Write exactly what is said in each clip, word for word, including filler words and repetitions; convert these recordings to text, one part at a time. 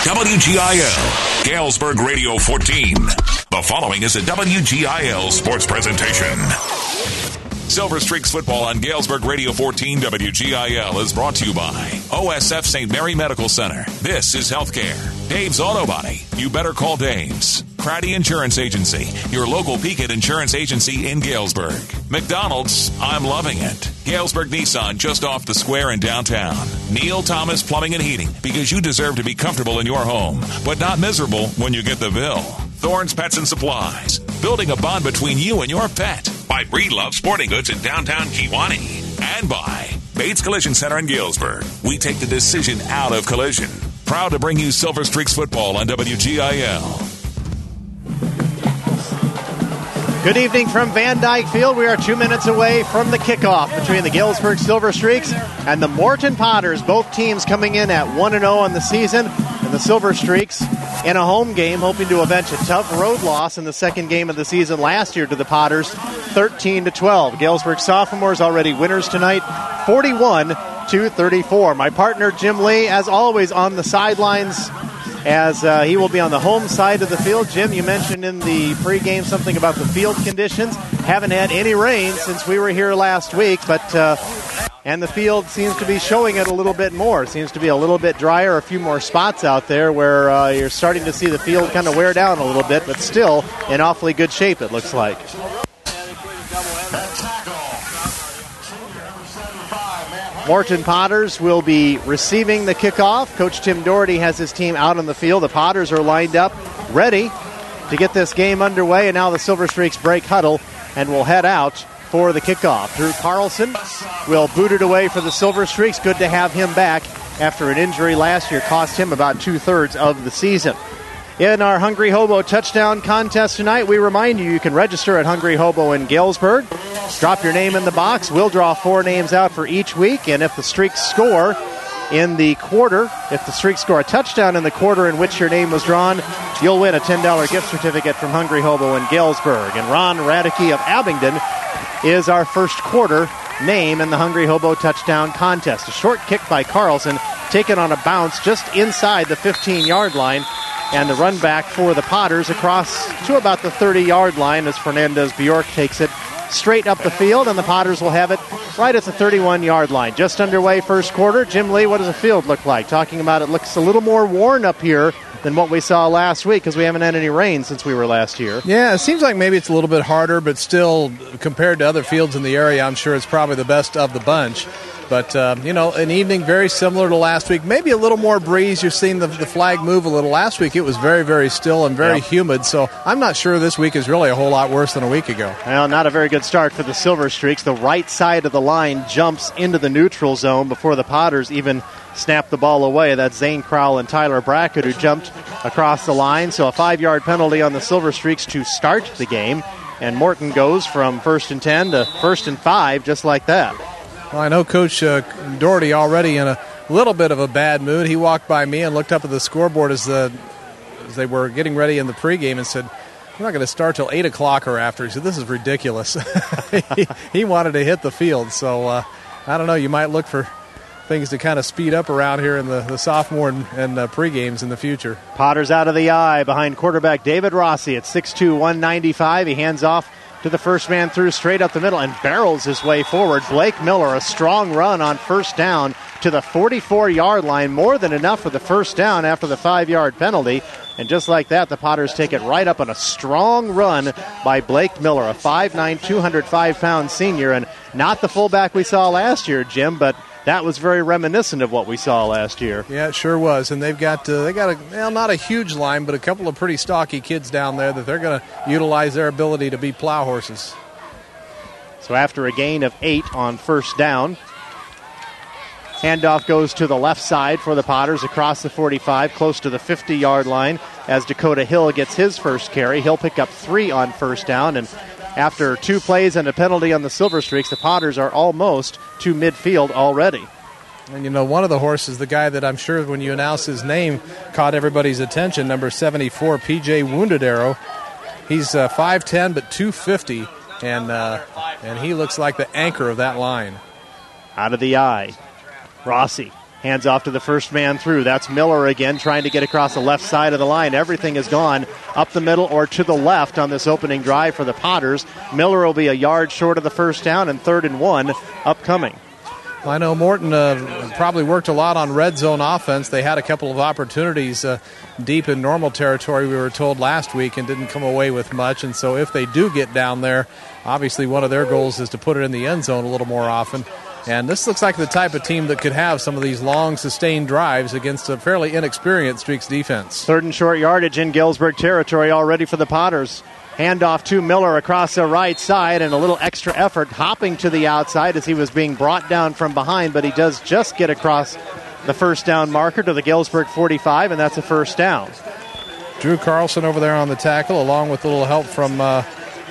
W G I L, Galesburg Radio fourteen. The following is a W G I L sports presentation. Silver Streaks football on Galesburg Radio fourteen W G I L is brought to you by O S F Saint Mary Medical Center. This is healthcare. Dave's Auto Body. You better call Dave's. Craddy Insurance Agency, your local Pekin insurance agency in Galesburg. McDonald's, I'm loving it. Galesburg Nissan, just off the square in downtown. Neil Thomas Plumbing and Heating, because you deserve to be comfortable in your home, but not miserable when you get the bill. Thorne's Pets and Supplies, building a bond between you and your pet. By Breedlove Sporting Goods in downtown Kewanee. And by Bates Collision Center in Galesburg. We take the decision out of collision. Proud to bring you Silver Streaks football on W G I L. Good evening from Van Dyke Field. We are two minutes away from the kickoff between the Galesburg Silver Streaks and the Morton Potters. Both teams coming in at one and oh on the season. And the Silver Streaks in a home game, hoping to avenge a tough road loss in the second game of the season last year to the Potters, thirteen to twelve. Galesburg sophomores already winners tonight, forty-one to thirty-four. My partner Jim Lee, as always, on the sidelines, as uh, he will be on the home side of the field. Jim, you mentioned in the pregame something about the field conditions. Haven't had any rain since we were here last week, but uh, and the field seems to be showing it a little bit more. It seems to be a little bit drier, a few more spots out there where uh, you're starting to see the field kind of wear down a little bit, but still in awfully good shape, it looks like. Morton Potters will be receiving the kickoff. Coach Tim Doherty has his team out on the field. The Potters are lined up, ready to get this game underway, and now the Silver Streaks break huddle and will head out for the kickoff. Drew Carlson will boot it away for the Silver Streaks. Good to have him back after an injury last year cost him about two-thirds of the season. In our Hungry Hobo touchdown contest tonight, we remind you you can register at Hungry Hobo in Galesburg. Drop your name in the box. We'll draw four names out for each week, and if the Streaks score in the quarter, if the Streaks score a touchdown in the quarter in which your name was drawn, you'll win a ten dollars gift certificate from Hungry Hobo in Galesburg. And Ron Radicke of Abingdon is our first quarter name in the Hungry Hobo touchdown contest. A short kick by Carlson, taken on a bounce just inside the fifteen-yard line. And the run back for the Potters across to about the thirty-yard line as Fernandez Bjork takes it straight up the field, and the Potters will have it right at the thirty-one-yard line. Just underway first quarter. Jim Lee, what does the field look like? Talking about it looks a little more worn up here than what we saw last week because we haven't had any rain since we were last year. Yeah, it seems like maybe it's a little bit harder, but still, compared to other fields in the area, I'm sure it's probably the best of the bunch. But, uh, you know, an evening very similar to last week. Maybe a little more breeze. You're seeing the, the flag move a little. Last week it was very, very still and very yep. humid. So I'm not sure this week is really a whole lot worse than a week ago. Well, not a very good start for the Silver Streaks. The right side of the line jumps into the neutral zone before the Potters even snap the ball away. That's Zane Crowell and Tyler Brackett who jumped across the line. So a five-yard penalty on the Silver Streaks to start the game. And Morton goes from first and ten to first and five just like that. Well, I know Coach uh, Doherty already in a little bit of a bad mood. He walked by me and looked up at the scoreboard as, the, as they were getting ready in the pregame and said, "We're not going to start till eight o'clock or after." He said, "This is ridiculous." he, he wanted to hit the field. So, uh, I don't know, you might look for things to kind of speed up around here in the, the sophomore and, and uh, pregames in the future. Potters out of the eye behind quarterback David Rossi at six two, one ninety-five. He hands off to the first man through straight up the middle and barrels his way forward. Blake Miller, a strong run on first down to the forty-four-yard line. More than enough for the first down after the five-yard penalty. And just like that, the Potters take it right up on a strong run by Blake Miller, a five nine, two hundred five pound senior. And not the fullback we saw last year, Jim, but that was very reminiscent of what we saw last year. Yeah, it sure was. And they've got, uh, they got a, well, not a huge line, but a couple of pretty stocky kids down there that they're going to utilize their ability to be plow horses. So after a gain of eight on first down, handoff goes to the left side for the Potters across the forty-five, close to the fifty-yard line as Dakota Hill gets his first carry. He'll pick up three on first down, and after two plays and a penalty on the Silver Streaks, the Potters are almost to midfield already. And, you know, one of the horses, the guy that I'm sure when you announce his name caught everybody's attention, number seventy-four, P J Wounded Arrow. He's uh, five ten but two fifty, and, uh, and he looks like the anchor of that line. Out of the eye. Rossi Hands off to the first man through. That's Miller again, trying to get across the left side of the line. Everything has gone up the middle or to the left on this opening drive for the Potters. Miller will be a yard short of the first down, and third and one upcoming. I know Morton uh, probably worked a lot on red zone offense. They had a couple of opportunities uh, deep in normal territory, we were told last week, and didn't come away with much. And so if they do get down there, obviously one of their goals is to put it in the end zone a little more often. And this looks like the type of team that could have some of these long, sustained drives against a fairly inexperienced Streaks defense. Third and short yardage in Galesburg territory already for the Potters. Handoff to Miller across the right side, and a little extra effort hopping to the outside as he was being brought down from behind, but he does just get across the first down marker to the Galesburg forty-five, and that's a first down. Drew Carlson over there on the tackle, along with a little help from uh,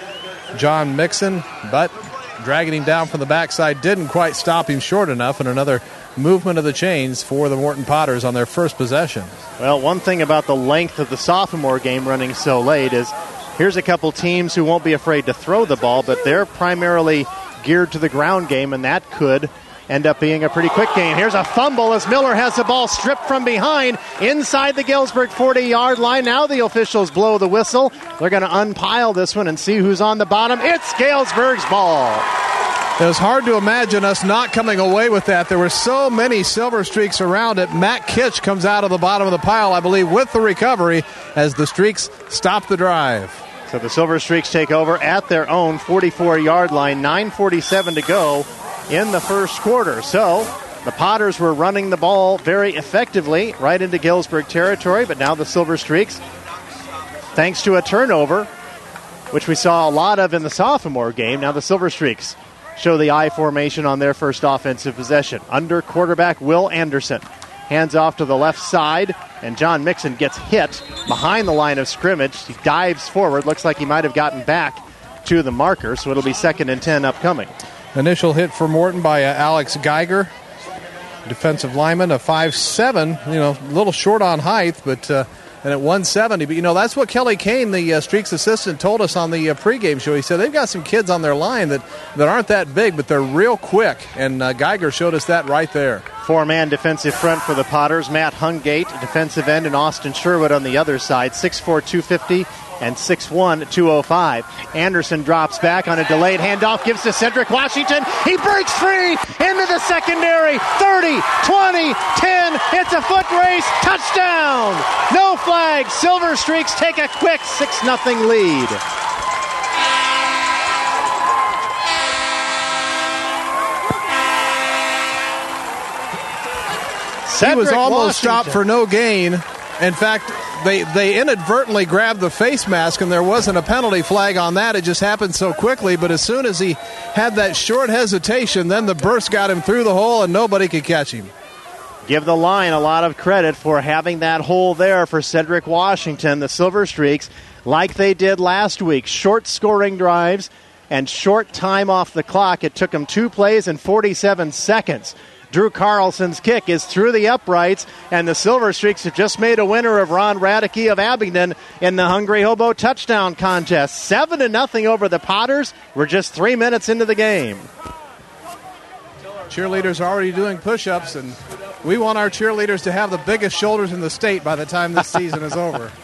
John Mixon, but dragging him down from the backside didn't quite stop him short enough, and another movement of the chains for the Morton Potters on their first possession. Well, one thing about the length of the sophomore game running so late is here's a couple teams who won't be afraid to throw the ball, but they're primarily geared to the ground game, and that could end up being a pretty quick game. Here's a fumble as Miller has the ball stripped from behind inside the Galesburg forty-yard line. Now the officials blow the whistle. They're going to unpile this one and see who's on the bottom. It's Galesburg's ball. It was hard to imagine us not coming away with that. There were so many Silver Streaks around it. Matt Kitch comes out of the bottom of the pile, I believe, with the recovery as the Streaks stop the drive. So the Silver Streaks take over at their own forty-four-yard line. nine forty-seven to go in the first quarter. So the Potters were running the ball very effectively right into Galesburg territory, but now the Silver Streaks, thanks to a turnover, which we saw a lot of in the sophomore game, now the Silver Streaks show the I formation on their first offensive possession. Under quarterback Will Anderson. Hands off to the left side, and John Mixon gets hit behind the line of scrimmage. He dives forward. Looks like he might have gotten back to the marker, so it'll be second and ten upcoming. Initial hit for Morton by uh, Alex Geiger, defensive lineman, a five seven, you know, a little short on height, but uh, and at one seventy. But, you know, that's what Kelly Kane, the uh, Streaks assistant, told us on the uh, pregame show. He said they've got some kids on their line that, that aren't that big, but they're real quick, and uh, Geiger showed us that right there. Four-man defensive front for the Potters. Matt Hungate, defensive end, and Austin Sherwood on the other side. six four, two fifty and six one, two oh five. Anderson drops back on a delayed handoff, gives to Cedric Washington. He breaks free into the secondary. thirty, twenty, ten. It's a foot race. Touchdown. No flag. Silver Streaks take a quick six nothing lead. He was almost Washington. stopped for no gain. In fact, they, they inadvertently grabbed the face mask, and there wasn't a penalty flag on that. It just happened so quickly. But as soon as he had that short hesitation, then the burst got him through the hole, and nobody could catch him. Give the line a lot of credit for having that hole there for Cedric Washington. The Silver Streaks, like they did last week, short scoring drives and short time off the clock. It took them two plays and forty-seven seconds. Drew Carlson's kick is through the uprights, and the Silver Streaks have just made a winner of Ron Radeke of Abingdon in the Hungry Hobo touchdown contest. Seven to nothing over the Potters. We're just three minutes into the game. Cheerleaders are already doing push-ups, and we want our cheerleaders to have the biggest shoulders in the state by the time this season is over.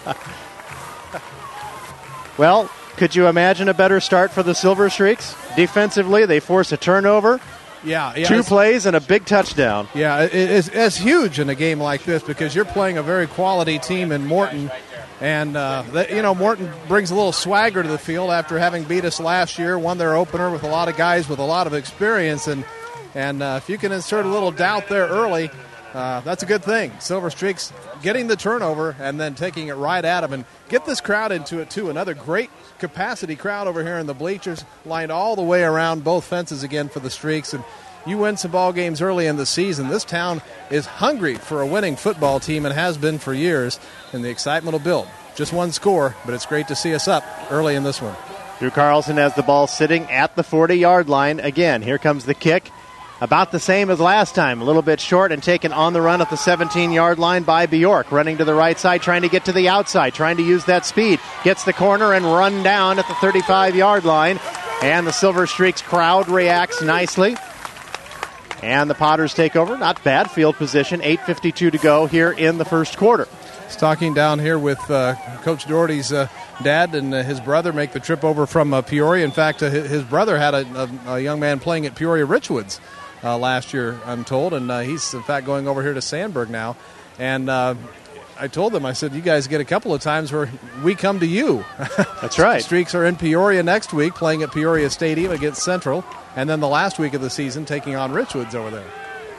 Well, could you imagine a better start for the Silver Streaks? Defensively, they force a turnover. Yeah, yeah, Two plays and a big touchdown. Yeah, it, it's, it's huge in a game like this because you're playing a very quality team in Morton. And, uh, the, you know, Morton brings a little swagger to the field after having beat us last year, won their opener with a lot of guys with a lot of experience. And, and uh, if you can insert a little doubt there early, uh, that's a good thing. Silver Streaks getting the turnover and then taking it right at them and get this crowd into it, too. Another great capacity crowd over here in the bleachers, lined all the way around both fences again for the Streaks. And you win some ball games early in the season. This town is hungry for a winning football team and has been for years, and the excitement will build. Just one score, but it's great to see us up early in this one. Drew Carlson has the ball sitting at the forty-yard line. Again, here comes the kick. About the same as last time, a little bit short and taken on the run at the seventeen-yard line by Bjork. Running to the right side, trying to get to the outside, trying to use that speed. Gets the corner and run down at the thirty-five-yard line. And the Silver Streaks crowd reacts nicely. And the Potters take over. Not bad field position. eight fifty-two to go here in the first quarter. He's talking down here with uh, Coach Doherty's uh, dad and uh, his brother make the trip over from uh, Peoria. In fact, uh, his brother had a, a, a young man playing at Peoria Richwoods uh, last year, I'm told, and uh, he's, in fact, going over here to Sandburg now. And uh, I told them, I said, you guys get a couple of times where we come to you. That's right. Streaks are in Peoria next week, playing at Peoria Stadium against Central, and then the last week of the season taking on Richwoods over there.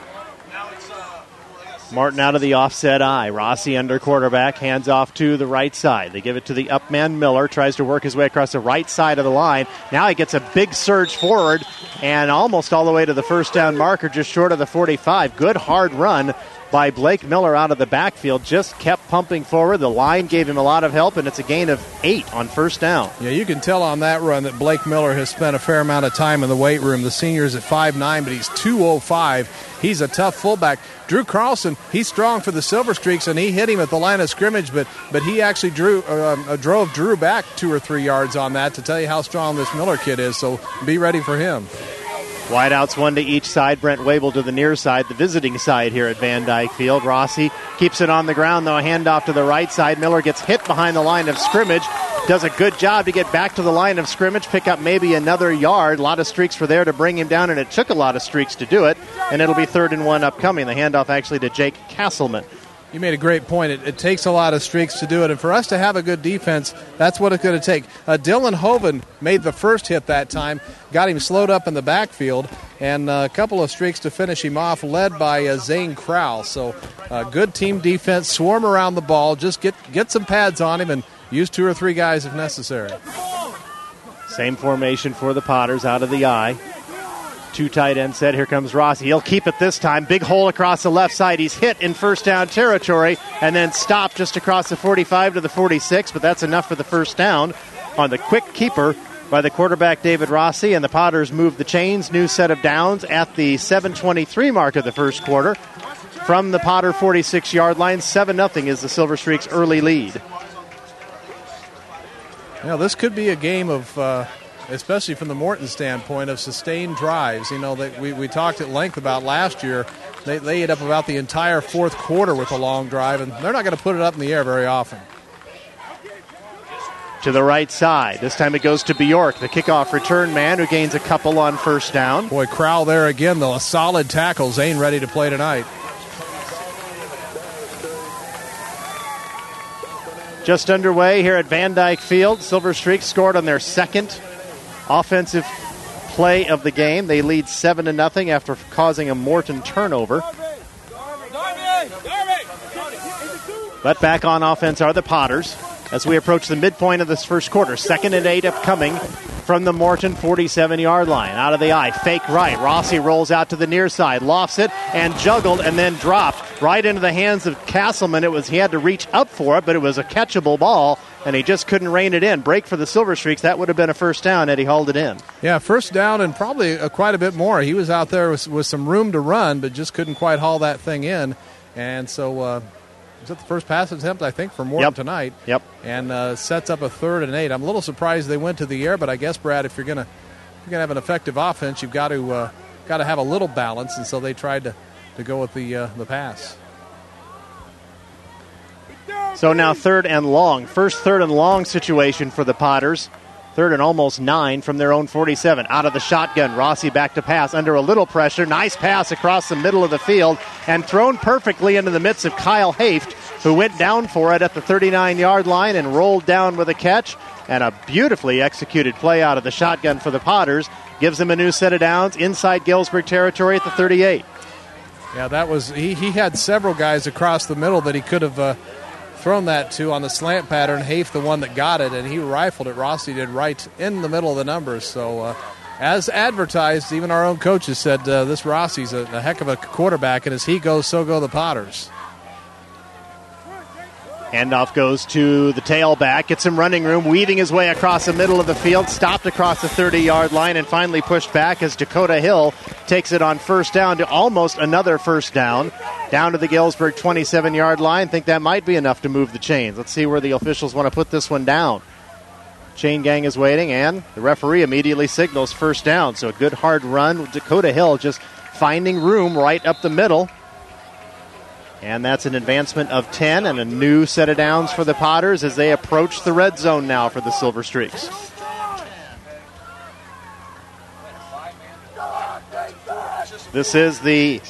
Martin out of the offset eye. Rossi under quarterback, hands off to the right side. They give it to the up man Miller, tries to work his way across the right side of the line. Now he gets a big surge forward and almost all the way to the first down marker, just short of the forty-five. Good hard run by Blake Miller out of the backfield. Just kept pumping forward. The line gave him a lot of help, and it's a gain of eight on first down. Yeah, you can tell on that run that Blake Miller has spent a fair amount of time in the weight room. The senior is at five nine, but he's two oh five. He's a tough fullback. Drew Carlson, he's strong for the Silver Streaks, and he hit him at the line of scrimmage, but but he actually drew uh, uh, drove Drew back two or three yards on that to tell you how strong this Miller kid is, so be ready for him. Wideouts, one to each side. Brent Wable to the near side, the visiting side here at Van Dyke Field. Rossi keeps it on the ground, though. A handoff to the right side. Miller gets hit behind the line of scrimmage. Does a good job to get back to the line of scrimmage, pick up maybe another yard. A lot of streaks were there to bring him down, and it took a lot of streaks to do it. And it'll be third and one upcoming. The handoff actually to Jake Castleman. You made a great point. It, it takes a lot of streaks to do it, and for us to have a good defense, that's what it's going to take. Uh, Dylan Hoven made the first hit that time, got him slowed up in the backfield, and uh, a couple of streaks to finish him off, led by uh, Zane Crowell. So uh, good team defense, swarm around the ball, just get, get some pads on him and use two or three guys if necessary. Same formation for the Potters out of the eye. Two tight end set. Here comes Rossi. He'll keep it this time. Big hole across the left side. He's hit in first down territory and then stopped just across the forty-five to the forty-six, but that's enough for the first down on the quick keeper by the quarterback David Rossi, and the Potters move the chains. New set of downs at the seven twenty-three mark of the first quarter. From the Potter forty-six-yard line, seven nothing is the Silver Streaks' early lead. Now, this could be a game of... Uh especially from the Morton standpoint, of sustained drives. You know, that we, we talked at length about last year. They, they ate up about the entire fourth quarter with a long drive, and they're not going to put it up in the air very often. To the right side. This time it goes to Bjork, the kickoff return man, who gains a couple on first down. Boy, Crowell there again, though. A solid tackle. Zane ready to play tonight. Just underway here at Van Dyke Field. Silver Streaks scored on their second offensive play of the game. They lead seven to nothing after causing a Morton turnover. But back on offense are the Potters as we approach the midpoint of this first quarter. Second and eight upcoming from the Morton forty-seven-yard line. Out of the eye, fake right. Rossi rolls out to the near side, lofts it, and juggled and then dropped right into the hands of Castleman. It was he had to reach up for it, but it was a catchable ball, and he just couldn't rein it in. Break for the Silver Streaks. That would have been a first down had he hauled it in. Yeah, first down and probably uh, quite a bit more. He was out there with, with some room to run, but just couldn't quite haul that thing in. And so uh, was that the first pass attempt, I think, for Morton yep. tonight? Yep. And uh, sets up a third and eight. I'm a little surprised they went to the air, but I guess, Brad, if you're going to if you're gonna have an effective offense, you've got to uh, got to have a little balance, and so they tried to, to go with the uh, the pass. So now third and long. First third and long situation for the Potters. Third and almost nine from their own forty-seven. Out of the shotgun, Rossi back to pass under a little pressure. Nice pass across the middle of the field and thrown perfectly into the midst of Kyle Haft, who went down for it at the thirty-nine-yard line and rolled down with a catch. And a beautifully executed play out of the shotgun for the Potters gives them a new set of downs inside Galesburg territory at the thirty-eight. Yeah, that was he, he had several guys across the middle that he could have uh, thrown that to on the slant pattern. Haft the one that got it, and he rifled it. Rossi did right in the middle of the numbers. So uh, as advertised, even our own coaches said uh, this Rossi's a, a heck of a quarterback, and as he goes, so go the Potters. Handoff goes to the tailback, gets some running room, weaving his way across the middle of the field, stopped across the thirty-yard line, and finally pushed back as Dakota Hill takes it on first down to almost another first down. Down to the Galesburg twenty-seven-yard line. Think that might be enough to move the chains. Let's see where the officials want to put this one down. Chain gang is waiting, and the referee immediately signals first down. So a good hard run. Dakota Hill just finding room right up the middle. And that's an advancement of ten and a new set of downs for the Potters as they approach the red zone now for the Silver Streaks. This is the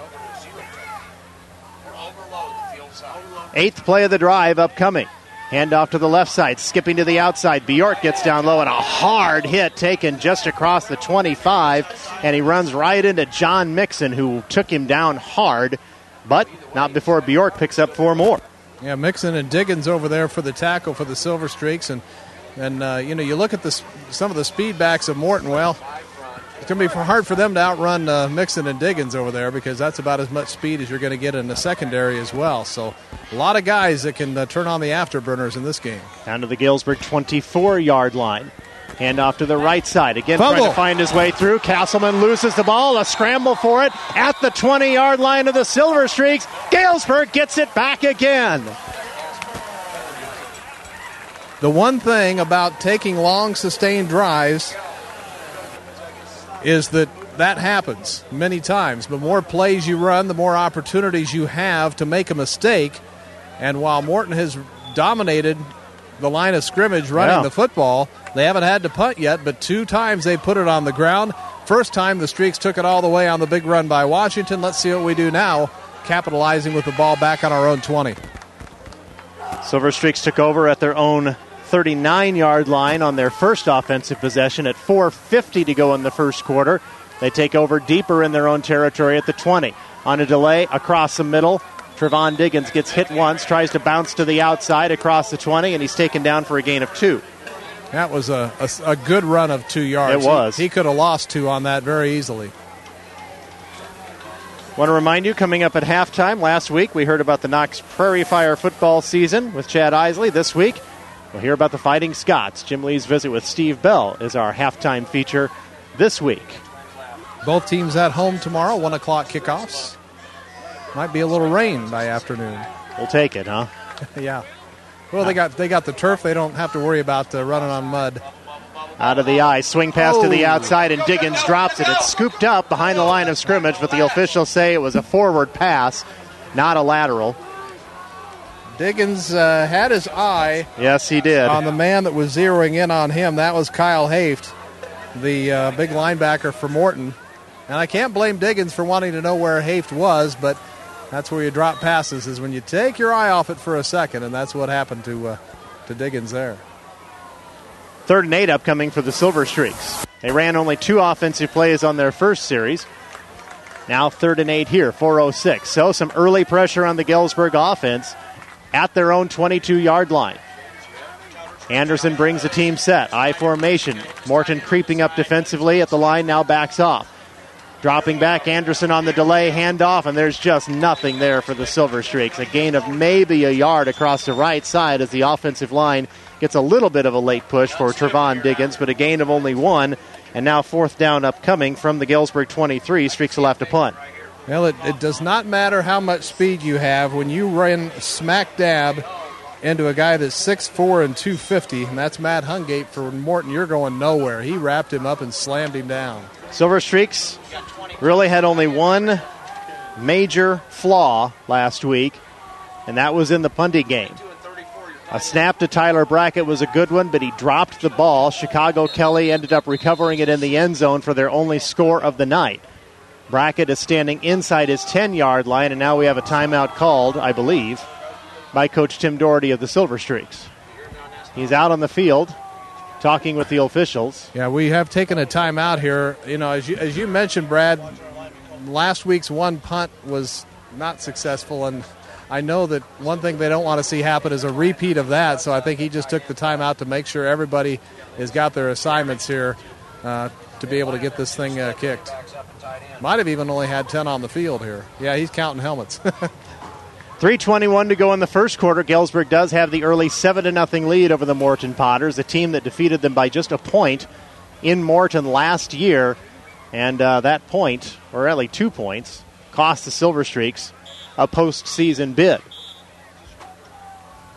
eighth play of the drive upcoming. Handoff to the left side, skipping to the outside. Bjork gets down low and a hard hit taken just across the twenty-five. And he runs right into John Mixon, who took him down hard. But not before Bjork picks up four more. Yeah, Mixon and Diggins over there for the tackle for the Silver Streaks. And, and uh, you know, you look at this, some of the speed backs of Morton. Well, it's going to be hard for them to outrun uh, Mixon and Diggins over there because that's about as much speed as you're going to get in the secondary as well. So a lot of guys that can uh, turn on the afterburners in this game. Down to the Galesburg twenty-four-yard line. Hand off to the right side. Again, Fumble. Trying to find his way through. Castleman loses the ball. A scramble for it at the twenty-yard line of the Silver Streaks. Galesburg gets it back again. The one thing about taking long, sustained drives is that that happens many times. The more plays you run, the more opportunities you have to make a mistake. And while Morton has dominated the line of scrimmage running yeah. the football, they haven't had to punt yet, but two times they put it on the ground. First time the Streaks took it all the way on the big run by Washington. Let's see what we do now, capitalizing with the ball back on our own twenty. Silver Streaks took over at their own thirty-nine-yard line on their first offensive possession at four fifty to go in the first quarter. They take over deeper in their own territory at the twenty. On a delay across the middle, Trevon Diggins gets hit once, tries to bounce to the outside across the twenty, and he's taken down for a gain of two. That was a, a, a good run of two yards. It was. He, he could have lost two on that very easily. Want to remind you, coming up at halftime, last week we heard about the Knox Prairie Fire football season with Chad Isley. This week, we'll hear about the Fighting Scots. Jim Lee's visit with Steve Bell is our halftime feature this week. Both teams at home tomorrow, one o'clock kickoffs. Might be a little rain by afternoon. We'll take it, huh? Yeah. Well, they got they got the turf. They don't have to worry about uh, running on mud. Out of the eye, swing pass oh. to the outside, and Diggins drops it. It's scooped up behind the line of scrimmage, but the officials say it was a forward pass, not a lateral. Diggins uh, had his eye yes, he did. on the man that was zeroing in on him. That was Kyle Haft, the uh, big linebacker for Morton. And I can't blame Diggins for wanting to know where Haft was, but that's where you drop passes, is when you take your eye off it for a second, and that's what happened to uh, to Diggins there. Third and eight upcoming for the Silver Streaks. They ran only two offensive plays on their first series. Now third and eight here, four oh six. So some early pressure on the Galesburg offense at their own twenty-two-yard line. Anderson brings the team set. I formation. Morton creeping up defensively at the line, now backs off. Dropping back, Anderson on the delay, handoff, and there's just nothing there for the Silver Streaks. A gain of maybe a yard across the right side as the offensive line gets a little bit of a late push for Trevon Diggins, but a gain of only one. And now fourth down upcoming from the Galesburg twenty-three. Streaks will have to punt. Well, it, it does not matter how much speed you have. When you run smack dab into a guy that's six foot four and two fifty, and that's Matt Hungate for Morton, you're going nowhere. He wrapped him up and slammed him down. Silver Streaks really had only one major flaw last week, and that was in the punting game. A snap to Tyler Brackett was a good one, but he dropped the ball. Chicago Kelly ended up recovering it in the end zone for their only score of the night. Brackett is standing inside his ten-yard line, and now we have a timeout called, I believe, by Coach Tim Doherty of the Silver Streaks. He's out on the field talking with the officials. Yeah, we have taken a timeout here. You know, as you, as you mentioned, Brad, last week's one punt was not successful, and I know that one thing they don't want to see happen is a repeat of that, so I think he just took the timeout to make sure everybody has got their assignments here uh, to be able to get this thing uh, kicked. Might have even only had ten on the field here. Yeah, he's counting helmets. three twenty-one to go in the first quarter. Galesburg does have the early seven to nothing lead over the Morton Potters, a team that defeated them by just a point in Morton last year. And uh, that point, or really two points, cost the Silver Streaks a postseason bid.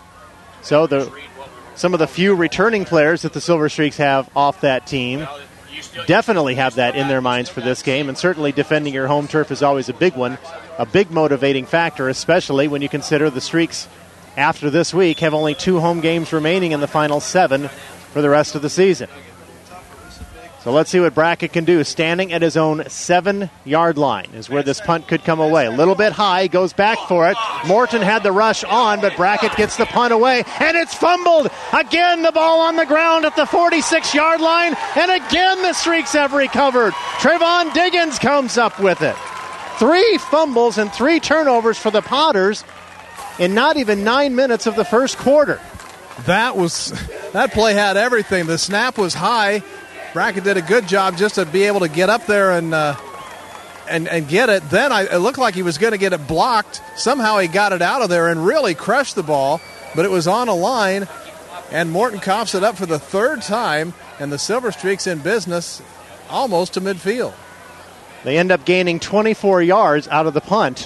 So the some of the few returning players that the Silver Streaks have off that team definitely have that in their minds for this game, and certainly defending your home turf is always a big one, a big motivating factor, especially when you consider the Streaks after this week have only two home games remaining in the final seven for the rest of the season. So let's see what Brackett can do. Standing at his own seven-yard line is where this punt could come away. A little bit high, goes back for it. Morton had the rush on, but Brackett gets the punt away, and it's fumbled. Again, the ball on the ground at the forty-six-yard line, and again the Streaks have recovered. Trayvon Diggins comes up with it. Three fumbles and three turnovers for the Potters in not even nine minutes of the first quarter. That was that play had everything. The snap was high. Brackett did a good job just to be able to get up there and uh, and and get it. Then I, it looked like he was going to get it blocked. Somehow he got it out of there and really crushed the ball, but it was on a line, and Morton coughs it up for the third time, and the Silver Streaks in business almost to midfield. They end up gaining twenty-four yards out of the punt,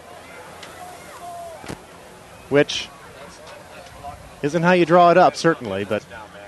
which isn't how you draw it up, certainly, but...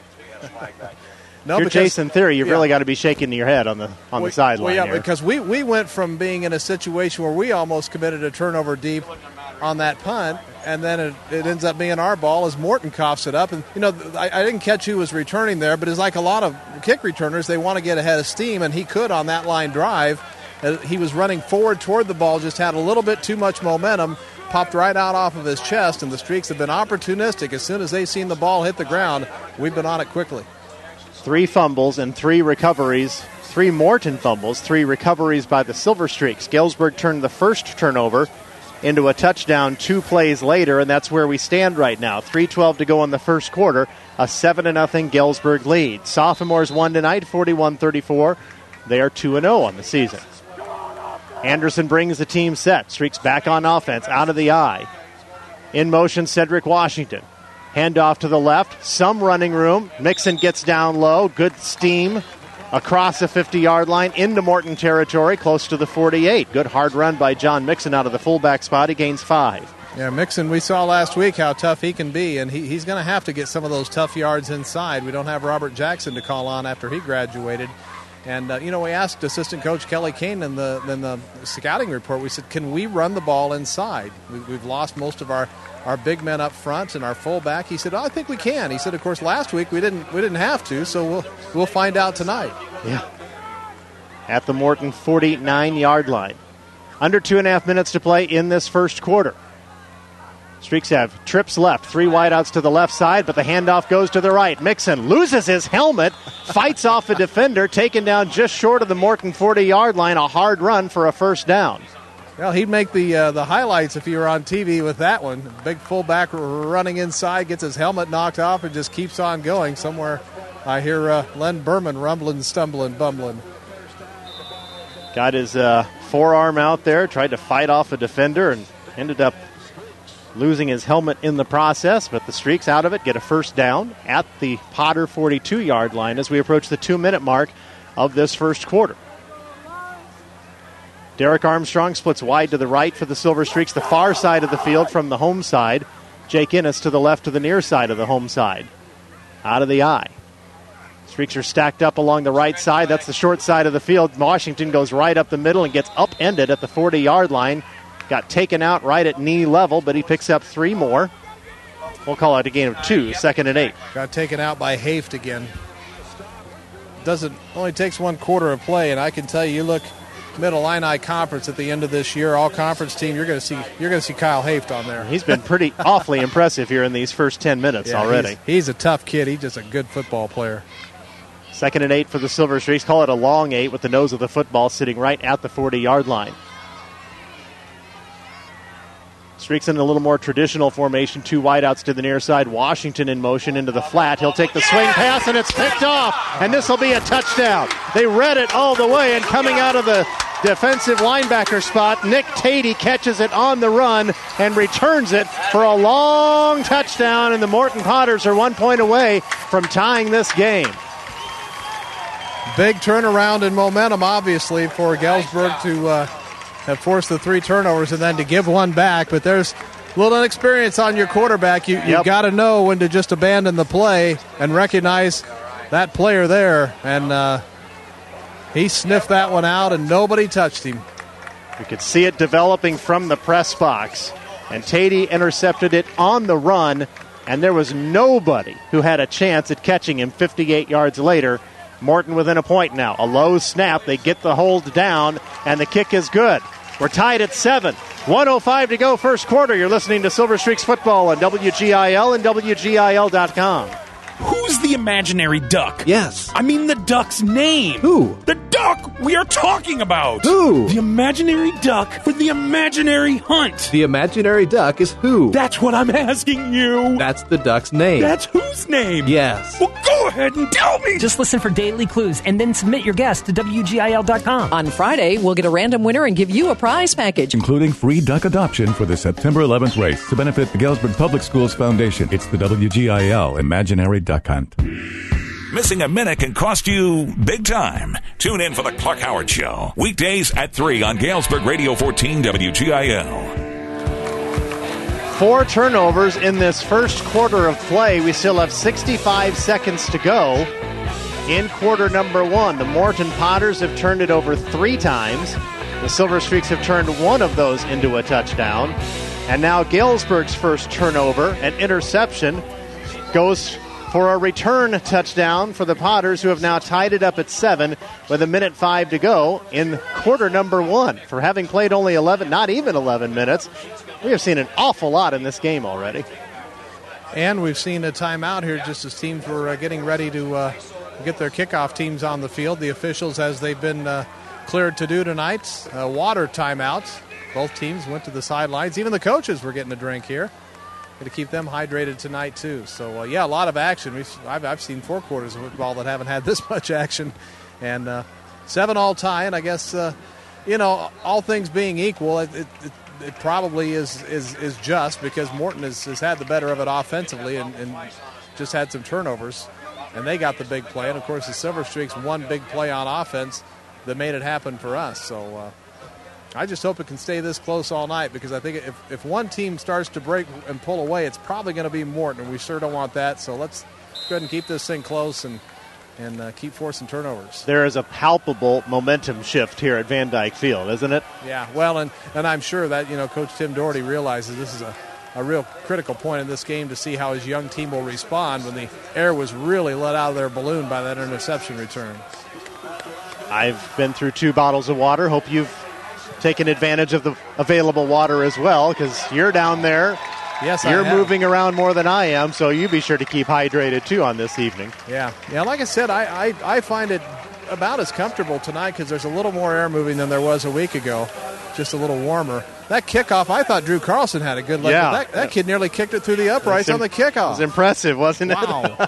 No, you're because, Jason Theory, you've yeah. really got to be shaking your head on the on we, the sideline. Well, yeah, here. Because we, we went from being in a situation where we almost committed a turnover deep on that punt, and then it, it ends up being our ball as Morton coughs it up. And, you know, I, I didn't catch who was returning there, but it's like a lot of kick returners, they want to get ahead of steam, and he could on that line drive. Uh, he was running forward toward the ball, just had a little bit too much momentum, popped right out off of his chest, and the Streaks have been opportunistic. As soon as they've seen the ball hit the ground, we've been on it quickly. Three fumbles and three recoveries, three Morton fumbles, three recoveries by the Silver Streaks. Galesburg turned the first turnover into a touchdown two plays later, and that's where we stand right now. three twelve to go in the first quarter, a seven to nothing Galesburg lead. Sophomores won tonight, forty-one thirty-four. They are two and oh on the season. Anderson brings the team set. Streaks back on offense, out of the eye. In motion, Cedric Washington. Handoff to the left, some running room. Mixon gets down low, good steam across the fifty-yard line into Morton territory, close to the forty-eight. Good hard run by John Mixon out of the fullback spot. He gains five. Yeah, Mixon, we saw last week how tough he can be, and he, he's going to have to get some of those tough yards inside. We don't have Robert Jackson to call on after he graduated. And, uh, you know, we asked assistant coach Kelly Kane in the, in the scouting report, we said, can we run the ball inside? We, we've lost most of our, our big men up front and our fullback. He said, oh, I think we can. He said, of course, last week we didn't we didn't have to, so we'll we'll find out tonight. Yeah. At the Morton forty-nine-yard line. Under two and a half minutes to play in this first quarter. Streaks have trips left, three wideouts to the left side, but the handoff goes to the right. Mixon loses his helmet, fights off a defender, taken down just short of the Morton forty-yard line. A hard run for a first down. Well, he'd make the uh, the highlights if you were on T V with that one. Big fullback running inside, gets his helmet knocked off, and just keeps on going. Somewhere I hear uh, Len Berman rumbling, stumbling, bumbling. Got his uh, forearm out there, tried to fight off a defender, and ended up losing his helmet in the process, but the Streaks out of it get a first down at the Potter forty-two-yard line as we approach the two-minute mark of this first quarter. Derek Armstrong splits wide to the right for the Silver Streaks, the far side of the field from the home side. Jake Innes to the left to the near side of the home side. Out of the eye. Streaks are stacked up along the right side. That's the short side of the field. Washington goes right up the middle and gets upended at the forty-yard line. Got taken out right at knee level, but he picks up three more. We'll call it a gain of two, second and eight. Got taken out by Haft again. Doesn't only takes one quarter of play, and I can tell you, you look Middle Illini Conference at the end of this year, all conference team, you're going to see you're going to see Kyle Haft on there. He's been pretty awfully impressive here in these first ten minutes yeah, already. He's, he's a tough kid. He's just a good football player. Second and eight for the Silver Streaks. Call it a long eight with the nose of the football sitting right at the forty-yard line. Streaks in a little more traditional formation. Two wideouts to the near side. Washington in motion into the flat. He'll take the swing pass, and it's picked off. And this will be a touchdown. They read it all the way, and coming out of the defensive linebacker spot, Nick Tatey catches it on the run and returns it for a long touchdown. And the Morton Potters are one point away from tying this game. Big turnaround in momentum, obviously, for Galesburg to uh, have forced the three turnovers and then to give one back. But there's a little inexperience on your quarterback. You, you've yep. got to know when to just abandon the play and recognize that player there. And uh, He sniffed that one out, and nobody touched him. You could see it developing from the press box. And Tatey intercepted it on the run, and there was nobody who had a chance at catching him fifty-eight yards later. Morton within a point now. A low snap. They get the hold down, and the kick is good. We're tied at seven. one oh five to go first quarter. You're listening to Silver Streaks Football on W G I L and W G I L dot com. Who's the imaginary duck? Yes. I mean the duck's name. Who? The duck we are talking about. Who? The imaginary duck for the imaginary hunt. The imaginary duck is who? That's what I'm asking you. That's the duck's name. That's whose name? Yes. Well, go ahead and tell me. Just listen for daily clues and then submit your guess to W G I L dot com. On Friday, we'll get a random winner and give you a prize package, including free duck adoption for the September eleventh race to benefit the Galesburg Public Schools Foundation. It's the W G I L Imaginary Duck Hunt. Missing a minute can cost you big time. Tune in for the Clark Howard Show. Weekdays at three on Galesburg Radio fourteen W G I L. Four turnovers in this first quarter of play. We still have sixty-five seconds to go in quarter number one. The Morton Potters have turned it over three times. The Silver Streaks have turned one of those into a touchdown. And now Galesburg's first turnover, an interception, goes for a return touchdown for the Potters, who have now tied it up at seven with a minute five to go in quarter number one. For having played only eleven, not even eleven minutes, we have seen an awful lot in this game already. And we've seen a timeout here just as teams were uh, getting ready to uh, get their kickoff teams on the field. The officials, as they've been uh, cleared to do tonight, uh, water timeouts. Both teams went to the sidelines. Even the coaches were getting a drink here. Going to keep them hydrated tonight, too. So, uh, yeah, a lot of action. We've, I've, I've seen four quarters of football that haven't had this much action. And uh, seven all tie, and I guess, uh, you know, all things being equal, it, it, it, it probably is, is is just because Morton has, has had the better of it offensively and, and just had some turnovers. And they got the big play. And, of course, the Silver Streaks one big play on offense that made it happen for us. So, uh, I just hope it can stay this close all night, because I think if, if one team starts to break and pull away, it's probably going to be Morton, and we sure don't want that. So let's go ahead and keep this thing close and, and uh, keep forcing turnovers. There is a palpable momentum shift here at Van Dyke Field, isn't it? Yeah, well, and, and I'm sure that, you know, Coach Tim Doherty realizes this is a, a real critical point in this game to see how his young team will respond when the air was really let out of their balloon by that interception return. I've been through two bottles of water. Hope you've taking advantage of the available water as well, because you're down there. Yes, you're I have. moving around more than I am, so you be sure to keep hydrated too on this evening. Yeah, yeah. Like I said, I I, I find it about as comfortable tonight because there's a little more air moving than there was a week ago, just a little warmer. That kickoff, I thought Drew Carlson had a good look. Yeah, that, that kid nearly kicked it through the uprights on the kickoff. It was impressive, wasn't it? Wow.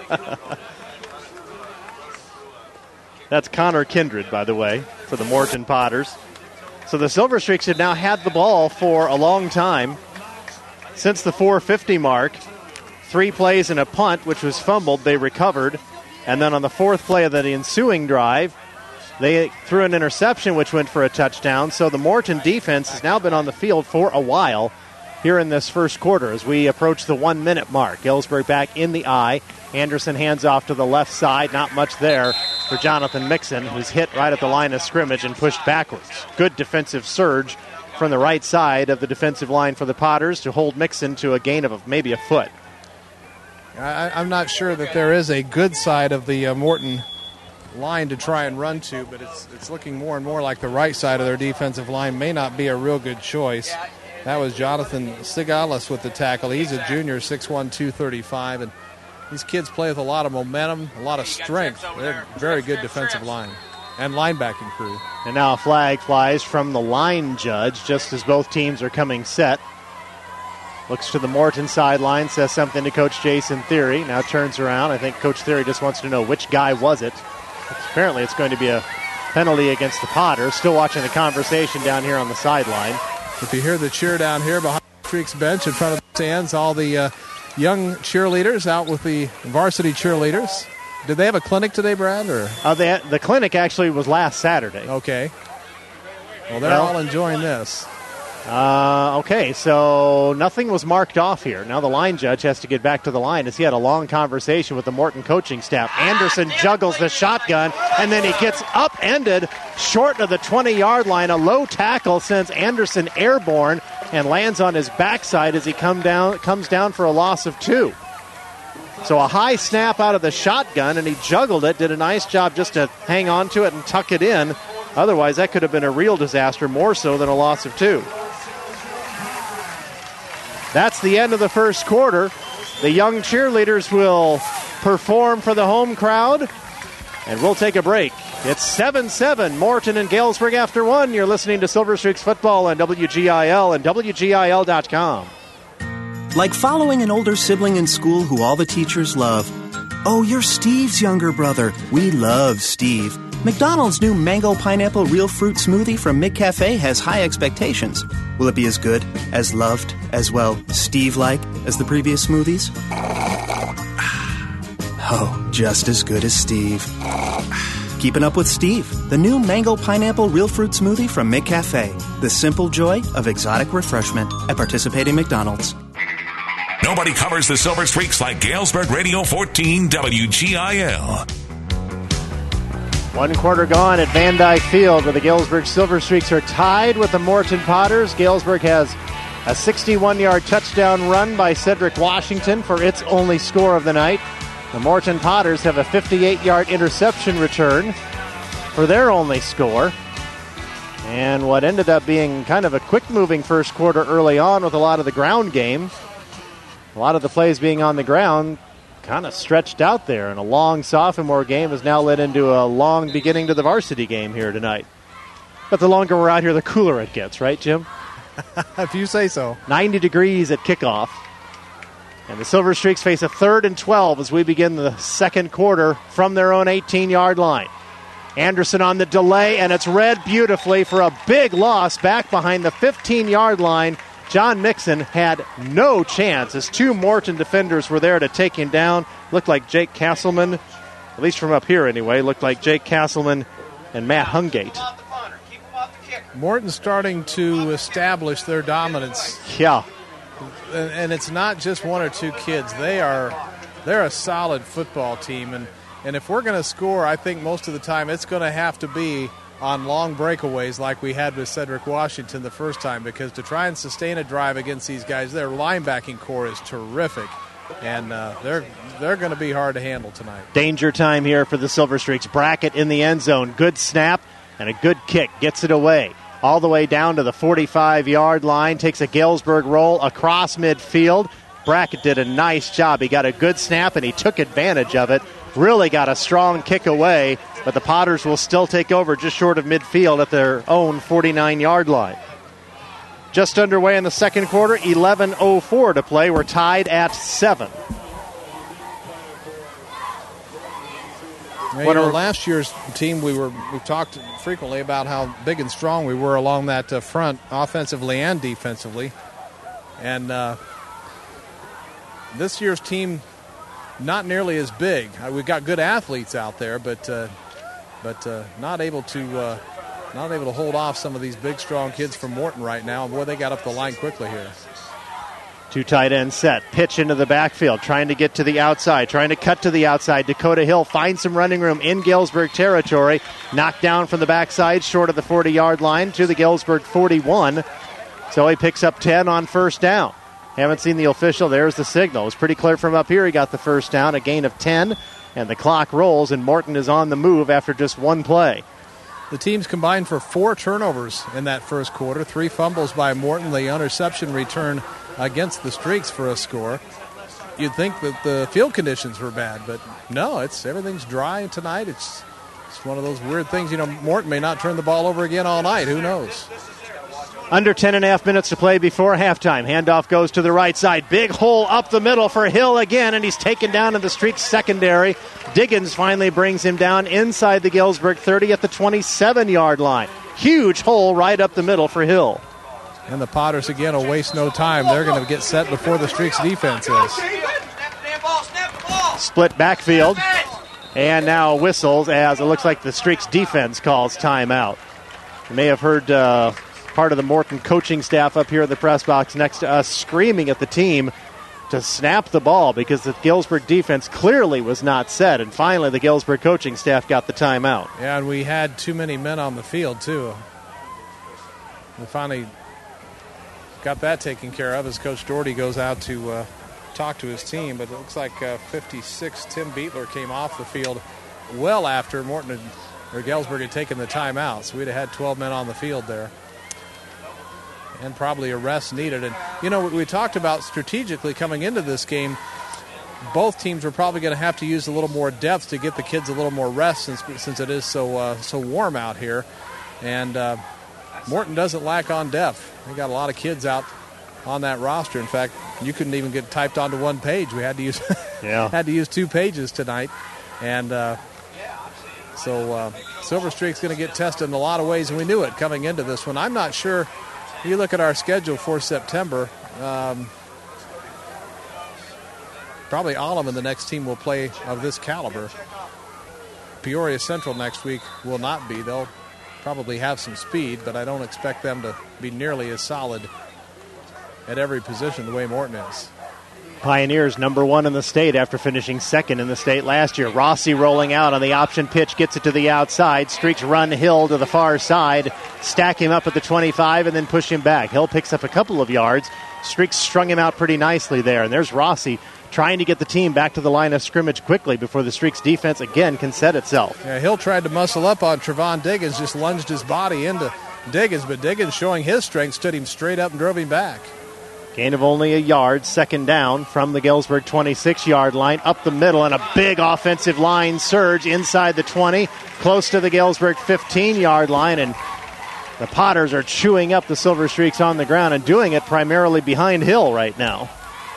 That's Connor Kindred, by the way, for the Morton Potters. So the Silver Streaks have now had the ball for a long time, since the four fifty mark. Three plays and a punt, which was fumbled, they recovered. And then on the fourth play of the ensuing drive, they threw an interception, which went for a touchdown. So the Morton defense has now been on the field for a while here in this first quarter as we approach the one-minute mark. Galesburg back in the eye. Anderson hands off to the left side. Not much there for Jonathan Mixon, who's hit right at the line of scrimmage and pushed backwards. Good defensive surge from the right side of the defensive line for the Potters to hold Mixon to a gain of maybe a foot. I, I'm not sure that there is a good side of the uh, Morton line to try and run to, but it's it's looking more and more like the right side of their defensive line may not be a real good choice. That was Jonathan Stigalis with the tackle. He's a junior, six one, two thirty-five, and these kids play with a lot of momentum, a lot of strength. They're a very good defensive line and linebacking crew. And now a flag flies from the line judge just as both teams are coming set. Looks to the Morton sideline, says something to Coach Jason Theory. Now turns around. I think Coach Theory just wants to know which guy was it. Apparently it's going to be a penalty against the Potters. Still watching the conversation down here on the sideline. If you hear the cheer down here behind the Streaks bench in front of the stands, all the uh, young cheerleaders out with the varsity cheerleaders. Did they have a clinic today, Brad? Or uh, they, the clinic actually was last Saturday. Okay. Well, they're well, all enjoying this. Uh, okay, so nothing was marked off here. Now the line judge has to get back to the line as he had a long conversation with the Morton coaching staff. Anderson juggles the shotgun, and then he gets upended short of the twenty-yard line. A low tackle sends Anderson airborne and lands on his backside as he come down, comes down for a loss of two. So a high snap out of the shotgun, and he juggled it, did a nice job just to hang on to it and tuck it in. Otherwise, that could have been a real disaster, more so than a loss of two. That's the end of the first quarter. The young cheerleaders will perform for the home crowd, and we'll take a break. It's seven seven, Morton and Galesburg after one. You're listening to Silver Streaks Football on W G I L and W G I L dot com. Like following an older sibling in school who all the teachers love. Oh, you're Steve's younger brother. We love Steve. McDonald's new Mango Pineapple Real Fruit Smoothie from McCafe has high expectations. Will it be as good, as loved, as, well, Steve-like as the previous smoothies? Oh, just as good as Steve. Keeping up with Steve, the new Mango Pineapple Real Fruit Smoothie from McCafe. The simple joy of exotic refreshment at participating McDonald's. Nobody covers the Silver Streaks like Galesburg Radio fourteen W G I L. One quarter gone at Van Dyke Field, where the Galesburg Silver Streaks are tied with the Morton Potters. Galesburg has a sixty-one-yard touchdown run by Cedric Washington for its only score of the night. The Morton Potters have a fifty-eight-yard interception return for their only score. And what ended up being kind of a quick-moving first quarter early on with a lot of the ground game. A lot of the plays being on the ground kind of stretched out there, and a long sophomore game has now led into a long beginning to the varsity game here tonight. But the longer we're out here, the cooler it gets, right, Jim? If you say so. ninety degrees at kickoff. And the Silver Streaks face a third and twelve as we begin the second quarter from their own eighteen-yard line. Anderson on the delay, and it's read beautifully for a big loss back behind the fifteen-yard line. John Mixon had no chance as two Morton defenders were there to take him down. Looked like Jake Castleman, at least from up here anyway, looked like Jake Castleman and Matt Hungate. Morton's starting to establish their dominance. Yeah. And, and it's not just one or two kids. They are they're a solid football team. And, and if we're going to score, I think most of the time it's going to have to be on long breakaways like we had with Cedric Washington the first time, because to try and sustain a drive against these guys, their linebacking core is terrific, and uh, they're they're going to be hard to handle tonight. Danger time here for the Silver Streaks. Brackett in the end zone. Good snap and a good kick. Gets it away all the way down to the forty-five-yard line. Takes a Galesburg roll across midfield. Brackett did a nice job. He got a good snap, and he took advantage of it. Really got a strong kick away, but the Potters will still take over just short of midfield at their own forty-nine-yard line. Just underway in the second quarter, eleven oh four to play. We're tied at seven. Well, you know, last year's team, we were we talked frequently about how big and strong we were along that uh, front, offensively and defensively. And uh, this year's team, not nearly as big. Uh, we've got good athletes out there, but uh, but uh, not able to uh, not able to hold off some of these big, strong kids from Morton right now. And boy, they got up the line quickly here. Two tight ends set. Pitch into the backfield, trying to get to the outside, trying to cut to the outside. Dakota Hill finds some running room in Galesburg territory. Knocked down from the backside, short of the forty-yard line to the Galesburg forty-one. So he picks up ten on first down. Haven't seen the official. There's the signal. It was pretty clear from up here. He got the first down, a gain of ten, and the clock rolls, and Morton is on the move after just one play. The teams combined for four turnovers in that first quarter. Three fumbles by Morton. The interception return against the Streaks for a score. You'd think that the field conditions were bad, but no, it's everything's dry tonight. It's, it's one of those weird things. You know, Morton may not turn the ball over again all night. Who knows? Under ten and a half minutes to play before halftime. Handoff goes to the right side. Big hole up the middle for Hill again, and he's taken down in the Streaks secondary. Diggins finally brings him down inside the Galesburg thirty at the twenty-seven-yard line. Huge hole right up the middle for Hill. And the Potters again will waste no time. They're going to get set before the Streaks defense is. Split backfield. And now whistles as it looks like the Streaks defense calls timeout. You may have heard uh, part of the Morton coaching staff up here in the press box next to us, screaming at the team to snap the ball because the Galesburg defense clearly was not set. And finally, the Galesburg coaching staff got the timeout. Yeah, and we had too many men on the field, too. We finally got that taken care of as Coach Doherty goes out to uh, talk to his team. But it looks like uh, fifty-six, Tim Beetler came off the field well after Morton had, or Galesburg had taken the timeout. So we'd have had twelve men on the field there. And probably a rest needed. And, you know, we talked about strategically coming into this game, both teams were probably going to have to use a little more depth to get the kids a little more rest since since it is so uh, so warm out here. And uh, Morton doesn't lack on depth. They got a lot of kids out on that roster. In fact, you couldn't even get typed onto one page. We had to use yeah. had to use two pages tonight. And uh, so uh, Silver Streak's going to get tested in a lot of ways, and we knew it coming into this one. I'm not sure. You look at our schedule for September, um, probably Allum and the next team will play of this caliber. Peoria Central next week will not be. They'll probably have some speed, but I don't expect them to be nearly as solid at every position the way Morton is. Pioneers number one in the state after finishing second in the state last year. Rossi rolling out on the option pitch, gets it to the outside. Streaks run Hill to the far side, stack him up at the twenty-five, and then push him back. Hill picks up a couple of yards. Streaks strung him out pretty nicely there. And there's Rossi trying to get the team back to the line of scrimmage quickly before the Streaks defense again can set itself. Yeah, Hill tried to muscle up on Trevon Diggins, just lunged his body into Diggins, but Diggins, showing his strength, stood him straight up and drove him back. Gain of only a yard, second down from the Galesburg twenty-six-yard line, up the middle, and a big offensive line surge inside the twenty, close to the Galesburg fifteen-yard line, and the Potters are chewing up the Silver Streaks on the ground and doing it primarily behind Hill right now.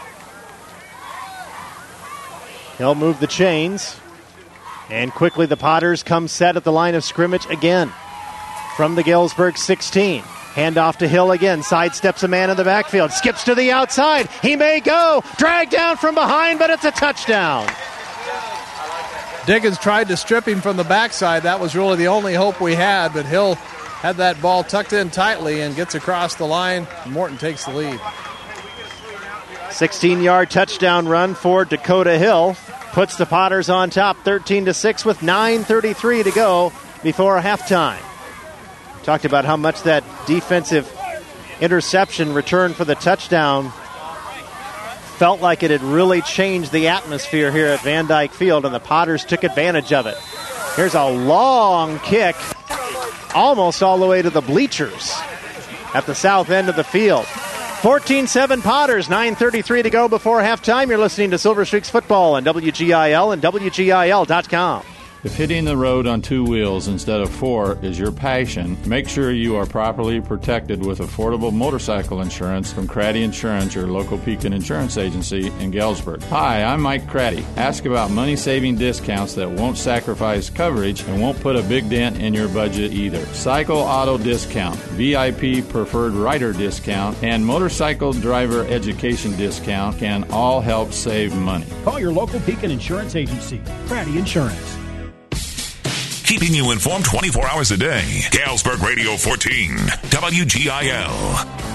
He'll move the chains, and quickly the Potters come set at the line of scrimmage again from the Galesburg sixteen. Hand off to Hill again. Sidesteps a man in the backfield. Skips to the outside. He may go. Dragged down from behind, but it's a touchdown. Diggins tried to strip him from the backside. That was really the only hope we had, but Hill had that ball tucked in tightly and gets across the line. Morton takes the lead. sixteen-yard touchdown run for Dakota Hill. Puts the Potters on top thirteen to six with nine thirty-three to go before halftime. Talked about how much that defensive interception return for the touchdown felt like it had really changed the atmosphere here at Van Dyke Field, and the Potters took advantage of it. Here's a long kick, almost all the way to the bleachers at the south end of the field. fourteen seven Potters, nine thirty-three to go before halftime. You're listening to Silver Streaks Football on W G I L and W G I L dot com. If hitting the road on two wheels instead of four is your passion, make sure you are properly protected with affordable motorcycle insurance from Craddy Insurance, your local Pekin insurance agency in Galesburg. Hi, I'm Mike Craddy. Ask about money-saving discounts that won't sacrifice coverage and won't put a big dent in your budget either. Cycle Auto Discount, V I P Preferred Rider Discount, and Motorcycle Driver Education Discount can all help save money. Call your local Pekin insurance agency, Craddy Insurance. Keeping you informed twenty-four hours a day. Galesburg Radio fourteen, W G I L.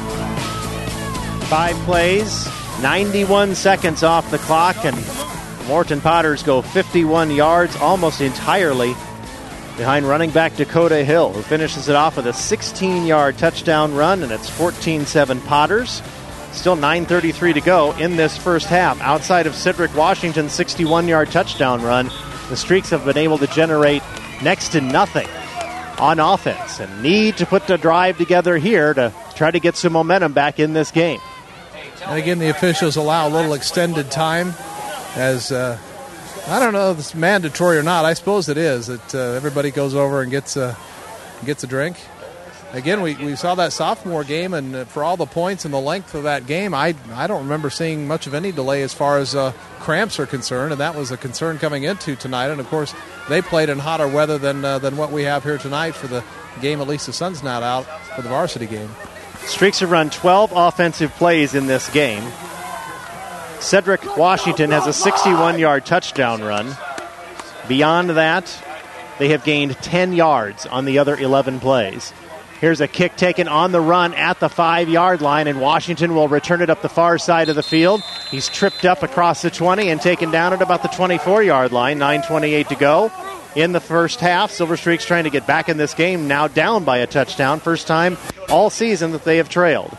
Five plays, ninety-one seconds off the clock, and Morton Potters go fifty-one yards almost entirely behind running back Dakota Hill, who finishes it off with a sixteen-yard touchdown run, and it's fourteen seven Potters. Still nine thirty-three to go in this first half. Outside of Cedric Washington's sixty-one-yard touchdown run, the Streaks have been able to generate next to nothing on offense and need to put the drive together here to try to get some momentum back in this game. And again, the officials allow a little extended time as, uh, I don't know if it's mandatory or not. I suppose it is, that uh, everybody goes over and gets a, gets a drink. Again, we, we saw that sophomore game, and for all the points and the length of that game, I I don't remember seeing much of any delay as far as uh, cramps are concerned, and that was a concern coming into tonight. And, of course, they played in hotter weather than uh, than what we have here tonight for the game. At least the sun's not out for the varsity game. Streaks have run twelve offensive plays in this game. Cedric Washington has a sixty-one-yard touchdown run. Beyond that, they have gained ten yards on the other eleven plays. Here's a kick taken on the run at the five-yard line, and Washington will return it up the far side of the field. He's tripped up across the twenty and taken down at about the twenty-four-yard line. nine twenty-eight to go in the first half. Silver Streaks trying to get back in this game, now down by a touchdown. First time all season that they have trailed.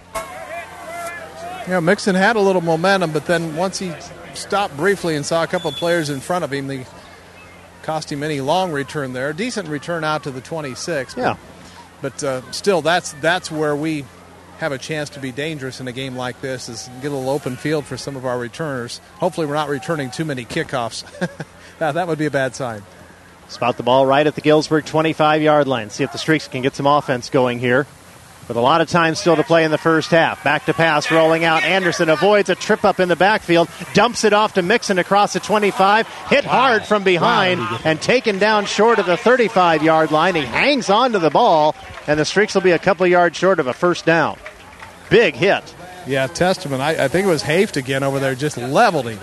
Yeah, Mixon had a little momentum, but then once he stopped briefly and saw a couple of players in front of him, they cost him any long return there. Decent return out to the twenty-six. Yeah. But, but uh, still, that's that's where we have a chance to be dangerous in a game like this, is get a little open field for some of our returners. Hopefully we're not returning too many kickoffs. that, that would be a bad sign. Spot the ball right at the Galesburg twenty-five-yard line. See if the Streaks can get some offense going here. With a lot of time still to play in the first half. Back to pass, rolling out. Anderson avoids a trip up in the backfield, dumps it off to Mixon across the twenty-five, hit wow. hard from behind, wow. and taken down short of the thirty-five-yard line. He hangs on to the ball, and the Streaks will be a couple yards short of a first down. Big hit. Yeah, Testament. I, I think it was Haft again over there, just leveled him.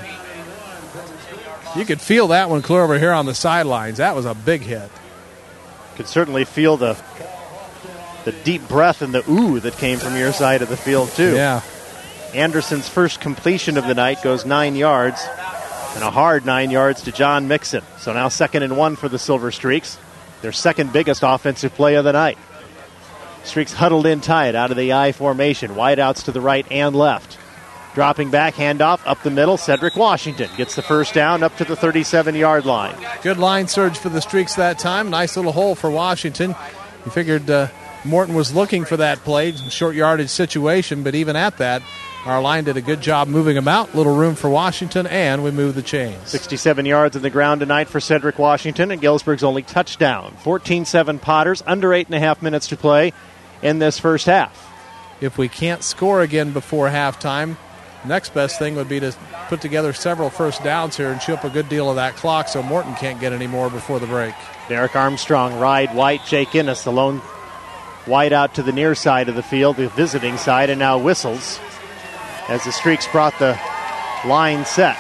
You could feel that one clear over here on the sidelines. That was a big hit. Could certainly feel the the deep breath and the ooh that came from your side of the field, too. Yeah. Anderson's first completion of the night goes nine yards, and a hard nine yards to John Mixon. So now second and one for the Silver Streaks, their second biggest offensive play of the night. Streaks huddled in tight out of the I formation, wideouts to the right and left. Dropping back, handoff up the middle. Cedric Washington gets the first down up to the thirty-seven-yard line. Good line surge for the Streaks that time. Nice little hole for Washington. You figured uh, Morton was looking for that play, short yardage situation, but even at that, our line did a good job moving him out. Little room for Washington, and we move the chains. sixty-seven yards on the ground tonight for Cedric Washington, and Galesburg's only touchdown. fourteen seven Potters, under eight and a half minutes to play in this first half. If we can't score again before halftime, next best thing would be to put together several first downs here and chew up a good deal of that clock so Morton can't get any more before the break. Derek Armstrong, Ride White, Jake Innes, the lone wide out to the near side of the field, the visiting side, and now whistles as the Streaks brought the line set.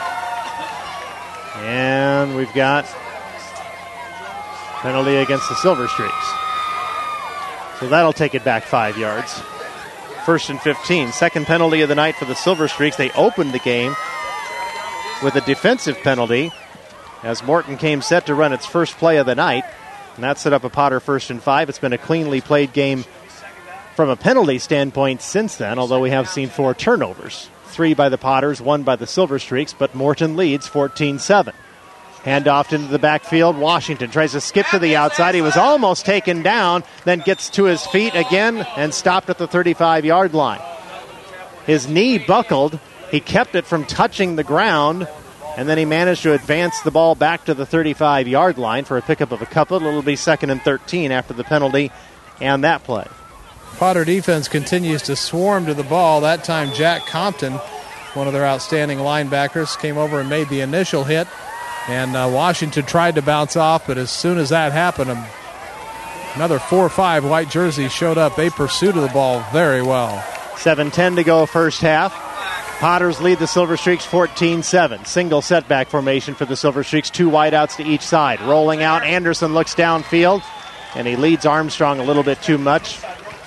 And we've got penalty against the Silver Streaks. So that'll take it back five yards. First and fifteen. Second penalty of the night for the Silver Streaks. They opened the game with a defensive penalty as Morton came set to run its first play of the night. And that set up a Potter first and five. It's been a cleanly played game from a penalty standpoint since then, although we have seen four turnovers. Three by the Potters, one by the Silver Streaks, but Morton leads fourteen seven. Handoff into the backfield. Washington tries to skip to the outside. He was almost taken down, then gets to his feet again and stopped at the thirty-five-yard line. His knee buckled. He kept it from touching the ground, and then he managed to advance the ball back to the thirty-five-yard line for a pickup of a couple. It'll be second and thirteen after the penalty and that play. Potter defense continues to swarm to the ball. That time Jack Compton, one of their outstanding linebackers, came over and made the initial hit. And uh, Washington tried to bounce off, but as soon as that happened, um, another four or five white jerseys showed up. They pursued the ball very well. seven ten to go first half. Potters lead the Silver Streaks fourteen seven. Single setback formation for the Silver Streaks. Two wideouts to each side. Rolling out, Anderson looks downfield, and he leads Armstrong a little bit too much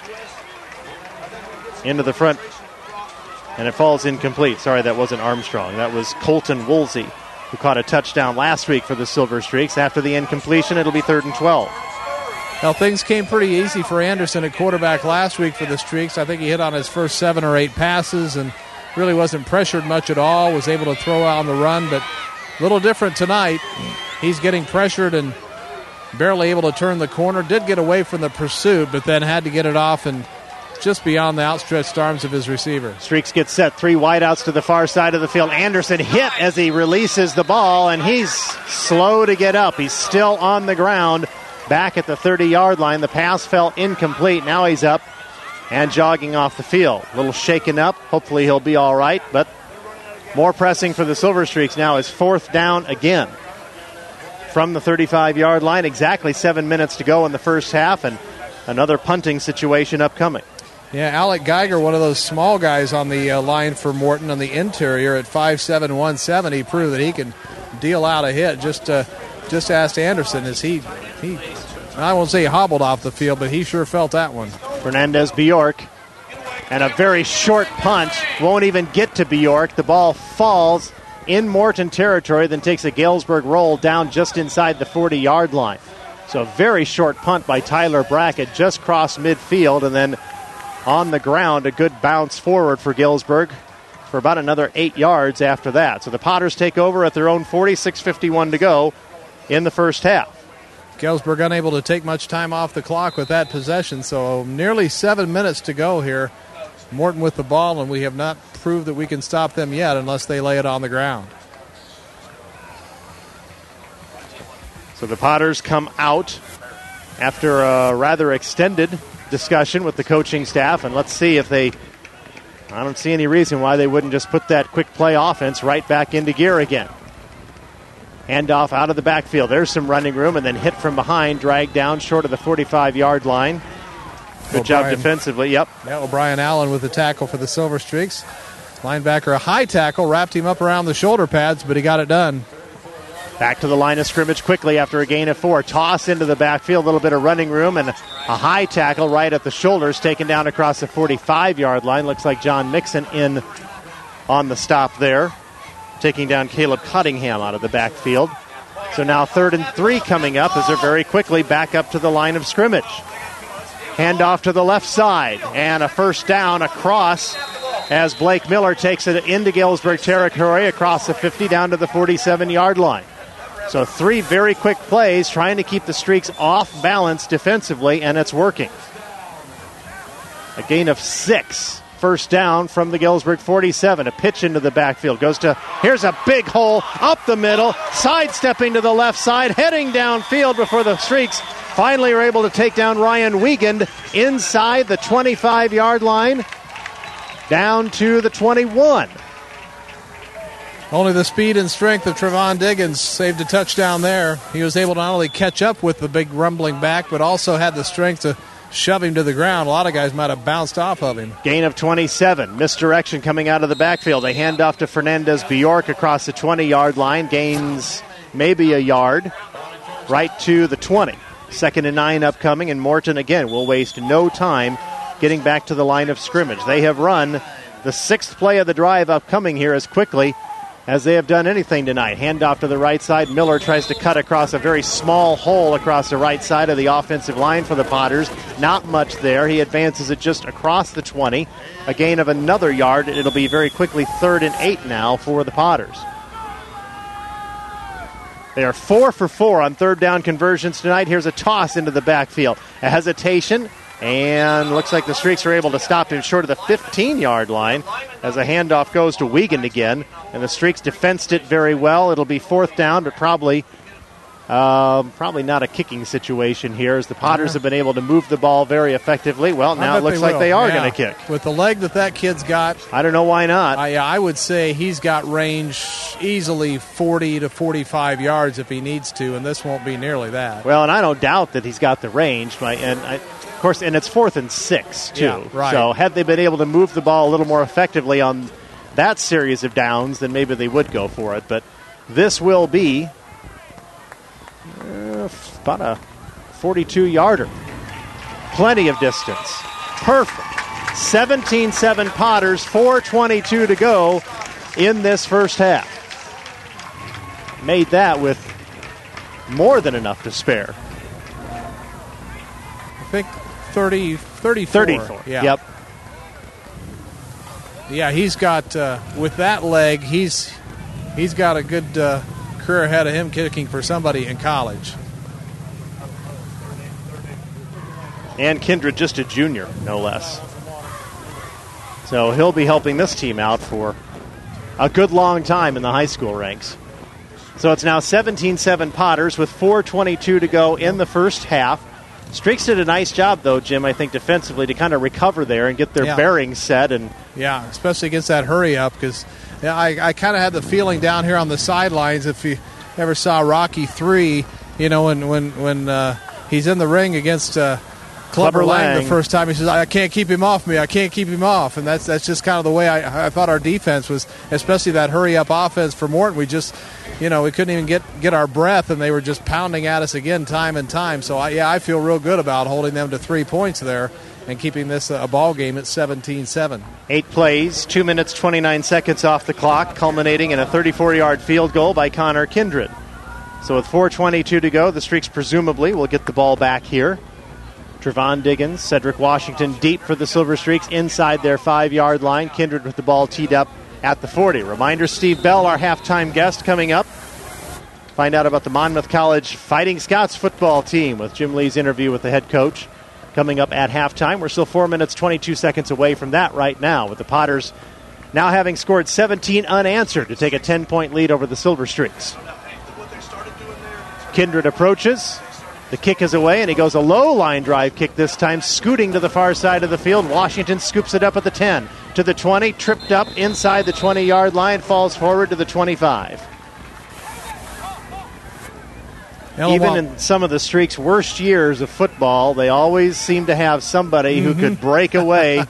into the front, and it falls incomplete. Sorry, that wasn't Armstrong. That was Colton Woolsey, who caught a touchdown last week for the Silver Streaks. After the incompletion, it'll be third and twelve. Well, things came pretty easy for Anderson at quarterback last week for the Streaks. I think he hit on his first seven or eight passes and really wasn't pressured much at all, was able to throw out on the run, but a little different tonight. He's getting pressured and barely able to turn the corner. Did get away from the pursuit, but then had to get it off and just beyond the outstretched arms of his receiver. Streaks get set. Three wideouts to the far side of the field. Anderson hit as he releases the ball, and he's slow to get up. He's still on the ground back at the thirty-yard line. The pass fell incomplete. Now he's up and jogging off the field. A little shaken up. Hopefully he'll be all right, but more pressing for the Silver Streaks now is fourth down again from the thirty-five-yard line. Exactly seven minutes to go in the first half, and another punting situation upcoming. Yeah, Alec Geiger, one of those small guys on the uh, line for Morton on the interior at five seven, one seventy, proved that he can deal out a hit. Just uh, just asked Anderson, is he he I won't say he hobbled off the field, but he sure felt that one. Fernandez Bjork. And a very short punch. Won't even get to Bjork. The ball falls in Morton territory, then takes a Galesburg roll down just inside the forty-yard line. So a very short punt by Tyler Brackett, just crossed midfield, and then on the ground, a good bounce forward for Galesburg for about another eight yards after that. So the Potters take over at their own forty, six fifty-one to go in the first half. Galesburg unable to take much time off the clock with that possession, so nearly seven minutes to go here. Morton with the ball, and we have not proved that we can stop them yet unless they lay it on the ground. So the Potters come out after a rather extended discussion with the coaching staff, and let's see if they, I don't see any reason why they wouldn't just put that quick play offense right back into gear again. Handoff out of the backfield. There's some running room, and then hit from behind, dragged down short of the forty-five-yard line. Good O'Brien, job defensively, yep. Yeah, O'Brien Allen with the tackle for the Silver Streaks. Linebacker, a high tackle, wrapped him up around the shoulder pads, but he got it done. Back to the line of scrimmage quickly after a gain of four. Toss into the backfield, a little bit of running room, and a high tackle right at the shoulders, taken down across the forty-five-yard line. Looks like John Mixon in on the stop there, taking down Caleb Cottingham out of the backfield. So now third and three coming up as they're very quickly back up to the line of scrimmage. Handoff to the left side, and a first down across as Blake Miller takes it into Galesburg territory across the fifty down to the forty-seven-yard line. So three very quick plays trying to keep the Streaks off balance defensively, and it's working. A gain of six. First down from the Galesburg forty-seven. A pitch into the backfield. Goes to, here's a big hole up the middle, sidestepping to the left side, heading downfield before the Streaks finally are able to take down Ryan Wiegand inside the twenty-five-yard line, down to the twenty-one. Only the speed and strength of Trevon Diggins saved a touchdown there. He was able to not only catch up with the big rumbling back, but also had the strength to shove him to the ground. A lot of guys might have bounced off of him. Gain of twenty-seven. Misdirection coming out of the backfield. A handoff to Fernandez Bjork across the twenty-yard line. Gains maybe a yard right to the twenty. Second and nine upcoming, and Morton again will waste no time getting back to the line of scrimmage. They have run the sixth play of the drive upcoming here as quickly as they have done anything tonight. Handoff to the right side. Miller tries to cut across a very small hole across the right side of the offensive line for the Potters. Not much there. He advances it just across the twenty. A gain of another yard. It'll be very quickly third and eight now for the Potters. They are four for four on third down conversions tonight. Here's a toss into the backfield. A hesitation, and looks like the Streaks are able to stop him short of the fifteen-yard line as a handoff goes to Wiegand again. And the Streaks defensed it very well. It'll be fourth down, but probably um, probably not a kicking situation here as the Potters Uh-huh. have been able to move the ball very effectively. Well, now it looks they like will. they are Yeah. going to kick. With the leg that that kid's got, I don't know why not. I, I would say he's got range easily forty to forty-five yards if he needs to, and this won't be nearly that. Well, and I don't doubt that he's got the range. My, and I, of course, and it's fourth and six, too. Yeah, right. So had they been able to move the ball a little more effectively on that series of downs, then maybe they would go for it. But this will be uh, about a forty-two-yarder. Plenty of distance. Perfect. seventeen seven Potters, four twenty-two to go in this first half. Made that with more than enough to spare. I think thirty, thirty-four. thirty-four, Yeah. yep. Yeah, he's got, uh, with that leg, he's he's got a good uh, career ahead of him kicking for somebody in college. And Kindred just a junior, no less. So he'll be helping this team out for a good long time in the high school ranks. So it's now seventeen seven Potters with four twenty-two to go in the first half. Streaks did a nice job, though, Jim, I think, defensively to kind of recover there and get their Yeah. bearings set. And Yeah, especially against that hurry-up, because yeah, I, I kind of had the feeling down here on the sidelines, if you ever saw Rocky three, you know, when when, when uh, he's in the ring against uh, Clubber Lang, Lang the first time, he says, I can't keep him off me. I can't keep him off. And that's that's just kind of the way I, I thought our defense was, especially that hurry-up offense for Morton. We just, you know, we couldn't even get, get our breath, and they were just pounding at us again time and time. So, I, yeah, I feel real good about holding them to three points there and keeping this a ball game at seventeen seven. Eight plays, two minutes, twenty-nine seconds off the clock, culminating in a thirty-four-yard field goal by Connor Kindred. So with four twenty-two to go, the Streaks presumably will get the ball back here. Trevon Diggins, Cedric Washington deep for the Silver Streaks inside their five-yard line. Kindred with the ball teed up at the forty. Reminder, Steve Bell, our halftime guest, coming up. Find out about the Monmouth College Fighting Scots football team with Jim Lee's interview with the head coach coming up at halftime. We're still four minutes, twenty-two seconds away from that right now, with the Potters now having scored seventeen unanswered to take a ten-point lead over the Silver Streaks. Kindred approaches. The kick is away, and he goes a low line drive kick this time, scooting to the far side of the field. Washington scoops it up at the ten, to the twenty, tripped up inside the twenty-yard line, falls forward to the twenty-five. Even in some of the Streaks' worst years of football, they always seem to have somebody mm-hmm. who could break away,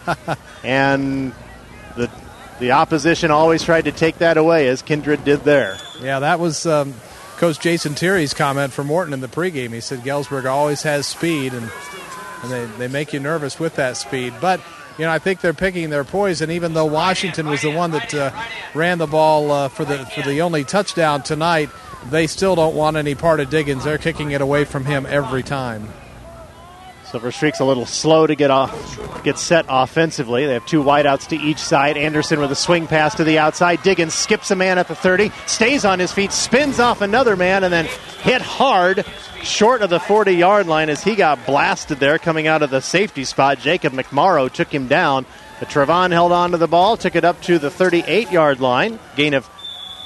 and the the opposition always tried to take that away, as Kindred did there. Yeah, that was um, Coach Jason Terry's comment for Morton in the pregame. He said Galesburg always has speed, and, and they, they make you nervous with that speed. But, you know, I think they're picking their poison, even though Washington was the one that uh, ran the ball uh, for the for the only touchdown tonight. They still don't want any part of Diggins. They're kicking it away from him every time. Silver Streaks a little slow to get off, get set offensively. They have two wideouts to each side. Anderson with a swing pass to the outside. Diggins skips a man at the thirty, stays on his feet, spins off another man, and then hit hard short of the forty-yard line as he got blasted there coming out of the safety spot. Jacob McMorrow took him down. But Trevon held on to the ball, took it up to the thirty-eight-yard line. Gain of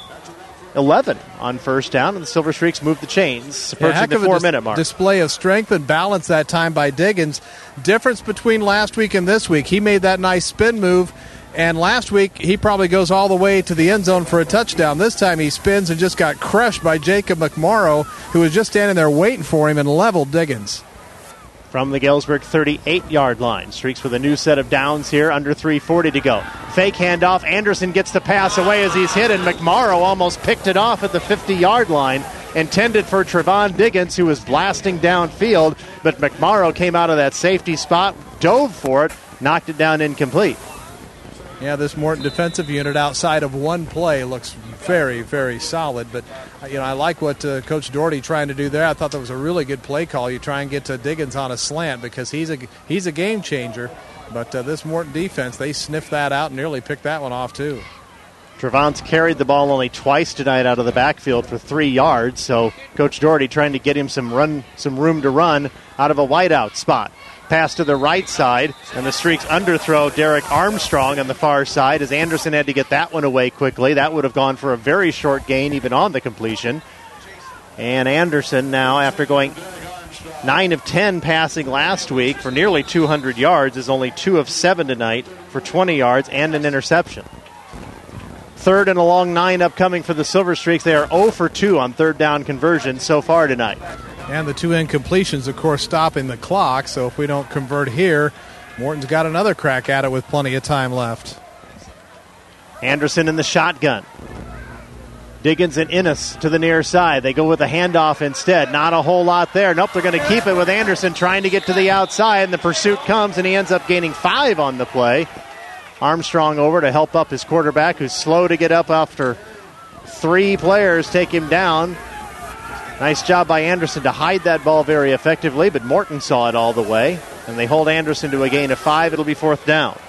eleven on first down, and the Silver Streaks move the chains, approaching yeah, the four-minute dis- mark. Display of strength and balance that time by Diggins. Difference between last week and this week. He made that nice spin move, and last week he probably goes all the way to the end zone for a touchdown. This time he spins and just got crushed by Jacob McMorrow, who was just standing there waiting for him and leveled Diggins. From the Galesburg thirty-eight-yard line. Streaks with a new set of downs here, under three forty to go. Fake handoff. Anderson gets the pass away as he's hit, and McMorrow almost picked it off at the fifty-yard line. Intended for Trevon Diggins, who was blasting downfield, but McMorrow came out of that safety spot, dove for it, knocked it down incomplete. Yeah, this Morton defensive unit outside of one play looks very, very solid. But, you know, I like what uh, Coach Doherty trying to do there. I thought that was a really good play call. You try and get to Diggins on a slant because he's a he's a game changer. But uh, this Morton defense, they sniffed that out and nearly picked that one off too. Trevon's carried the ball only twice tonight out of the backfield for three yards. So Coach Doherty trying to get him some run, some room to run out of a wideout spot. Pass to the right side, and the Streaks underthrow Derek Armstrong on the far side as Anderson had to get that one away quickly. That would have gone for a very short gain even on the completion. And Anderson now, after going nine of ten passing last week for nearly two hundred yards, is only two of seven tonight for twenty yards and an interception. Third and a long nine upcoming for the Silver Streaks. They are zero for two on third down conversion so far tonight. And the two incompletions, of course, stopping the clock. So if we don't convert here, Morton's got another crack at it with plenty of time left. Anderson in the shotgun. Diggins and Innes to the near side. They go with a handoff instead. Not a whole lot there. Nope, they're going to keep it with Anderson trying to get to the outside. And the pursuit comes, and he ends up gaining five on the play. Armstrong over to help up his quarterback, who's slow to get up after three players take him down. Nice job by Anderson to hide that ball very effectively, but Morton saw it all the way, and they hold Anderson to a gain of five. It'll be fourth down.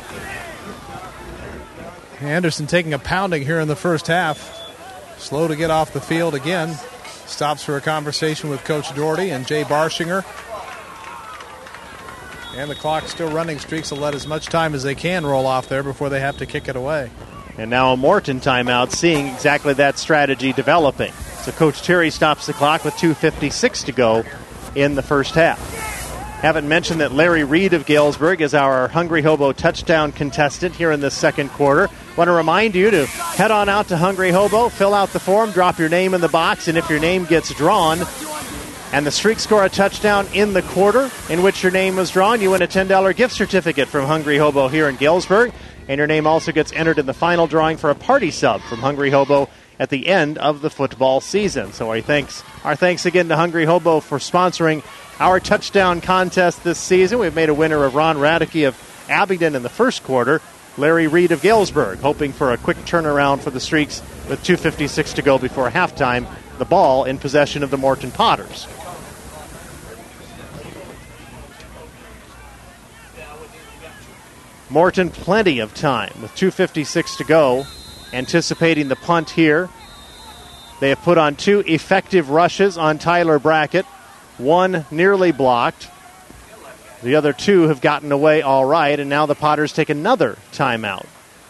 Anderson taking a pounding here in the first half. Slow to get off the field again. Stops for a conversation with Coach Doherty and Jay Barshinger. And the clock still running. Streaks will let as much time as they can roll off there before they have to kick it away. And now a Morton timeout, seeing exactly that strategy developing. So Coach Terry stops the clock with two fifty-six to go in the first half. Haven't mentioned that Larry Reed of Galesburg is our Hungry Hobo touchdown contestant here in the second quarter. Want to remind you to head on out to Hungry Hobo, fill out the form, drop your name in the box, and if your name gets drawn and the Streaks score a touchdown in the quarter in which your name was drawn, you win a ten dollars gift certificate from Hungry Hobo here in Galesburg. And your name also gets entered in the final drawing for a party sub from Hungry Hobo at the end of the football season. So our thanks, our thanks again to Hungry Hobo for sponsoring our touchdown contest this season. We've made a winner of Ron Radicke of Abingdon in the first quarter, Larry Reed of Galesburg, hoping for a quick turnaround for the Streaks with two fifty-six to go before halftime. The ball in possession of the Morton Potters. Morton plenty of time with two fifty-six to go, anticipating the punt here. They have put on two effective rushes on Tyler Brackett, one nearly blocked. The other two have gotten away all right, and now the Potters take another timeout.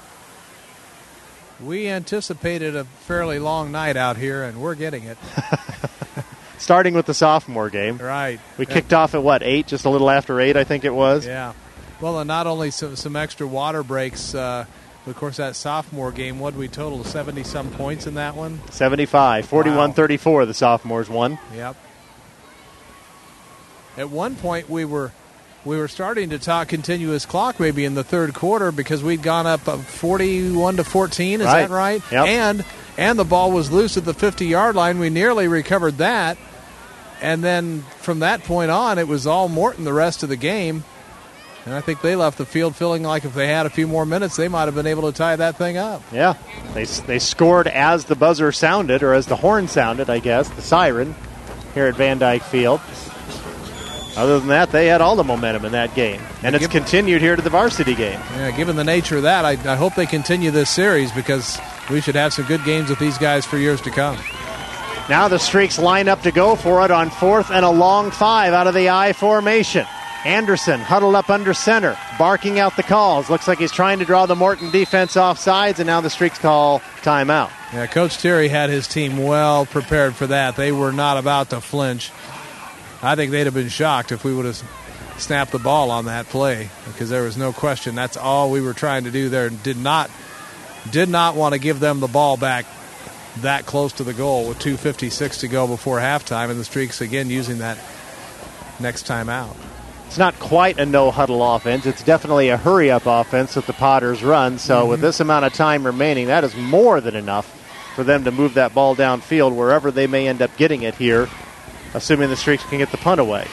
We anticipated a fairly long night out here, and we're getting it. Starting with the sophomore game. Right. We kicked off at, what, eight? Just a little after eight, I think it was. Yeah. Well, and not only some, some extra water breaks, uh, but of course that sophomore game, what did we total, seventy-some points in that one? seventy-five, forty-one thirty-four the sophomores won. Yep. At one point we were we were starting to talk continuous clock maybe in the third quarter because we'd gone up forty-one to fourteen, is right. that right? Yep. And and the ball was loose at the fifty-yard line. We nearly recovered that. And then from that point on, it was all Morton the rest of the game. And I think they left the field feeling like if they had a few more minutes, they might have been able to tie that thing up. Yeah, they they scored as the buzzer sounded, or as the horn sounded, I guess, the siren here at Van Dyke Field. Other than that, they had all the momentum in that game. And it's given, continued here to the varsity game. Yeah, given the nature of that, I, I hope they continue this series because we should have some good games with these guys for years to come. Now the Streaks line up to go for it on fourth and a long five out of the I formation. Anderson huddled up under center, barking out the calls. Looks like he's trying to draw the Morton defense off sides, and now the Streaks call timeout. Yeah, Coach Terry had his team well prepared for that. They were not about to flinch. I think they'd have been shocked if we would have snapped the ball on that play because there was no question that's all we were trying to do there. Did not, did not want to give them the ball back that close to the goal with two fifty-six to go before halftime, and the Streaks again using that next time out. It's not quite a no-huddle offense. It's definitely a hurry-up offense that the Potters run. So mm-hmm. with this amount of time remaining, that is more than enough for them to move that ball downfield wherever they may end up getting it here, assuming the Streaks can get the punt away.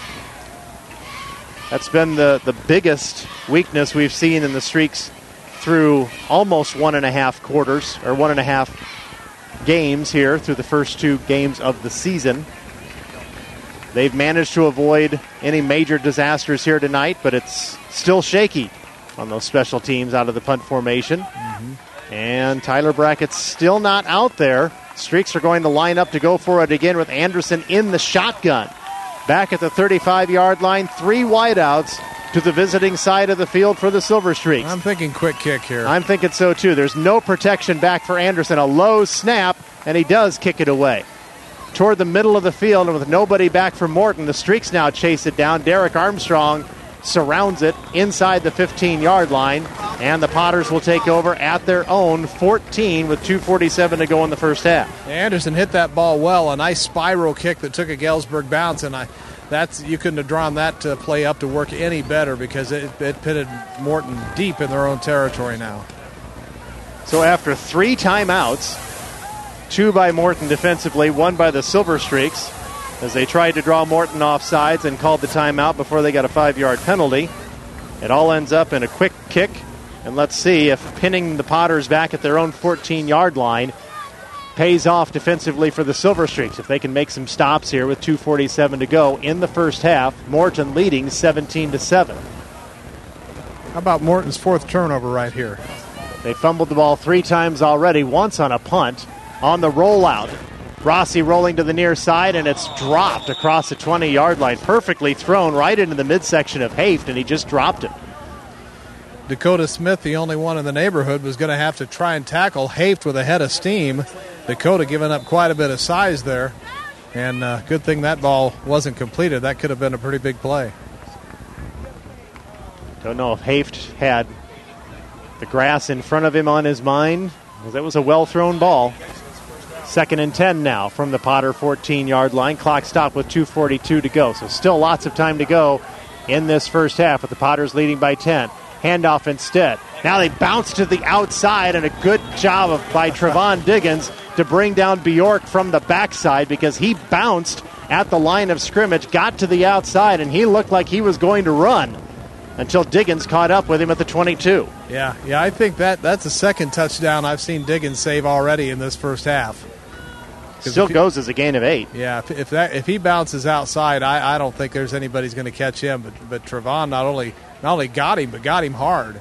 That's been the, the biggest weakness we've seen in the Streaks through almost one and a half quarters, or one and a half games here through the first two games of the season. They've managed to avoid any major disasters here tonight, but it's still shaky on those special teams out of the punt formation. Mm-hmm. And Tyler Brackett's still not out there. Streaks are going to line up to go for it again with Anderson in the shotgun. Back at the thirty-five-yard line, three wideouts to the visiting side of the field for the Silver Streaks. I'm thinking quick kick here. I'm thinking so too. There's no protection back for Anderson. A low snap, and he does kick it away toward the middle of the field, and with nobody back from Morton, the Streaks now chase it down. Derek Armstrong surrounds it inside the fifteen-yard line, and the Potters will take over at their own fourteen with two forty-seven to go in the first half. Anderson hit that ball well, a nice spiral kick that took a Galesburg bounce, and I that's you couldn't have drawn that uh, play up to work any better because it, it pitted Morton deep in their own territory now. So after three timeouts, two by Morton defensively, one by the Silver Streaks, as they tried to draw Morton off sides and called the timeout before they got a five-yard penalty. It all ends up in a quick kick, and let's see if pinning the Potters back at their own fourteen-yard line pays off defensively for the Silver Streaks. If they can make some stops here with two forty-seven to go in the first half, Morton leading seventeen to seven. How about Morton's fourth turnover right here? They fumbled the ball three times already, once on a punt. On the rollout, Rossi rolling to the near side, and it's dropped across the twenty-yard line. Perfectly thrown right into the midsection of Haft, and he just dropped it. Dakota Smith, the only one in the neighborhood, was going to have to try and tackle Haft with a head of steam. Dakota giving up quite a bit of size there, and uh, good thing that ball wasn't completed. That could have been a pretty big play. Don't know if Haft had the grass in front of him on his mind, because that was a well-thrown ball. Second and ten now from the Potter fourteen-yard line. Clock stopped with two forty-two to go. So still lots of time to go in this first half, with the Potters leading by ten. Handoff instead. Now they bounce to the outside, and a good job of, by Trevon Diggins to bring down Bjork from the backside, because he bounced at the line of scrimmage, got to the outside, and he looked like he was going to run until Diggins caught up with him at the twenty-two. Yeah, yeah, I think that that's the second touchdown I've seen Diggins save already in this first half. Still he, goes as a gain of eight. Yeah, if, if that if he bounces outside, I, I don't think there's anybody's going to catch him. But but Trevon not only not only got him, but got him hard.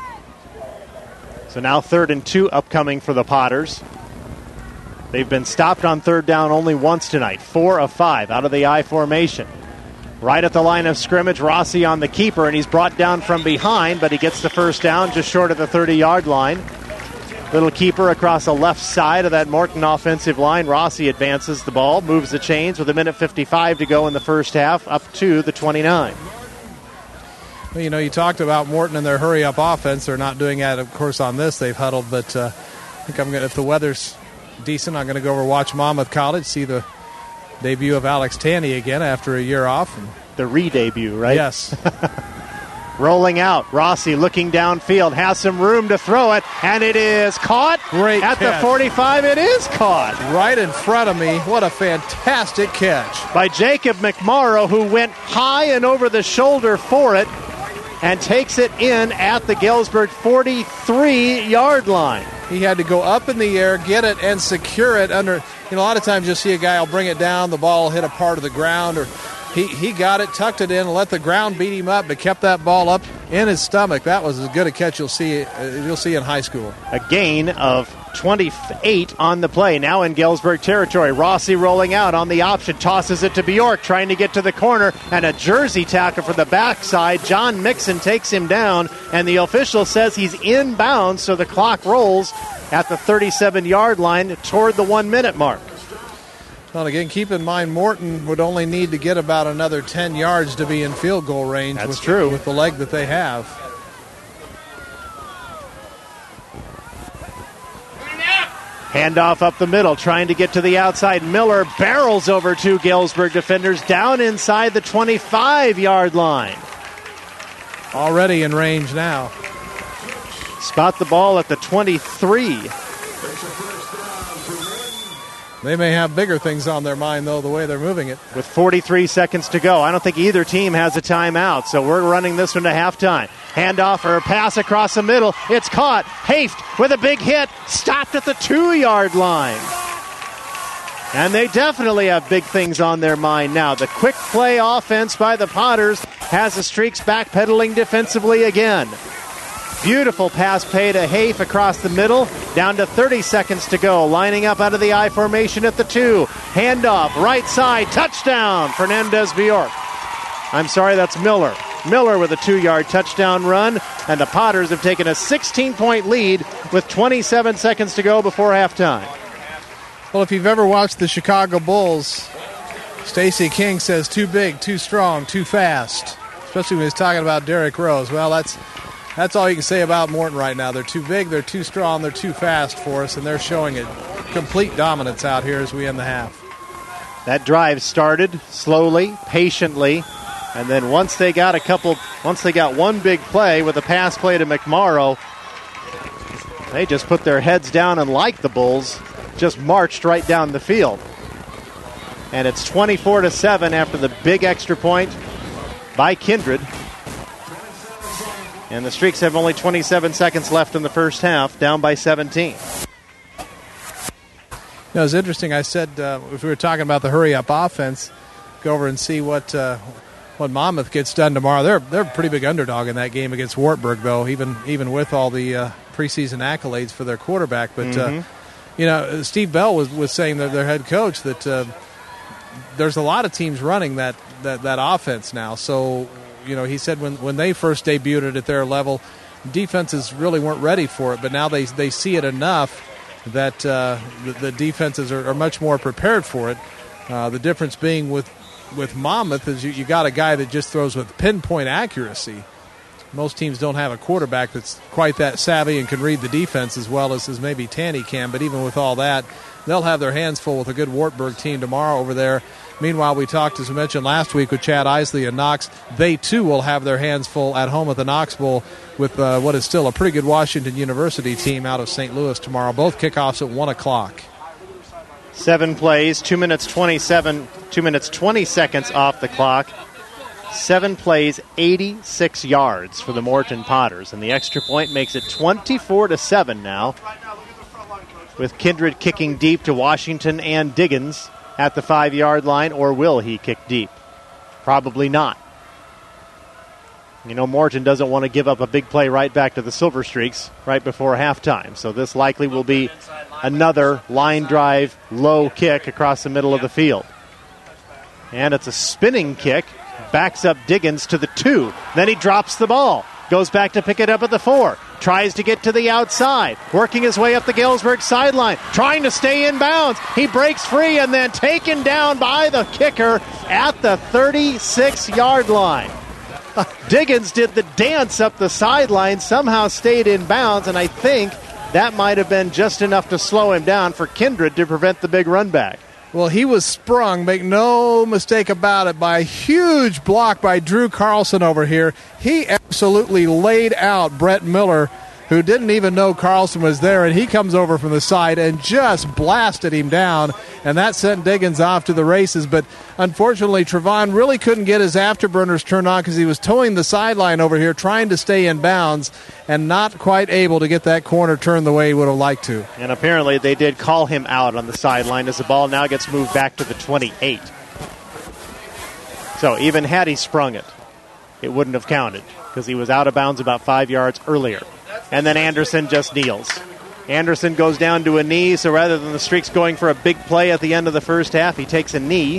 So now third and two upcoming for the Potters. They've been stopped on third down only once tonight. Four of five out of the I formation. Right at the line of scrimmage, Rossi on the keeper, and he's brought down from behind, but he gets the first down just short of the thirty-yard line. Little keeper across the left side of that Morton offensive line. Rossi advances the ball, moves the chains with a minute fifty-five to go in the first half, up to the twenty-nine. Well, you know, you talked about Morton and their hurry-up offense. They're not doing that, of course, on this. They've huddled, but uh, I think I'm gonna, if the weather's decent, I'm going to go over and watch Monmouth College, see the debut of Alex Tanny again after a year off. And the re-debut, right? Yes. Rolling out, Rossi looking downfield, has some room to throw it, and it is caught. Great at catch. The forty-five. It is caught right in front of me. What a fantastic catch by Jacob McMorrow, who went high and over the shoulder for it and takes it in at the Galesburg forty-three-yard line. He had to go up in the air, get it, and secure it under. You know, a lot of times you'll see a guy will bring it down, the ball will hit a part of the ground, or he, he got it, tucked it in, let the ground beat him up, but kept that ball up in his stomach. That was as good a catch you'll see uh, you'll see in high school. A gain of twenty-eight on the play. Now in Galesburg territory. Rossi rolling out on the option, tosses it to Bjork, trying to get to the corner, and a jersey tackle from the backside. John Mixon takes him down, and the official says he's inbounds, so the clock rolls at the thirty-seven-yard line toward the one-minute mark. Well, again, keep in mind Morton would only need to get about another ten yards to be in field goal range. That's with, true. With the leg that they have. Handoff up the middle, trying to get to the outside. Miller barrels over two Galesburg defenders down inside the twenty-five-yard line. Already in range now. Spot the ball at the twenty-three. They may have bigger things on their mind, though, the way they're moving it. With forty-three seconds to go. I don't think either team has a timeout, so we're running this one to halftime. Handoff or a pass across the middle. It's caught. Haft with a big hit. Stopped at the two-yard line. And they definitely have big things on their mind now. The quick play offense by the Potters has the Streaks backpedaling defensively again. Beautiful pass play to Hafe across the middle. Down to thirty seconds to go. Lining up out of the I formation at the two. Handoff, right side, touchdown, Fernandez Bjork. I'm sorry, that's Miller. Miller with a two-yard touchdown run. And the Potters have taken a sixteen-point lead with twenty-seven seconds to go before halftime. Well, if you've ever watched the Chicago Bulls, Stacey King says too big, too strong, too fast. Especially when he's talking about Derrick Rose. Well, that's... That's all you can say about Morton right now. They're too big, they're too strong, they're too fast for us, and they're showing it. Complete dominance out here as we end the half. That drive started slowly, patiently, and then once they got a couple, once they got one big play with a pass play to McMorrow, they just put their heads down and, like the Bulls, just marched right down the field. And it's twenty-four to seven after the big extra point by Kindred. And the Streaks have only twenty-seven seconds left in the first half, down by seventeen. You know, it's interesting. I said uh, if we were talking about the hurry-up offense, go over and see what uh, what Monmouth gets done tomorrow. They're they're a pretty big underdog in that game against Wartburg, though, even even with all the uh, preseason accolades for their quarterback. But mm-hmm. uh, you know, Steve Bell was, was saying that their head coach that uh, there's a lot of teams running that that, that offense now. So. You know, he said when, when they first debuted it at their level, defenses really weren't ready for it, but now they they see it enough that uh, the, the defenses are, are much more prepared for it. Uh, the difference being with with Monmouth is you, you got a guy that just throws with pinpoint accuracy. Most teams don't have a quarterback that's quite that savvy and can read the defense as well as, as maybe Tanny can, but even with all that, they'll have their hands full with a good Wartburg team tomorrow over there. Meanwhile, we talked, as we mentioned last week, with Chad Isley and Knox. They, too, will have their hands full at home at the Knox Bowl with uh, what is still a pretty good Washington University team out of Saint Louis tomorrow. Both kickoffs at one o'clock. Seven plays, two minutes twenty-seven, two minutes twenty seconds off the clock. Seven plays, eighty-six yards for the Morton Potters, and the extra point makes it twenty-four to seven now, with Kindred kicking deep to Washington and Diggins at the five-yard line, or will he kick deep? Probably not. You know, Morton doesn't want to give up a big play right back to the Silver Streaks right before halftime, so this likely will be another line drive, low kick across the middle of the field. And it's a spinning kick, backs up Diggins to the two. Then he drops the ball, goes back to pick it up at the four, tries to get to the outside, working his way up the Galesburg sideline, trying to stay in bounds. He breaks free and then taken down by the kicker at the thirty-six-yard line. Diggins did the dance up the sideline, somehow stayed in bounds, and I think that might have been just enough to slow him down for Kindred to prevent the big run back. Well, he was sprung, make no mistake about it, by a huge block by Drew Carlson over here. He absolutely laid out Brett Miller, who didn't even know Carlson was there, and he comes over from the side and just blasted him down, and that sent Diggins off to the races. But unfortunately, Trevon really couldn't get his afterburners turned on because he was towing the sideline over here, trying to stay in bounds, and not quite able to get that corner turned the way he would have liked to. And apparently they did call him out on the sideline as the ball now gets moved back to the twenty-eight. So even had he sprung it, it wouldn't have counted because he was out of bounds about five yards earlier. And then Anderson just kneels. Anderson goes down to a knee, so rather than the Streaks going for a big play at the end of the first half, he takes a knee,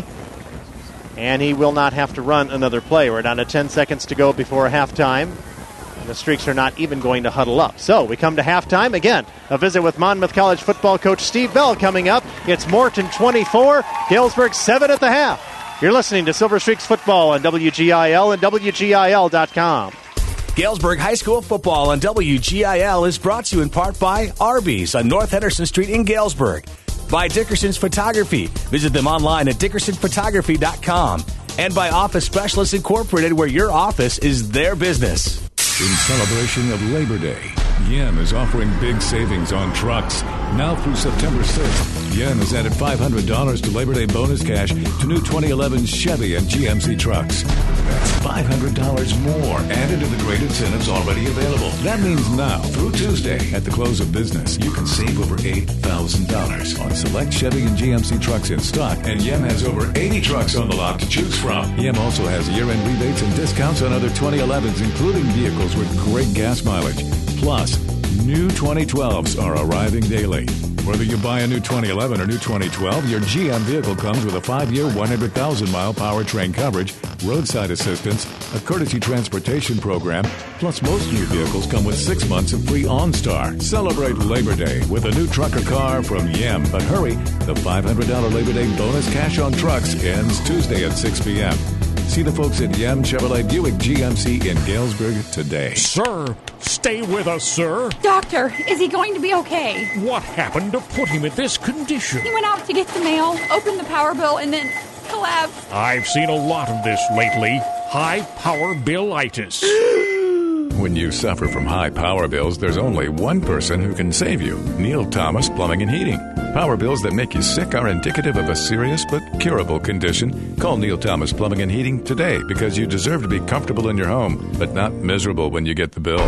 and he will not have to run another play. We're down to ten seconds to go before halftime, and the Streaks are not even going to huddle up. So we come to halftime. Again, a visit with Monmouth College football coach Steve Bell coming up. It's Morton twenty-four, Galesburg seven at the half. You're listening to Silver Streaks football on W G I L and W G I L dot com. Galesburg High School football on W G I L is brought to you in part by Arby's on North Henderson Street in Galesburg, by Dickerson's Photography. Visit them online at dickerson photography dot com. And by Office Specialists Incorporated, where your office is their business. In celebration of Labor Day, Yem is offering big savings on trucks. Now through September sixth, Yem has added five hundred dollars to Labor Day bonus cash to new twenty eleven Chevy and G M C trucks. That's five hundred dollars more added to the great incentives already available. That means now through Tuesday at the close of business, you can save over eight thousand dollars on select Chevy and G M C trucks in stock, and Yem has over eighty trucks on the lot to choose from. Yem also has year-end rebates and discounts on other twenty elevens, including vehicles with great gas mileage. Plus, new twenty twelves are arriving daily. Whether you buy a new twenty eleven or new twenty twelve, your G M vehicle comes with a five-year, one hundred thousand mile powertrain coverage, roadside assistance, a courtesy transportation program, plus most new vehicles come with six months of free OnStar. Celebrate Labor Day with a new truck or car from Yem. But hurry, the five hundred dollars Labor Day bonus cash on trucks ends Tuesday at six p.m. See the folks at Yem Chevrolet Buick G M C in Galesburg today. Sir, stay with us, sir. Doctor, is he going to be okay? What happened to put him in this condition? He went out to get the mail, opened the power bill, and then collapsed. I've seen a lot of this lately. High power billitis. When you suffer from high power bills, there's only one person who can save you. Neil Thomas Plumbing and Heating. Power bills that make you sick are indicative of a serious but curable condition. Call Neil Thomas Plumbing and Heating today because you deserve to be comfortable in your home, but not miserable when you get the bill.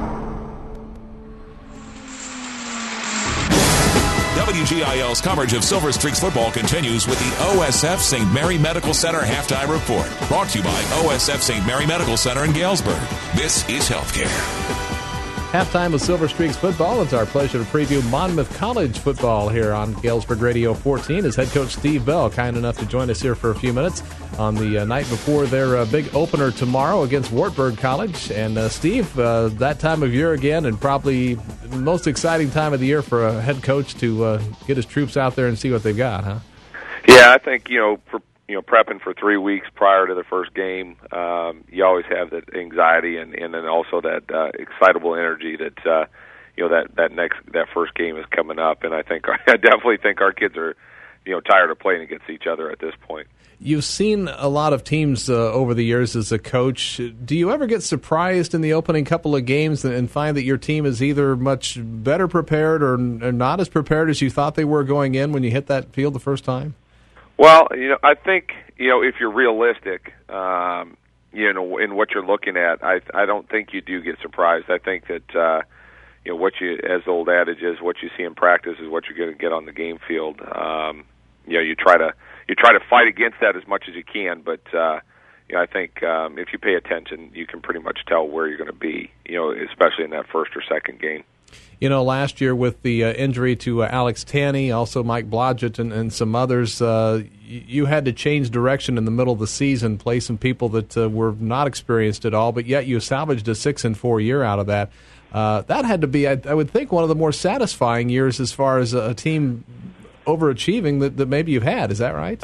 W G I L's coverage of Silver Streaks football continues with the O S F Saint Mary Medical Center halftime report. Brought to you by O S F Saint Mary Medical Center in Galesburg. This is healthcare. Halftime of Silver Streaks football. It's our pleasure to preview Monmouth College football here on Galesburg Radio fourteen as head coach Steve Bell, kind enough to join us here for a few minutes on the uh, night before their uh, big opener tomorrow against Wartburg College. And uh, Steve, uh, that time of year again, and probably the most exciting time of the year for a head coach to uh, get his troops out there and see what they've got, huh? Yeah, I think, you know, for, you know, prepping for three weeks prior to the first game, um, you always have that anxiety and, and then also that uh, excitable energy that, uh, you know that that next that first game is coming up, and I think I definitely think our kids are, you know, tired of playing against each other at this point. You've seen a lot of teams uh, over the years as a coach. Do you ever get surprised in the opening couple of games and find that your team is either much better prepared or, or not as prepared as you thought they were going in when you hit that field the first time? Well, you know, I think, you know, if you're realistic, um, you know, in what you're looking at, I I don't think you do get surprised. I think that, uh, you know, what you, as the old adage is, what you see in practice is what you're going to get on the game field. Um, you know, you try to you try to fight against that as much as you can, but uh, you know, I think um, if you pay attention, you can pretty much tell where you're going to be. You know, especially in that first or second game. You know, last year with the uh, injury to uh, Alex Tanney, also Mike Blodgett, and, and some others, uh, you had to change direction in the middle of the season, play some people that uh, were not experienced at all, but yet you salvaged a six and four year out of that. Uh, that had to be, I, I would think, one of the more satisfying years as far as a, a team overachieving that, that maybe you've had. Is that right?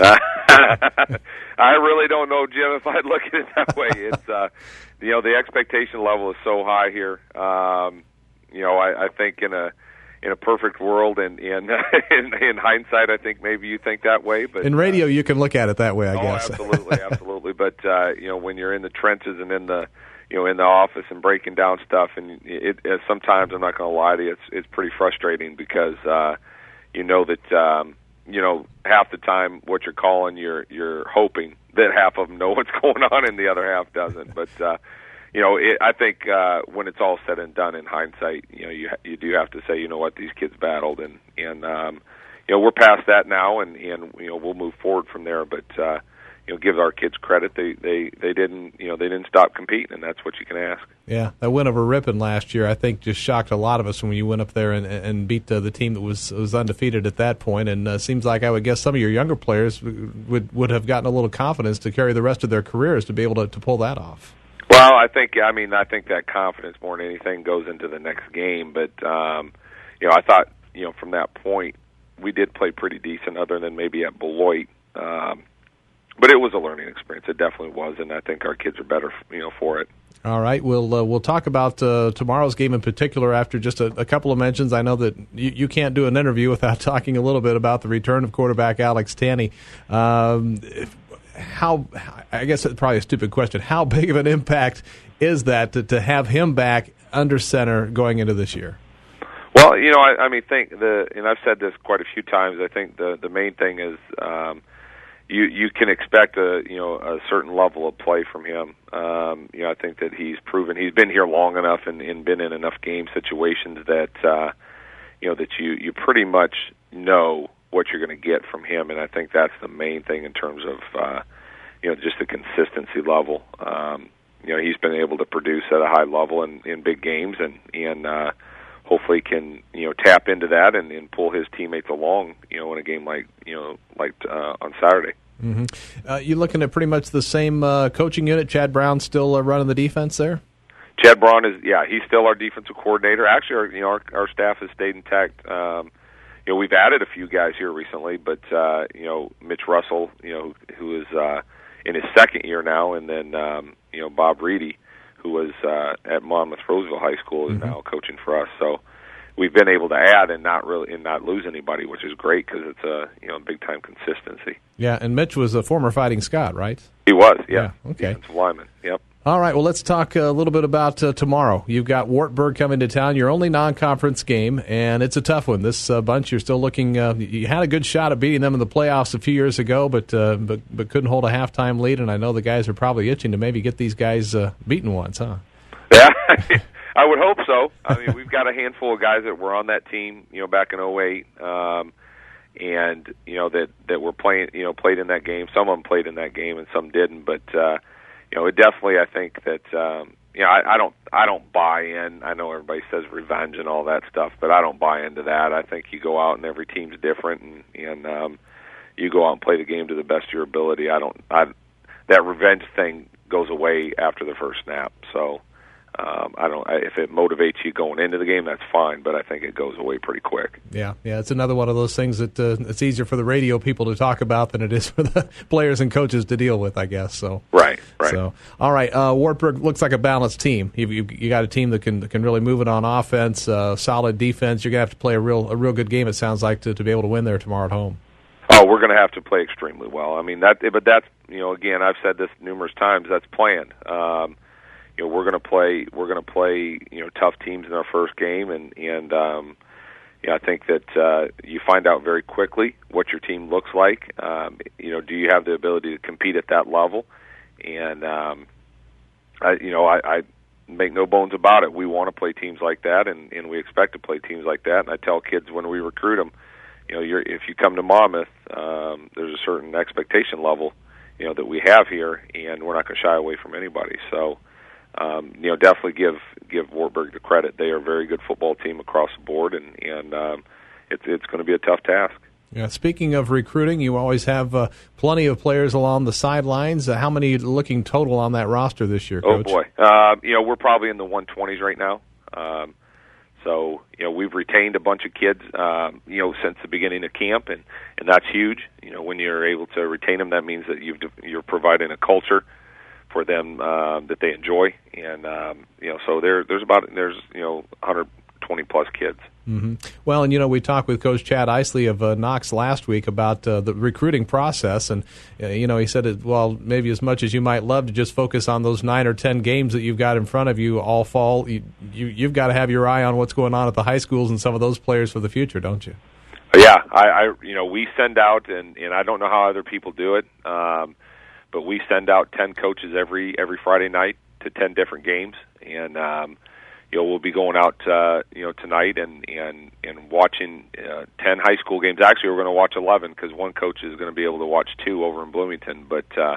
I really don't know, Jim, if I'd look at it that way. It's uh, you know, the expectation level is so high here. Um, you know, I, I think in a in a perfect world, and in, in in hindsight, I think maybe you think that way. But in radio, uh, you can look at it that way, I oh, guess. absolutely, absolutely. But uh, you know, when you're in the trenches and in the you know in the office and breaking down stuff, and it, it sometimes I'm not going to lie to you, it's it's pretty frustrating because uh, you know that um, you know half the time what you're calling, you're you're hoping that half of them know what's going on and the other half doesn't. But uh, you know, it, I think uh, when it's all said and done in hindsight, you know, you you do have to say, you know what, these kids battled, and and um, you know, we're past that now, and and you know, we'll move forward from there. But uh, you know, give our kids credit; they they they didn't you know they didn't stop competing, and that's what you can ask. Yeah, that win over Ripon last year, I think, just shocked a lot of us when you went up there and, and beat uh, the team that was was undefeated at that point. And uh, seems like I would guess some of your younger players would would have gotten a little confidence to carry the rest of their careers to be able to, to pull that off. Well, I think I mean I think that confidence more than anything goes into the next game. But um, you know, I thought you know from that point we did play pretty decent, other than maybe at Beloit. Um, but it was a learning experience. It definitely was, and I think our kids are better, you know, for it. All right, we'll uh, we'll talk about uh, tomorrow's game in particular after just a, a couple of mentions. I know that you, you can't do an interview without talking a little bit about the return of quarterback Alex Tanney. Um, if, how I guess it's probably a stupid question. How big of an impact is that to, to have him back under center going into this year? Well, you know, I, I mean, think the and I've said this quite a few times. I think the the main thing is um, you you can expect a you know a certain level of play from him. Um, you know, I think that he's proven he's been here long enough and, and been in enough game situations that uh, you know that you you pretty much know what you're going to get from him, and I think that's the main thing in terms of uh, you know just the consistency level. Um, you know, he's been able to produce at a high level in, in big games, and and uh, hopefully can you know tap into that and, and pull his teammates along. You know, in a game like you know like uh, on Saturday. Mm-hmm. Uh, you looking at pretty much the same uh, coaching unit? Chad Brown still uh, running the defense there? Chad Brown is yeah, he's still our defensive coordinator. Actually, our, you know our, our staff has stayed intact. Um, You know, we've added a few guys here recently, but uh, you know, Mitch Russell, you know, who is uh, in his second year now, and then um, you know, Bob Reedy, who was uh, at Monmouth Roseville High School, is mm-hmm. now coaching for us. So we've been able to add and not really and not lose anybody, which is great because it's a you know big time consistency. Yeah, and Mitch was a former Fighting Scot, right? He was, yeah. yeah okay, defensive lineman. Yep. All right, well, let's talk a little bit about uh, tomorrow. You've got Wartburg coming to town, your only non-conference game, and it's a tough one. This uh, bunch, you're still looking uh, – you had a good shot at beating them in the playoffs a few years ago, but uh, but but couldn't hold a halftime lead, and I know the guys are probably itching to maybe get these guys uh, beaten once, huh? Yeah, I would hope so. I mean, we've got a handful of guys that were on that team, you know, back in oh eight, um, and, you know, that, that were playing, you know, played in that game. Some of them played in that game and some didn't, but uh, – you know, it definitely. I think that um, you know, I, I don't, I don't buy in. I know everybody says revenge and all that stuff, but I don't buy into that. I think you go out and every team's different, and and um, you go out and play the game to the best of your ability. I don't, I, that revenge thing goes away after the first snap. So, Um, I don't. If it motivates you going into the game, that's fine. But I think it goes away pretty quick. Yeah, yeah. It's another one of those things that uh, it's easier for the radio people to talk about than it is for the players and coaches to deal with, I guess. So right, right. So all right, uh, Wartburg looks like a balanced team. You you, you got a team that can can really move it on offense, uh, solid defense. You're gonna have to play a real a real good game. It sounds like to, to be able to win there tomorrow at home. Oh, we're going to have to play extremely well. I mean that, but that's you know again I've said this numerous times. That's planned. Um, you know we're going to play we're going to play you know tough teams in our first game, and and um, you know, I think that uh, you find out very quickly what your team looks like. Um, you know, do you have the ability to compete at that level? And um, I, you know, I, I make no bones about it. We want to play teams like that, and, and we expect to play teams like that. And I tell kids when we recruit them, you know, you're, if you come to Monmouth, um, there's a certain expectation level, you know, that we have here, and we're not going to shy away from anybody. So, um, you know, definitely give give Wartburg the credit. They are a very good football team across the board, and and um, it's it's going to be a tough task. Yeah. Speaking of recruiting, you always have uh, plenty of players along the sidelines. Uh, how many looking total on that roster this year, Coach? Oh boy, uh, you know, we're probably in the one twenties right now. Um, So, you know, we've retained a bunch of kids, um, you know, since the beginning of camp, and, and that's huge. You know, when you're able to retain them, that means that you've, you're providing a culture for them uh, that they enjoy. And, um, you know, so there, there's about, there's, you know, one hundred twenty plus kids. Mm-hmm. Well, and, you know, we talked with Coach Chad Isley of uh, Knox last week about uh, the recruiting process. And, uh, you know, he said, it, well, maybe as much as you might love to just focus on those nine or ten games that you've got in front of you all fall, you, you, you've got to have your eye on what's going on at the high schools and some of those players for the future, don't you? Yeah, I, I you know, we send out, and, and I don't know how other people do it, um, but we send out ten coaches every every Friday night to ten different games. And, um you know, we'll be going out, uh, you know, tonight and and and watching uh, ten high school games. Actually, we're going to watch eleven because one coach is going to be able to watch two over in Bloomington. But uh,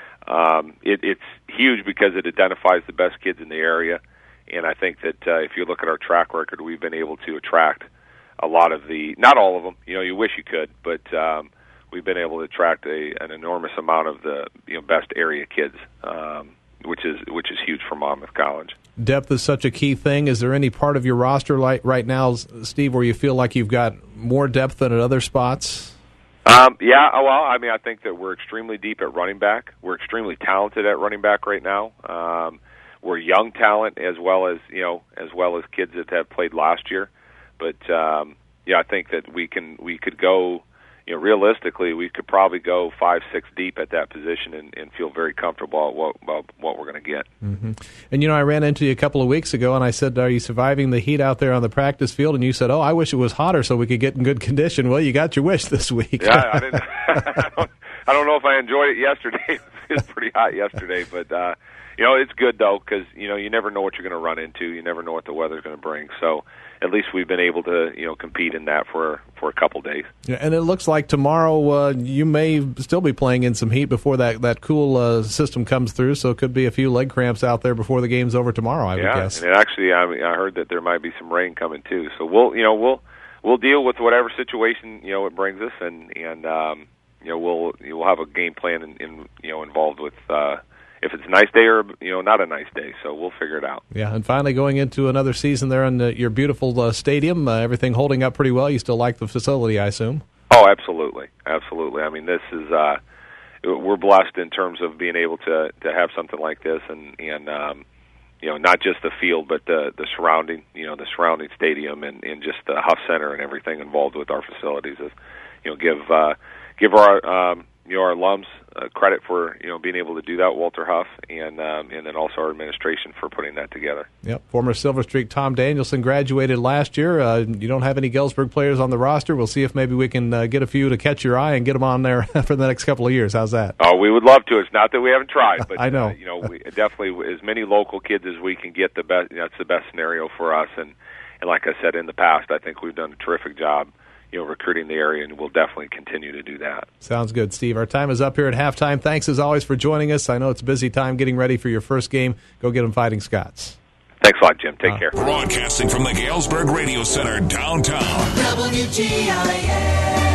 um, it, it's huge because it identifies the best kids in the area, and I think that uh, if you look at our track record, we've been able to attract a lot of the, not all of them. You know, you wish you could, but um, we've been able to attract a, an enormous amount of the you know best area kids, um, which is which is huge for Monmouth College. Depth is such a key thing. Is there any part of your roster like right now, Steve, where you feel like you've got more depth than at other spots? Um, yeah, well, I mean, I think that we're extremely deep at running back. We're extremely talented at running back right now. Um, we're young talent as well as you know, as well as kids that have played last year. But um, yeah, I think that we can we could go. You know, realistically, we could probably go five, six deep at that position and, and feel very comfortable about what, what we're going to get. Mm-hmm. And, you know, I ran into you a couple of weeks ago, and I said, are you surviving the heat out there on the practice field? And you said, oh, I wish it was hotter so we could get in good condition. Well, you got your wish this week. Yeah, I, didn't, I, don't, I don't know if I enjoyed it yesterday. It was pretty hot yesterday. But, uh, you know, it's good, though, because, you know, you never know what you're going to run into. You never know what the weather's going to bring. So at least we've been able to, you know, compete in that for for a couple days. Yeah, and it looks like tomorrow uh, you may still be playing in some heat before that, that cool uh, system comes through, so it could be a few leg cramps out there before the game's over tomorrow, I yeah, would guess. And it actually, I, mean, I heard that there might be some rain coming too. So we'll, you know, we'll we'll deal with whatever situation, you know, it brings us, and and um, you know, we'll we'll have a game plan in, in you know involved with. Uh, if it's a nice day or, you know, not a nice day. So we'll figure it out. Yeah, and finally going into another season there in the, your beautiful uh, stadium, uh, everything holding up pretty well. You still like the facility, I assume? Oh, absolutely. Absolutely. I mean, this is, uh, we're blessed in terms of being able to, to have something like this and, and um, you know, not just the field, but the, the surrounding, you know, the surrounding stadium and, and just the Huff Center and everything involved with our facilities is, you know, give, uh, give our, um, you know, our alums uh, credit for, you know, being able to do that, Walter Huff, and um, and then also our administration for putting that together. Yep. Former Silver Streak Tom Danielson graduated last year. Uh, you don't have any Galesburg players on the roster. We'll see if maybe we can uh, get a few to catch your eye and get them on there for the next couple of years. How's that? Oh, we would love to. It's not that we haven't tried, but I know. Uh, you know, we definitely as many local kids as we can get. The best. You know, that's the best scenario for us. And and like I said in the past, I think we've done a terrific job, you know, recruiting the area, and we'll definitely continue to do that. Sounds good, Steve. Our time is up here at halftime. Thanks, as always, for joining us. I know it's a busy time getting ready for your first game. Go get them Fighting Scots. Thanks a lot, Jim. Take uh, care. Broadcasting from the Galesburg Radio Center downtown. W G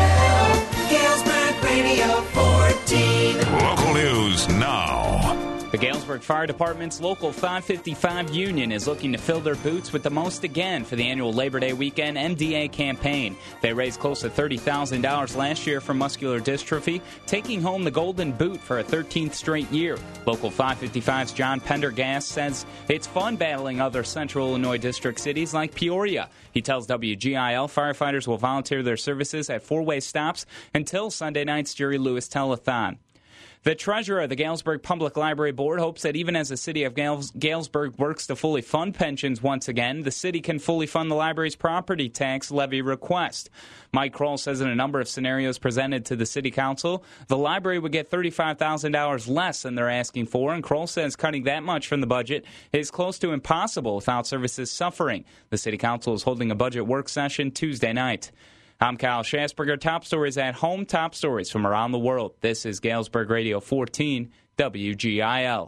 I L, Galesburg Radio fourteen. Local news now. The Galesburg Fire Department's Local five fifty-five Union is looking to fill their boots with the most again for the annual Labor Day weekend M D A campaign. They raised close to thirty thousand dollars last year for muscular dystrophy, taking home the Golden Boot for a thirteenth straight year. Local five fifty-five's John Pendergast says it's fun battling other central Illinois district cities like Peoria. He tells W G I L firefighters will volunteer their services at four-way stops until Sunday night's Jerry Lewis Telethon. The treasurer of the Galesburg Public Library Board hopes that even as the city of Gales- Galesburg works to fully fund pensions once again, the city can fully fund the library's property tax levy request. Mike Kroll says in a number of scenarios presented to the city council, the library would get thirty-five thousand dollars less than they're asking for, and Kroll says cutting that much from the budget is close to impossible without services suffering. The city council is holding a budget work session Tuesday night. I'm Kyle Schasberger. Top stories at home, top stories from around the world. This is Galesburg Radio fourteen, W G I L.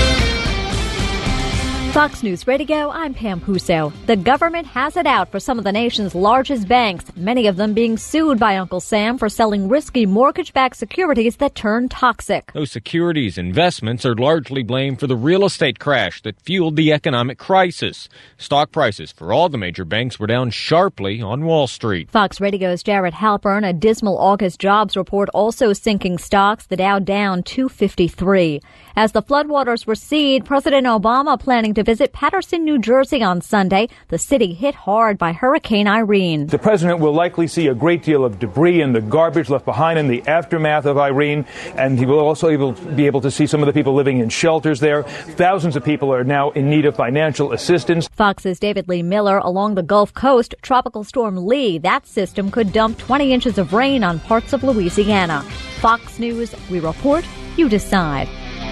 Fox News Radio, I'm Pam Huso. The government has it out for some of the nation's largest banks, many of them being sued by Uncle Sam for selling risky mortgage-backed securities that turn toxic. Those securities investments are largely blamed for the real estate crash that fueled the economic crisis. Stock prices for all the major banks were down sharply on Wall Street. Fox Radio's Jared Halpern, a dismal August jobs report also sinking stocks, the Dow down two fifty-three. As the floodwaters recede, President Obama planning to visit Paterson, New Jersey on Sunday, the city hit hard by Hurricane Irene. The president will likely see a great deal of debris and the garbage left behind in the aftermath of Irene, and he will also able, be able to see some of the people living in shelters there. Thousands of people are now in need of financial assistance. Fox's David Lee Miller along the Gulf Coast, Tropical Storm Lee, that system could dump twenty inches of rain on parts of Louisiana. Fox News, we report, you decide.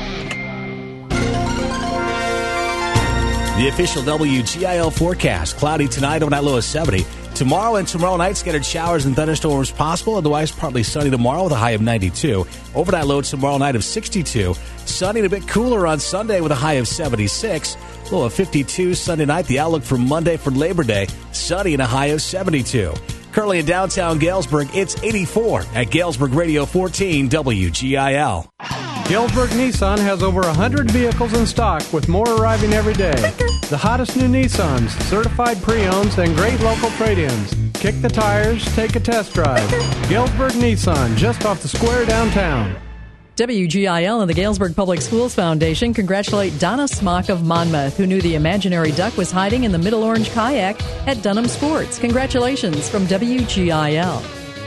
The official W G I L forecast. Cloudy tonight, overnight low of seventy. Tomorrow and tomorrow night, scattered showers and thunderstorms possible. Otherwise, partly sunny tomorrow with a high of ninety-two. Overnight low tomorrow night of sixty-two. Sunny and a bit cooler on Sunday with a high of seventy-six. Low of fifty-two Sunday night. The outlook for Monday for Labor Day. Sunny and a high of seventy-two. Currently in downtown Galesburg, it's eighty-four at Galesburg Radio fourteen W G I L. Galesburg Nissan has over one hundred vehicles in stock, with more arriving every day. The hottest new Nissans, certified pre-owns, and great local trade-ins. Kick the tires, take a test drive. Galesburg Nissan, just off the square downtown. W G I L and the Galesburg Public Schools Foundation congratulate Donna Smock of Monmouth, who knew the imaginary duck was hiding in the Middle Orange kayak at Dunham Sports. Congratulations from W G I L.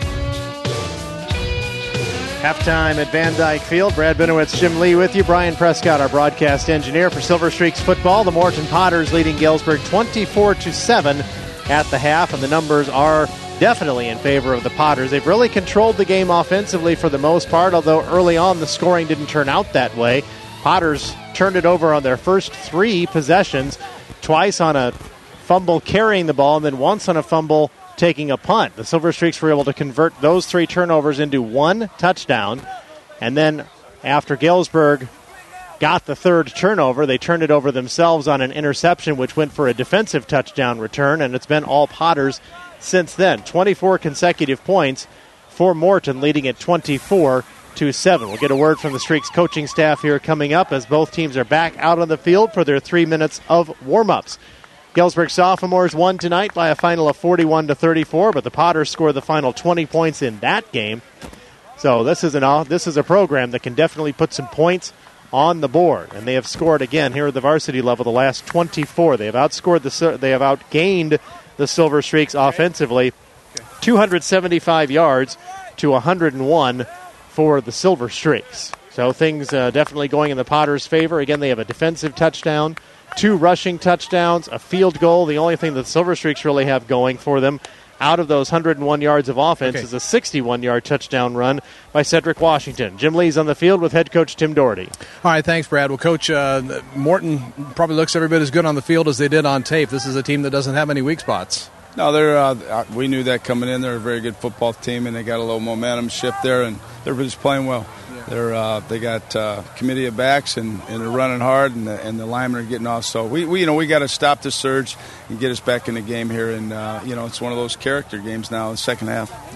Halftime at Van Dyke Field. Brad Benowitz, Jim Lee with you. Brian Prescott, our broadcast engineer for Silver Streaks football. The Morton Potters leading Galesburg twenty-four to seven at the half, and the numbers are definitely in favor of the Potters. They've really controlled the game offensively for the most part, although early on the scoring didn't turn out that way. Potters turned it over on their first three possessions, twice on a fumble carrying the ball, and then once on a fumble taking a punt. The Silver Streaks were able to convert those three turnovers into one touchdown, and then after Galesburg got the third turnover, they turned it over themselves on an interception, which went for a defensive touchdown return, and it's been all Potters since then. twenty-four consecutive points for Morton, leading at twenty-four to seven. We'll get a word from the Streaks coaching staff here coming up as both teams are back out on the field for their three minutes of warm-ups. Galesburg sophomores won tonight by a final of forty-one to thirty-four, but the Potters scored the final twenty points in that game. So this is an this is a program that can definitely put some points on the board, and they have scored again here at the varsity level the last twenty-four. They have outscored the they have outgained the Silver Streaks offensively, two hundred seventy-five yards to one hundred one for the Silver Streaks. So things uh, definitely going in the Potters' favor. Again, they have a defensive touchdown, two rushing touchdowns, a field goal. The only thing that the Silver Streaks really have going for them out of those one hundred one yards of offense okay. is a sixty-one-yard touchdown run by Cedric Washington. Jim Lee's on the field with head coach Tim Doherty. All right, thanks, Brad. Well, Coach, uh, Morton probably looks every bit as good on the field as they did on tape. This is a team that doesn't have any weak spots. No, they're. Uh, we knew that coming in. They're a very good football team, and they got a little momentum shift there, and they're just playing well. Yeah. They're uh, they got uh, committee of backs, and, and they're running hard, and the, and the linemen are getting off. So we, we you know we got to stop the surge and get us back in the game here, and uh, you know it's one of those character games now in the second half. Yeah.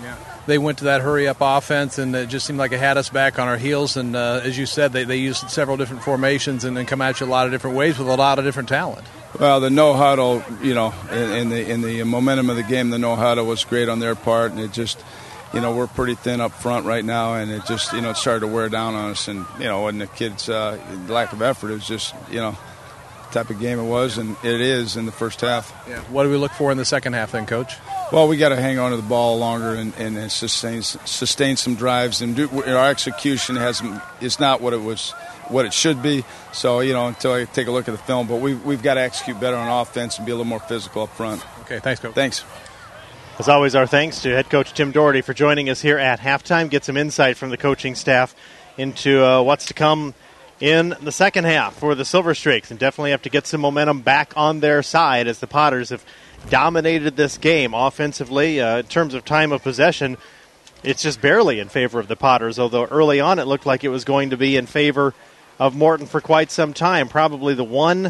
they went to that hurry-up offense, and it just seemed like it had us back on our heels. And uh, as you said, they, they used several different formations and then come at you a lot of different ways with a lot of different talent. Well, the no-huddle, you know, in, in the in the momentum of the game, the no-huddle was great on their part, and it just, you know, we're pretty thin up front right now, and it just, you know, it started to wear down on us. And, you know, and the kids' uh, lack of effort, it was just, you know, the type of game it was, and it is in the first half. Yeah. What do we look for in the second half then, Coach? Well, we got to hang on to the ball longer and, and, and sustain sustain some drives. And do, our execution has is not what it was, what it should be. So, you know, until I take a look at the film, but we've we've got to execute better on offense and be a little more physical up front. Okay, thanks, Coach. Thanks. As always, our thanks to head coach Tim Doherty for joining us here at halftime. Get some insight from the coaching staff into uh, what's to come in the second half for the Silver Streaks, and definitely have to get some momentum back on their side as the Potters have dominated this game offensively. Uh, in terms of time of possession, it's just barely in favor of the Potters, although early on it looked like it was going to be in favor of Morton for quite some time. Probably the one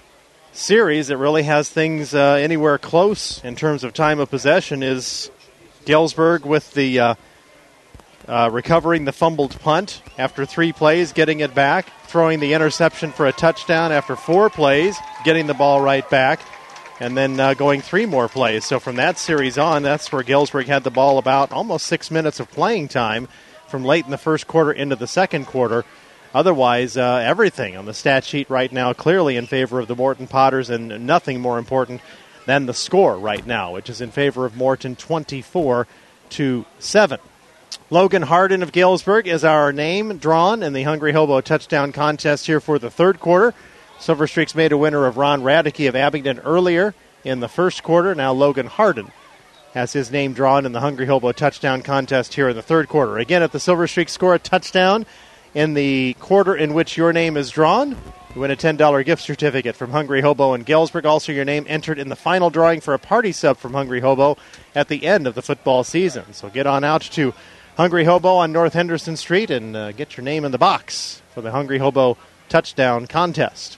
series that really has things uh, anywhere close in terms of time of possession is Galesburg with the uh, uh, recovering the fumbled punt after three plays, getting it back, throwing the interception for a touchdown after four plays, getting the ball right back, and then uh, going three more plays. So from that series on, that's where Galesburg had the ball about almost six minutes of playing time from late in the first quarter into the second quarter. Otherwise, uh, everything on the stat sheet right now clearly in favor of the Morton Potters, and nothing more important than the score right now, which is in favor of Morton twenty-four to seven. Logan Harden of Galesburg is our name drawn in the Hungry Hobo touchdown contest here for the third quarter. Silver Streaks made a winner of Ron Radicke of Abingdon earlier in the first quarter. Now Logan Harden has his name drawn in the Hungry Hobo touchdown contest here in the third quarter. Again, if the Silver Streaks score a touchdown in the quarter in which your name is drawn, you win a ten dollars gift certificate from Hungry Hobo in Galesburg. Also, your name entered in the final drawing for a party sub from Hungry Hobo at the end of the football season. So get on out to Hungry Hobo on North Henderson Street and uh, get your name in the box for the Hungry Hobo touchdown contest.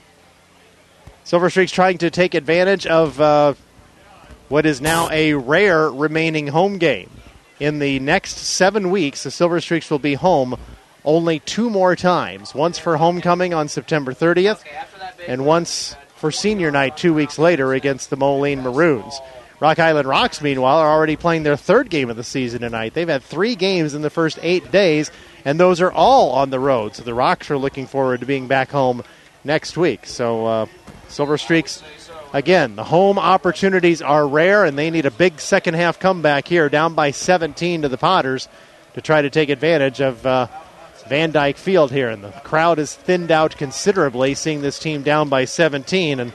Silver Streaks trying to take advantage of uh, what is now a rare remaining home game. In the next seven weeks, the Silver Streaks will be home only two more times. Once for homecoming on September thirtieth, and once for senior night two weeks later against the Moline Maroons. Rock Island Rocks, meanwhile, are already playing their third game of the season tonight. They've had three games in the first eight days, and those are all on the road. So the Rocks are looking forward to being back home next week. So uh, Silver Streaks, again, the home opportunities are rare, and they need a big second-half comeback here, down by seventeen to the Potters, to try to take advantage of uh, Van Dyke Field here. And the crowd is thinned out considerably, seeing this team down by seventeen. And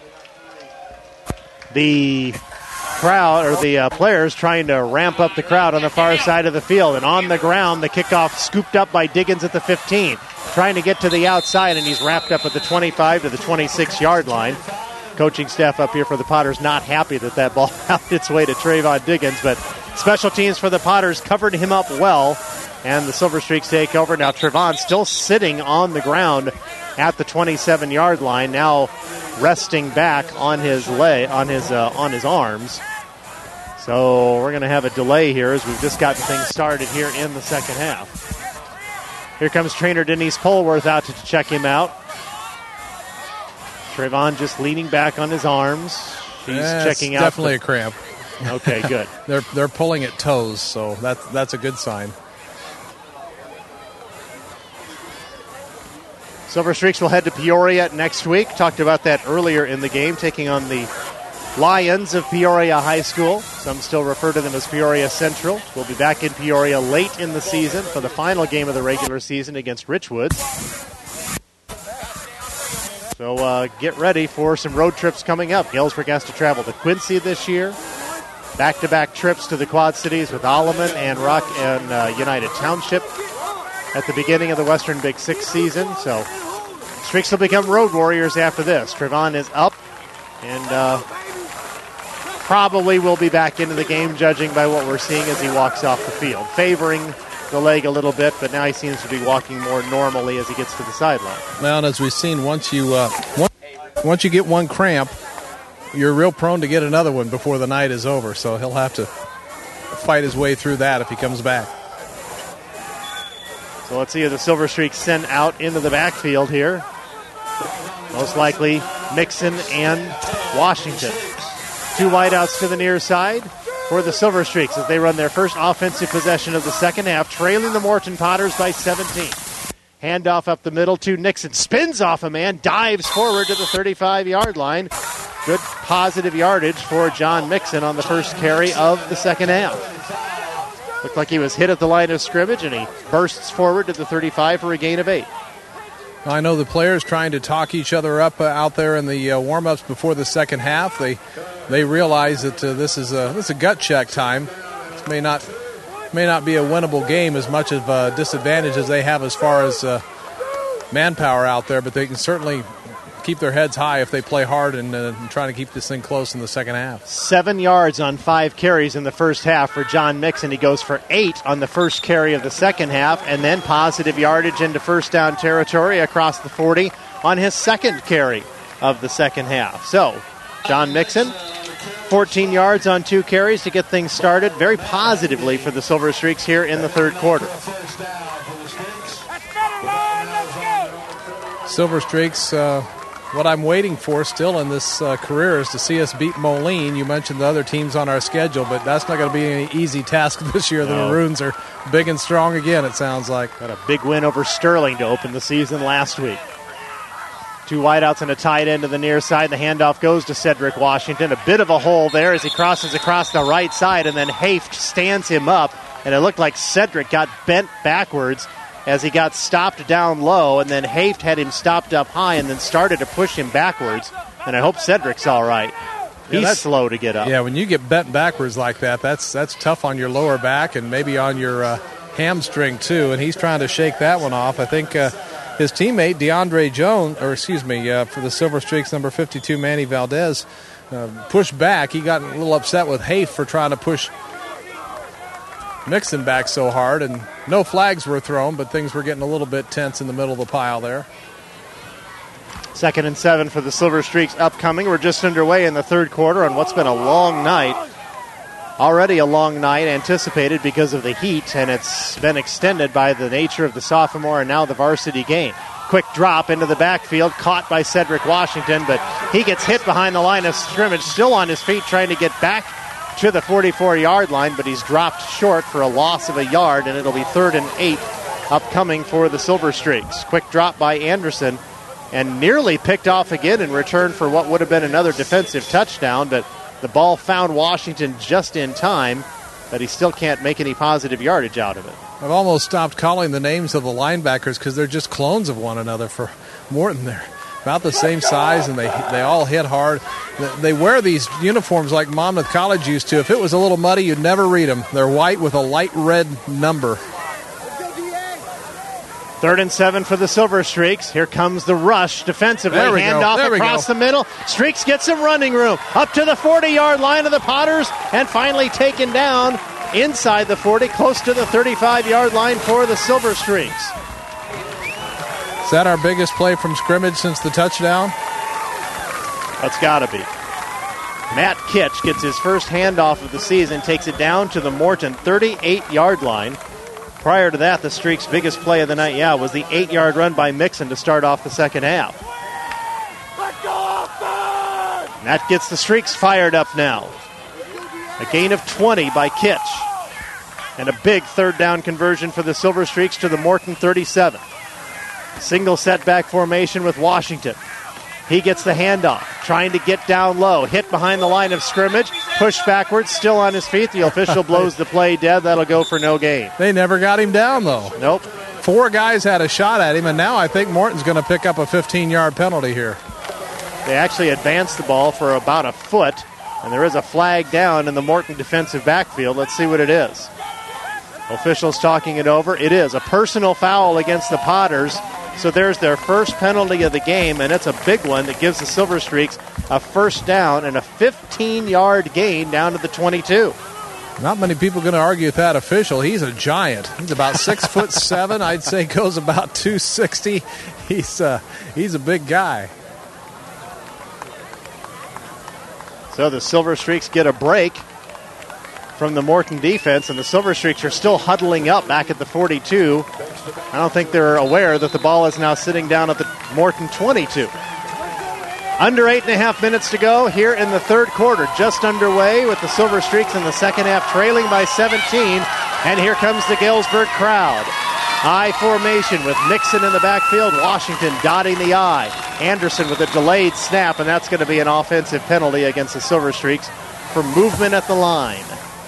the crowd, or the uh, players, trying to ramp up the crowd on the far side of the field. And on the ground, the kickoff scooped up by Diggins at the fifteen. Trying to get to the outside, and he's wrapped up at the twenty-five to the twenty-six-yard line. Coaching staff up here for the Potters not happy that that ball found its way to Trayvon Diggins, but special teams for the Potters covered him up well, and the Silver Streaks take over. Now Trayvon still sitting on the ground at the twenty-seven-yard line, now resting back on his leg, on his uh, on his arms. So we're going to have a delay here as we've just gotten things started here in the second half. Here comes trainer Denise Polworth out to check him out. Trayvon just leaning back on his arms. He's yeah, checking out. Definitely the... a cramp. Okay, good. they're they're pulling at toes, so that's that's a good sign. Silver Streaks will head to Peoria next week. Talked about that earlier in the game, taking on the Lions of Peoria High School. Some still refer to them as Peoria Central. We'll be back in Peoria late in the season for the final game of the regular season against Richwoods. So uh, get ready for some road trips coming up. Galesburg has to travel to Quincy this year. Back-to-back trips to the Quad Cities with Alleman and Rock and uh, United Township at the beginning of the Western Big Six season. So Streaks will become road warriors after this. Trayvon is up and uh, probably will be back into the game, judging by what we're seeing as he walks off the field. Favoring the leg a little bit, but now he seems to be walking more normally as he gets to the sideline. Well, and as we've seen, once you uh, once, once you get one cramp, you're real prone to get another one before the night is over. So he'll have to fight his way through that if he comes back. So let's see who the Silver Streaks send out into the backfield here. Most likely Mixon and Washington. Two wideouts to the near side for the Silver Streaks as they run their first offensive possession of the second half, trailing the Morton Potters by seventeen. Handoff up the middle to Nixon. Spins off a man, dives forward to the thirty-five-yard line. Good positive yardage for John Mixon on the first carry of the second half. Looked like he was hit at the line of scrimmage, and he bursts forward to the thirty-five for a gain of eight. I know the players trying to talk each other up uh, out there in the uh, warm-ups before the second half. They they realize that uh, this is a this is a gut check time. This may not may not be a winnable game as much of a disadvantage as they have as far as uh, manpower out there, but they can certainly keep their heads high if they play hard and, uh, and trying to keep this thing close in the second half. Seven yards on five carries in the first half for John Mixon. He goes for eight on the first carry of the second half, and then positive yardage into first down territory across the forty on his second carry of the second half. So, John Mixon, fourteen yards on two carries to get things started very positively for the Silver Streaks here in the third quarter. Silver Streaks, uh, what I'm waiting for still in this uh, career is to see us beat Moline. You mentioned the other teams on our schedule, but that's not going to be any easy task this year. The No. Maroons are big and strong again, it sounds like. Got a big win over Sterling to open the season last week. Two wideouts and a tight end to the near side. The handoff goes to Cedric Washington. A bit of a hole there as he crosses across the right side, and then Haft stands him up, and it looked like Cedric got bent backwards as he got stopped down low, and then Haft had him stopped up high and then started to push him backwards, and I hope Cedric's all right. Yeah, He's that's- slow to get up. Yeah, when you get bent backwards like that, that's that's tough on your lower back and maybe on your uh, hamstring too, and he's trying to shake that one off. I think uh, his teammate DeAndre Jones, or excuse me, uh, for the Silver Streaks, number fifty-two, Manny Valdez, uh, pushed back. He got a little upset with Haft for trying to push Mixon back so hard, and no flags were thrown, but things were getting a little bit tense in the middle of the pile there. Second and seven for the Silver Streaks upcoming. We're just underway in the third quarter on what's been a long night. Already a long night anticipated because of the heat, and it's been extended by the nature of the sophomore and now the varsity game. Quick drop into the backfield, caught by Cedric Washington, but he gets hit behind the line of scrimmage, still on his feet trying to get back to the forty-four-yard line, but he's dropped short for a loss of a yard, and it'll be third and eight upcoming for the Silver Streaks. Quick drop by Anderson, and nearly picked off again in return for what would have been another defensive touchdown, but the ball found Washington just in time, but he still can't make any positive yardage out of it. I've almost stopped calling the names of the linebackers because they're just clones of one another for Morton. They're about the same size, and they they all hit hard. They wear these uniforms like Monmouth College used to. If it was a little muddy, you'd never read them. They're white with a light red number. Third and seven for the Silver Streaks. Here comes the rush defensively. There we go. Handoff There we across go. the middle. Streaks get some running room. Up to the forty-yard line of the Potters, and finally taken down inside the forty, close to the thirty-five-yard line for the Silver Streaks. Is that our biggest play from scrimmage since the touchdown? That's got to be. Matt Kitch gets his first handoff of the season, takes it down to the Morton thirty-eight-yard line. Prior to that, the Streaks' biggest play of the night, yeah, was the eight-yard run by Mixon to start off the second half. And that gets the Streaks fired up now. A gain of twenty by Kitch. And a big third down conversion for the Silver Streaks to the Morton thirty-seven. Single setback formation with Washington. He gets the handoff, trying to get down low. Hit behind the line of scrimmage. Push backwards, still on his feet. The official blows the play dead. That'll go for no gain. They never got him down, though. Nope. Four guys had a shot at him, and now I think Morton's going to pick up a fifteen-yard penalty here. They actually advanced the ball for about a foot, and there is a flag down in the Morton defensive backfield. Let's see what it is. Officials talking it over. It is a personal foul against the Potters. So there's their first penalty of the game, and it's a big one that gives the Silver Streaks a first down and a fifteen-yard gain down to the twenty-two. Not many people going to argue with that official. He's a giant. He's about six foot seven. I'd say goes about two sixty. He's uh, he's a big guy. So the Silver Streaks get a break. from the Morton defense, and the Silver Streaks are still huddling up back at the forty-two. I don't think they're aware that the ball is now sitting down at the Morton twenty-two. Under eight and a half minutes to go here in the third quarter, just underway with the Silver Streaks in the second half trailing by seventeen. And here comes the Galesburg crowd. I formation with Nixon in the backfield, Washington dotting the I. Anderson with a delayed snap, and that's going to be an offensive penalty against the Silver Streaks for movement at the line.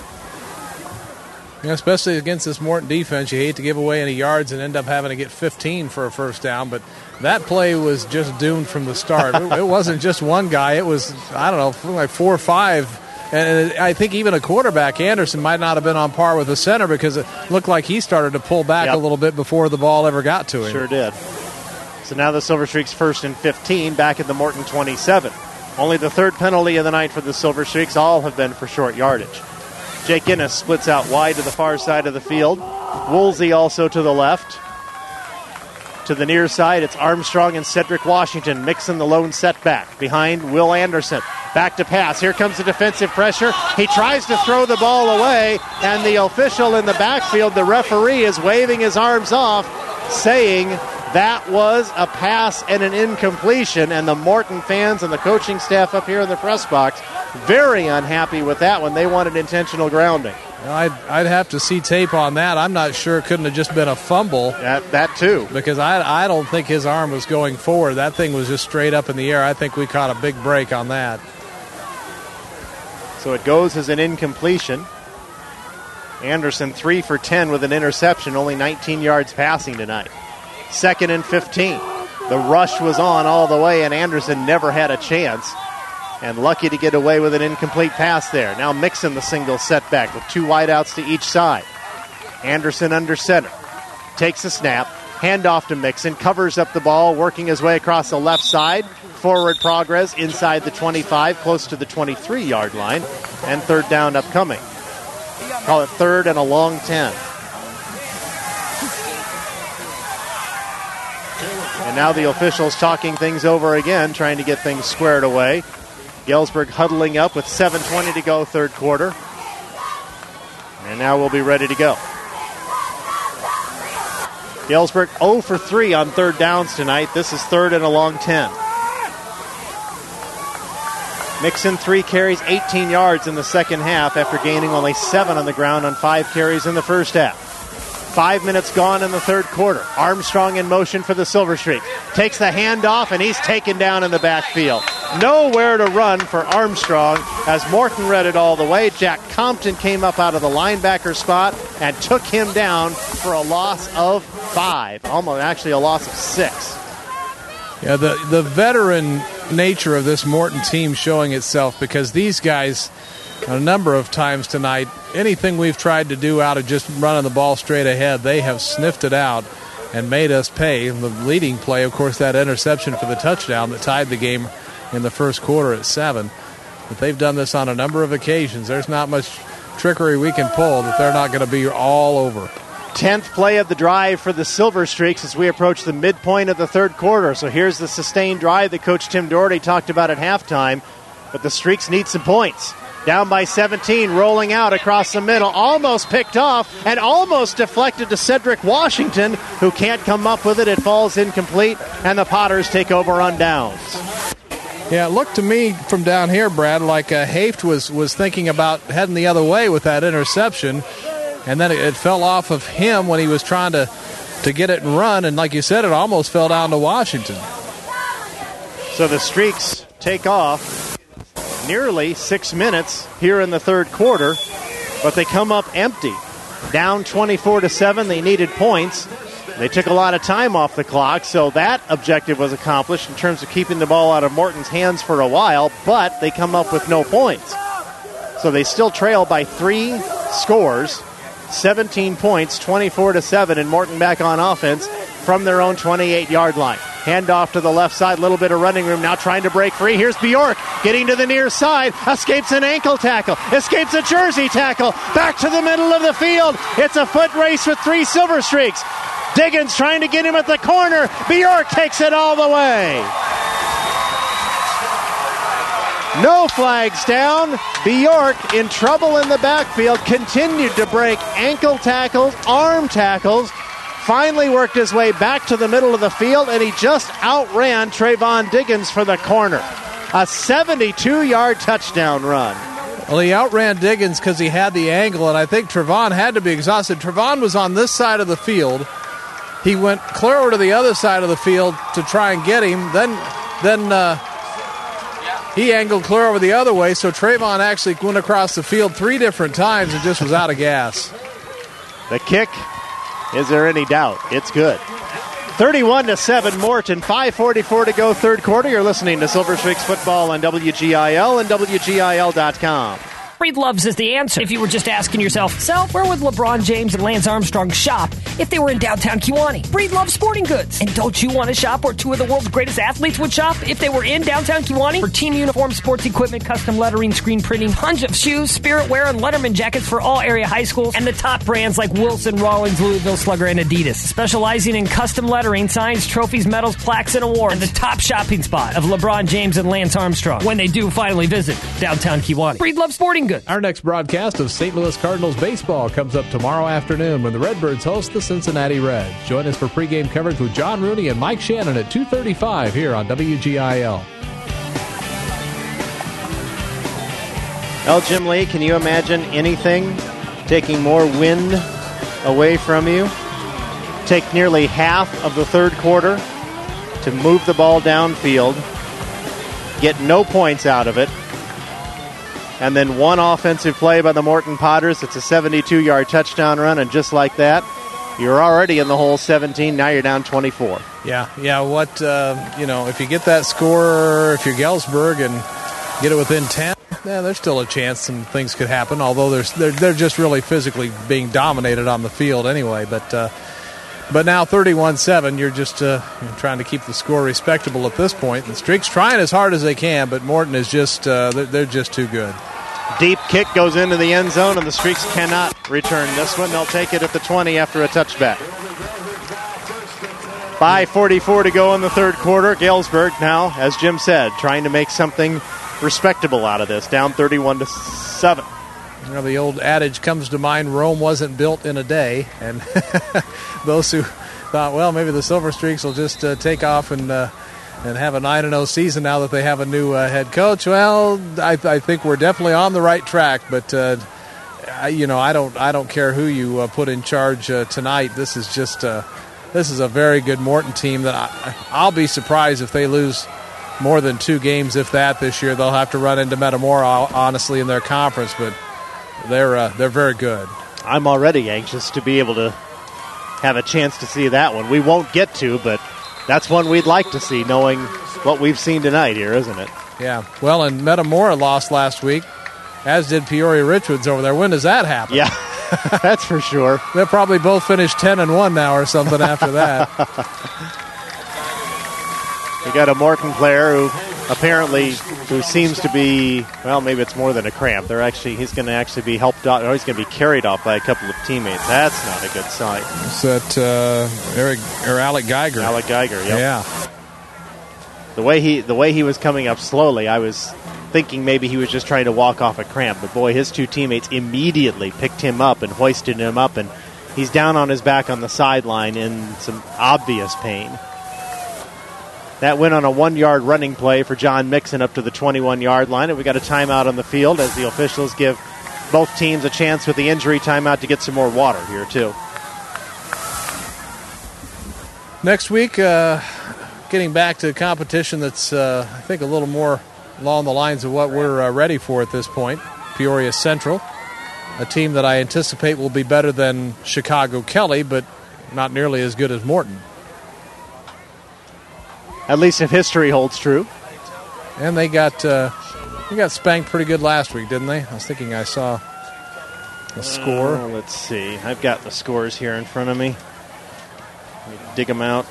Yeah, especially against this Morton defense, you hate to give away any yards and end up having to get fifteen for a first down, but that play was just doomed from the start. it, it wasn't just one guy. It was, I don't know, like four or five. And I think even a quarterback, Anderson, might not have been on par with the center because it looked like he started to pull back yep. a little bit before the ball ever got to him. Sure did. So now the Silver Streaks first and fifteen back at the Morton twenty-seven. Only the third penalty of the night for the Silver Streaks. All have been for short yardage. Jake Innes splits out wide to the far side of the field. Woolsey also to the left. To the near side, it's Armstrong and Cedric Washington mixing the lone setback. Behind, Will Anderson. Back to pass. Here comes the defensive pressure. He tries to throw the ball away, and the official in the backfield, the referee, is waving his arms off, saying that was a pass and an incompletion, and the Morton fans and the coaching staff up here in the press box very unhappy with that one. They wanted intentional grounding. I'd, I'd have to see tape on that. I'm not sure it couldn't have just been a fumble. That, that too. Because I, I don't think his arm was going forward. That thing was just straight up in the air. I think we caught a big break on that. So it goes as an incompletion. Anderson three for ten with an interception, only nineteen yards passing tonight. Second and fifteen. The rush was on all the way, and Anderson never had a chance. And lucky to get away with an incomplete pass there. Now Mixon the single setback with two wideouts to each side. Anderson under center. Takes a snap. Handoff to Mixon. Covers up the ball, working his way across the left side. Forward progress inside the twenty-five, close to the twenty-three-yard line. And third down upcoming. Call it third and a long ten. And now the officials talking things over again, trying to get things squared away. Galesburg huddling up with seven twenty to go, third quarter. And now we'll be ready to go. Galesburg zero for three on third downs tonight. This is third and a long ten. Mixon, three carries, eighteen yards in the second half after gaining only seven on the ground on five carries in the first half. Five minutes gone in the third quarter. Armstrong in motion for the Silver Streak. Takes the handoff, and he's taken down in the backfield. Nowhere to run for Armstrong as Morton read it all the way. Jack Compton came up out of the linebacker spot and took him down for a loss of five. Almost actually a loss of six. Yeah, the, the veteran nature of this Morton team showing itself, because these guys, a number of times tonight, anything we've tried to do out of just running the ball straight ahead, they have sniffed it out and made us pay. The leading play, of course, that interception for the touchdown that tied the game in the first quarter at seven. But they've done this on a number of occasions. There's not much trickery we can pull that they're not going to be all over. Tenth play of the drive for the Silver Streaks as we approach the midpoint of the third quarter. So here's the sustained drive that Coach Tim Doherty talked about at halftime. But the Streaks need some points. Down by seventeen, rolling out across the middle, almost picked off and almost deflected to Cedric Washington, who can't come up with it. It falls incomplete, and the Potters take over on downs. Yeah, it looked to me from down here, Brad, like uh, Haft was, was thinking about heading the other way with that interception, and then it, it fell off of him when he was trying to, to get it and run, and like you said, it almost fell down to Washington. So the Streaks take off nearly six minutes here in the third quarter, but they come up empty. Down twenty-four to seven, they needed points. They took a lot of time off the clock, so that objective was accomplished in terms of keeping the ball out of Morton's hands for a while, but they come up with no points. So they still trail by three scores, seventeen points, twenty-four to seven, and Morton back on offense from their own twenty-eight-yard line. Handoff to the left side, little bit of running room, now trying to break free. Here's Bjork getting to the near side, escapes an ankle tackle, escapes a jersey tackle, back to the middle of the field. It's a foot race with three Silver Streaks. Diggins trying to get him at the corner. Bjork takes it all the way. No flags down. Bjork in trouble in the backfield. Continued to break ankle tackles, arm tackles. Finally worked his way back to the middle of the field, and he just outran Trayvon Diggins for the corner. A seventy-two-yard touchdown run. Well, he outran Diggins because he had the angle, and I think Trevon had to be exhausted. Trevon was on this side of the field. He went clear over to the other side of the field to try and get him. Then, then uh, he angled clear over the other way, so Trayvon actually went across the field three different times and just was out of gas. The kick, is there any doubt? It's good. thirty-one to seven, Morton. five forty-four to go, third quarter. You're listening to Silver Streaks Football on W G I L and W G I L dot com. Breedlove's is the answer. If you were just asking yourself, so where would LeBron James and Lance Armstrong shop if they were in downtown Kewanee? Breedlove Sporting Goods. And don't you want to shop where two of the world's greatest athletes would shop if they were in downtown Kewanee? For team uniforms, sports equipment, custom lettering, screen printing, tons of shoes, Spirit wear, and Letterman jackets for all area high schools, and the top brands like Wilson, Rawlings, Louisville Slugger, and Adidas. Specializing in custom lettering, signs, trophies, medals, plaques, and awards. And the top shopping spot of LeBron James and Lance Armstrong when they do finally visit downtown Kewanee. Breedlove Sporting Goods. Our next broadcast of Saint Louis Cardinals baseball comes up tomorrow afternoon when the Redbirds host the Cincinnati Reds. Join us for pregame coverage with John Rooney and Mike Shannon at two thirty-five here on W G I L. Well, Jim Lee, can you imagine anything taking more wind away from you? Take nearly half of the third quarter to move the ball downfield, get no points out of it, and then one offensive play by the Morton Potters. It's a seventy-two-yard touchdown run, and just like that, you're already in the hole seventeen. Now you're down twenty-four. Yeah, yeah. What, uh, you know, if you get that score, if you're Galesburg and get it within ten, yeah, there's still a chance some things could happen, although there's, they're, they're just really physically being dominated on the field anyway. But uh, but now thirty-one seven, you're just uh, you're trying to keep the score respectable at this point. The Streaks trying as hard as they can, but Morton is just, uh, they're, they're just too good. Deep kick goes into the end zone, and the Streaks cannot return this one. They'll take it at the twenty after a touchback. five forty-four to go in the third quarter. Galesburg now, as Jim said, trying to make something respectable out of this, down thirty-one to seven. You know, the old adage comes to mind, Rome wasn't built in a day, and those who thought, well, maybe the Silver Streaks will just uh, take off and uh, and have a nine and oh season now that they have a new uh, head coach. Well, I, I think we're definitely on the right track, but uh, I, you know, I don't I don't care who you uh, put in charge uh, tonight. This is just uh, this is a very good Morton team that I, I'll be surprised if they lose more than two games, if that, this year. They'll have to run into Metamora, honestly, in their conference, but they're uh, they're very good. I'm already anxious to be able to have a chance to see that one. We won't get to, but that's one we'd like to see, knowing what we've seen tonight here, isn't it? Yeah. Well, and Metamora lost last week, as did Peoria Richwoods over there. When does that happen? Yeah, that's for sure. They'll probably both finish ten and one now or something after that. You got a Morton player who apparently who seems to be, well, maybe it's more than a cramp. They're actually he's going to actually be helped out, or he's going to be carried off by a couple of teammates. That's not a good sign. Is that uh, Eric or Alec Geiger? Alec Geiger, yep. Yeah. The way he the way he was coming up slowly, I was thinking maybe he was just trying to walk off a cramp. But boy, his two teammates immediately picked him up and hoisted him up, and he's down on his back on the sideline in some obvious pain. That went on a one-yard running play for John Mixon up to the twenty-one-yard line, and we got a timeout on the field as the officials give both teams a chance with the injury timeout to get some more water here, too. Next week, uh, getting back to a competition that's, uh, I think, a little more along the lines of what we're uh, ready for at this point. Peoria Central, a team that I anticipate will be better than Chicago Kelly, but not nearly as good as Morton. At least if history holds true. And they got uh, they got spanked pretty good last week, didn't they? I was thinking I saw a score. Uh, let's see. I've got the scores here in front of me. Let me dig them out.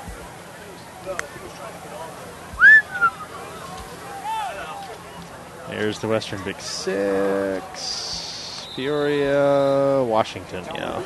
There's the Western Big Six. Peoria, Washington, yeah.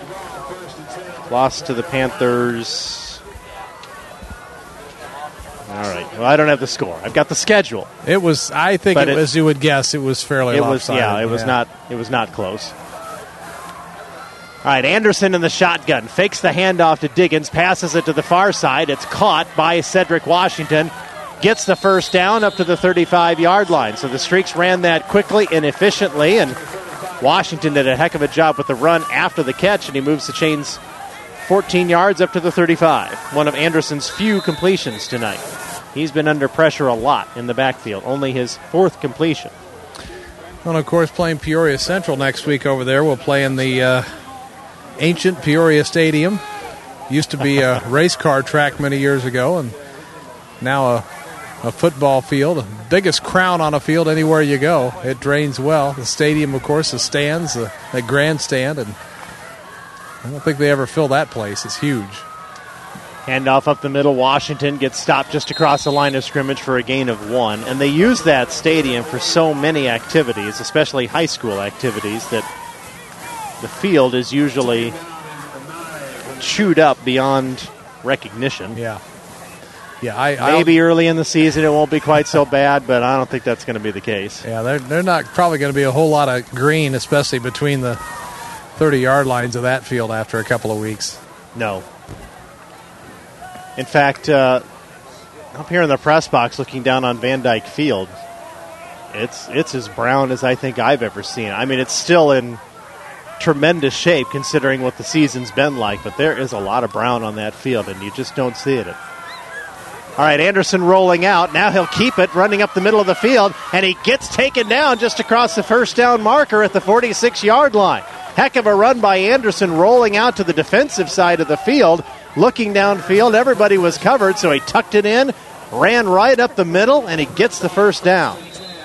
Lost to the Panthers. All right. Well, I don't have the score. I've got the schedule. It was, I think, it, it, as you would guess, it was fairly it lopsided. Was, yeah, it was yeah. not. It was not close. All right, Anderson in the shotgun. Fakes the handoff to Diggins. Passes it to the far side. It's caught by Cedric Washington. Gets the first down up to the thirty-five-yard line. So the Streaks ran that quickly and efficiently, and Washington did a heck of a job with the run after the catch, and he moves the chains fourteen yards up to the thirty-five. One of Anderson's few completions tonight. He's been under pressure a lot in the backfield. Only his fourth completion. Well, of course, playing Peoria Central next week over there. We'll play in the uh, ancient Peoria Stadium. Used to be a race car track many years ago, and now a, a football field. The biggest crown on a field anywhere you go. It drains well. The stadium, of course, the stands, the, the grandstand, and I don't think they ever fill that place. It's huge. Handoff up the middle. Washington gets stopped just across the line of scrimmage for a gain of one. And they use that stadium for so many activities, especially high school activities, that the field is usually chewed up beyond recognition. Yeah. Yeah, I, Maybe I'll, early in the season it won't be quite so bad, but I don't think that's going to be the case. Yeah, they're, they're not probably going to be a whole lot of green, especially between the thirty-yard lines of that field after a couple of weeks. No. In fact, uh, up here in the press box looking down on Van Dyke Field, it's it's as brown as I think I've ever seen. I mean, it's still in tremendous shape considering what the season's been like, but there is a lot of brown on that field, and you just don't see it. All right, Anderson rolling out. Now he'll keep it, running up the middle of the field, and he gets taken down just across the first down marker at the forty-six-yard line. Heck of a run by Anderson, rolling out to the defensive side of the field, looking downfield. Everybody was covered, so he tucked it in, ran right up the middle, and he gets the first down.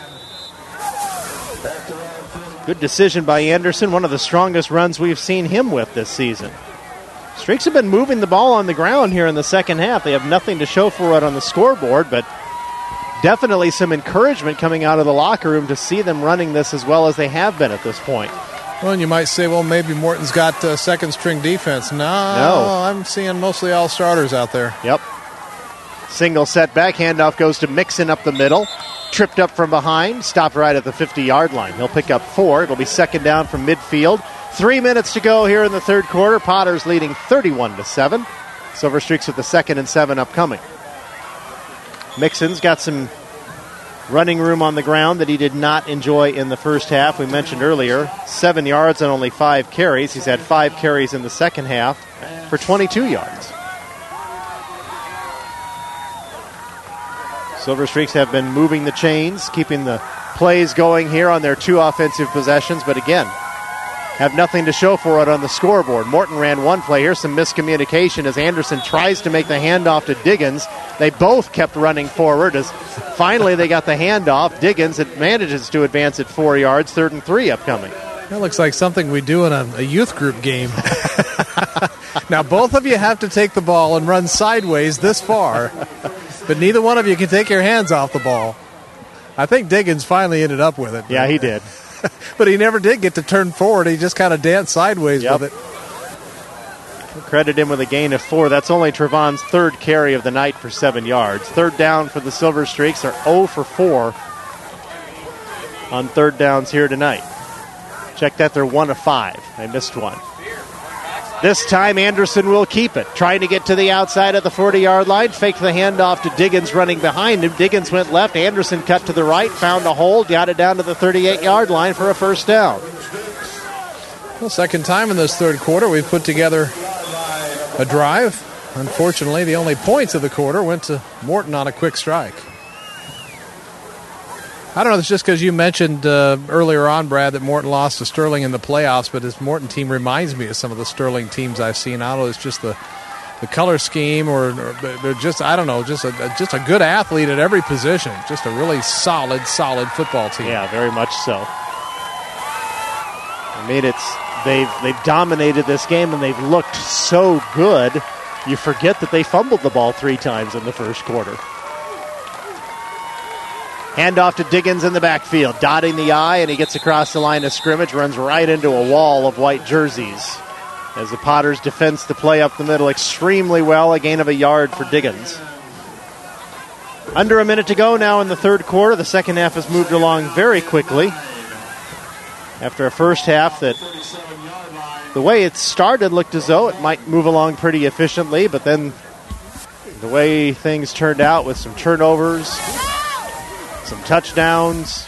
Good decision by Anderson, one of the strongest runs we've seen him with this season. Streaks have been moving the ball on the ground here in the second half. They have nothing to show for it on the scoreboard, but definitely some encouragement coming out of the locker room to see them running this as well as they have been at this point. Well, and you might say, well, maybe Morton's got uh, second-string defense. No, no, I'm seeing mostly all starters out there. Yep. Single setback, handoff goes to Mixon up the middle. Tripped up from behind, stopped right at the fifty-yard line. He'll pick up four. It'll be second down from midfield. Three minutes to go here in the third quarter. Potters leading thirty-one to seven. Silver Streaks with the second and seven upcoming. Mixon's got some running room on the ground that he did not enjoy in the first half. We mentioned earlier, seven yards on only five carries. He's had five carries in the second half for twenty-two yards. Silver Streaks have been moving the chains, keeping the plays going here on their two offensive possessions, but again, have nothing to show for it on the scoreboard. Morton ran one play. Here's some miscommunication as Anderson tries to make the handoff to Diggins. They both kept running forward as finally they got the handoff. Diggins manages to advance at four yards, third and three upcoming. That looks like something we do in a, a youth group game. Now, both of you have to take the ball and run sideways this far, but neither one of you can take your hands off the ball. I think Diggins finally ended up with it. Yeah, he did. But he never did get to turn forward. He just kind of danced sideways yep. with it. We'll credit him with a gain of four. That's only Trevon's third carry of the night for seven yards. Third down for the Silver Streaks. They're zero for four on third downs here tonight. Check that, they're one of five. They missed one. This time Anderson will keep it. Trying to get to the outside of the forty-yard line. Faked the handoff to Diggins running behind him. Diggins went left. Anderson cut to the right. Found a hole. Got it down to the thirty-eight-yard line for a first down. Well, second time in this third quarter we've put together a drive. Unfortunately, the only points of the quarter went to Morton on a quick strike. I don't know if it's just because you mentioned uh, earlier on, Brad, that Morton lost to Sterling in the playoffs, but this Morton team reminds me of some of the Sterling teams I've seen. I don't know, it's just the, the color scheme or, or they're just, I don't know, just a, just a good athlete at every position. Just a really solid, solid football team. Yeah, very much so. I mean, it's they've, they've dominated this game, and they've looked so good, you forget that they fumbled the ball three times in the first quarter. Handoff to Diggins in the backfield, dotting the I, and he gets across the line of scrimmage, runs right into a wall of white jerseys. As the Potters defends the play up the middle extremely well, a gain of a yard for Diggins. Under a minute to go now in the third quarter. The second half has moved along very quickly. After a first half that, the way it started, looked as though it might move along pretty efficiently, but then the way things turned out with some turnovers, some touchdowns,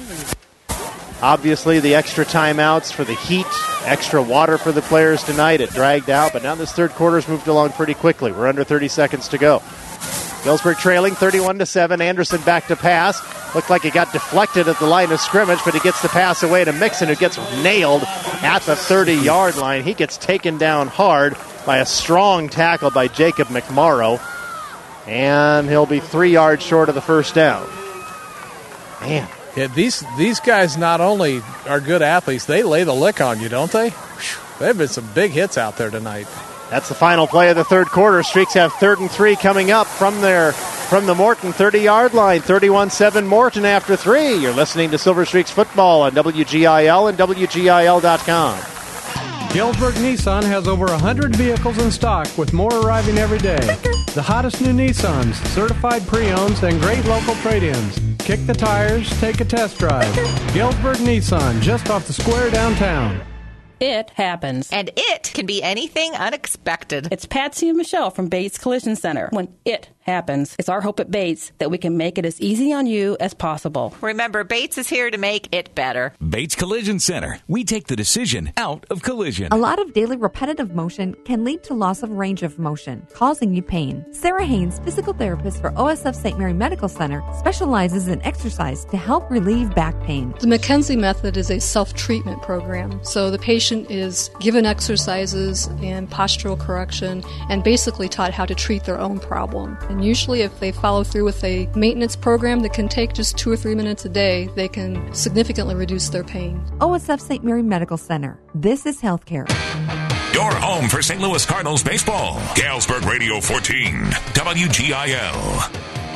obviously the extra timeouts for the Heat, extra water for the players tonight, it dragged out, but now this third quarter's moved along pretty quickly. We're under thirty seconds to go. Galesburg trailing thirty-one to seven. Anderson back to pass. Looked like he got deflected at the line of scrimmage, but he gets the pass away to Mixon, who gets nailed at the thirty-yard line. He gets taken down hard by a strong tackle by Jacob McMorrow, and he'll be three yards short of the first down. Man. Yeah, these these guys not only are good athletes, they lay the lick on you, don't they? There have been some big hits out there tonight. That's the final play of the third quarter. Streaks have third and three coming up from their from the Morton thirty-yard line. thirty-one seven Morton after three. You're listening to Silver Streaks Football on W G I L and W G I L dot com. Galesburg Nissan has over one hundred vehicles in stock, with more arriving every day. The hottest new Nissans, certified pre-owns, and great local trade-ins. Kick the tires, take a test drive. Galesburg Nissan, just off the square downtown. It happens. And it can be anything unexpected. It's Patsy and Michelle from Bates Collision Center. When it happens, it's our hope at Bates that we can make it as easy on you as possible. Remember, Bates is here to make it better. Bates Collision Center. We take the decision out of collision. A lot of daily repetitive motion can lead to loss of range of motion, causing you pain. Sarah Haynes, physical therapist for O S F Saint Mary Medical Center, specializes in exercise to help relieve back pain. The McKenzie method is a self-treatment program. So the patient is given exercises and postural correction and basically taught how to treat their own problem. And usually if they follow through with a maintenance program that can take just two or three minutes a day, they can significantly reduce their pain. O S F Saint Mary Medical Center. This is healthcare. Your home for Saint Louis Cardinals baseball. Galesburg Radio fourteen, W G I L.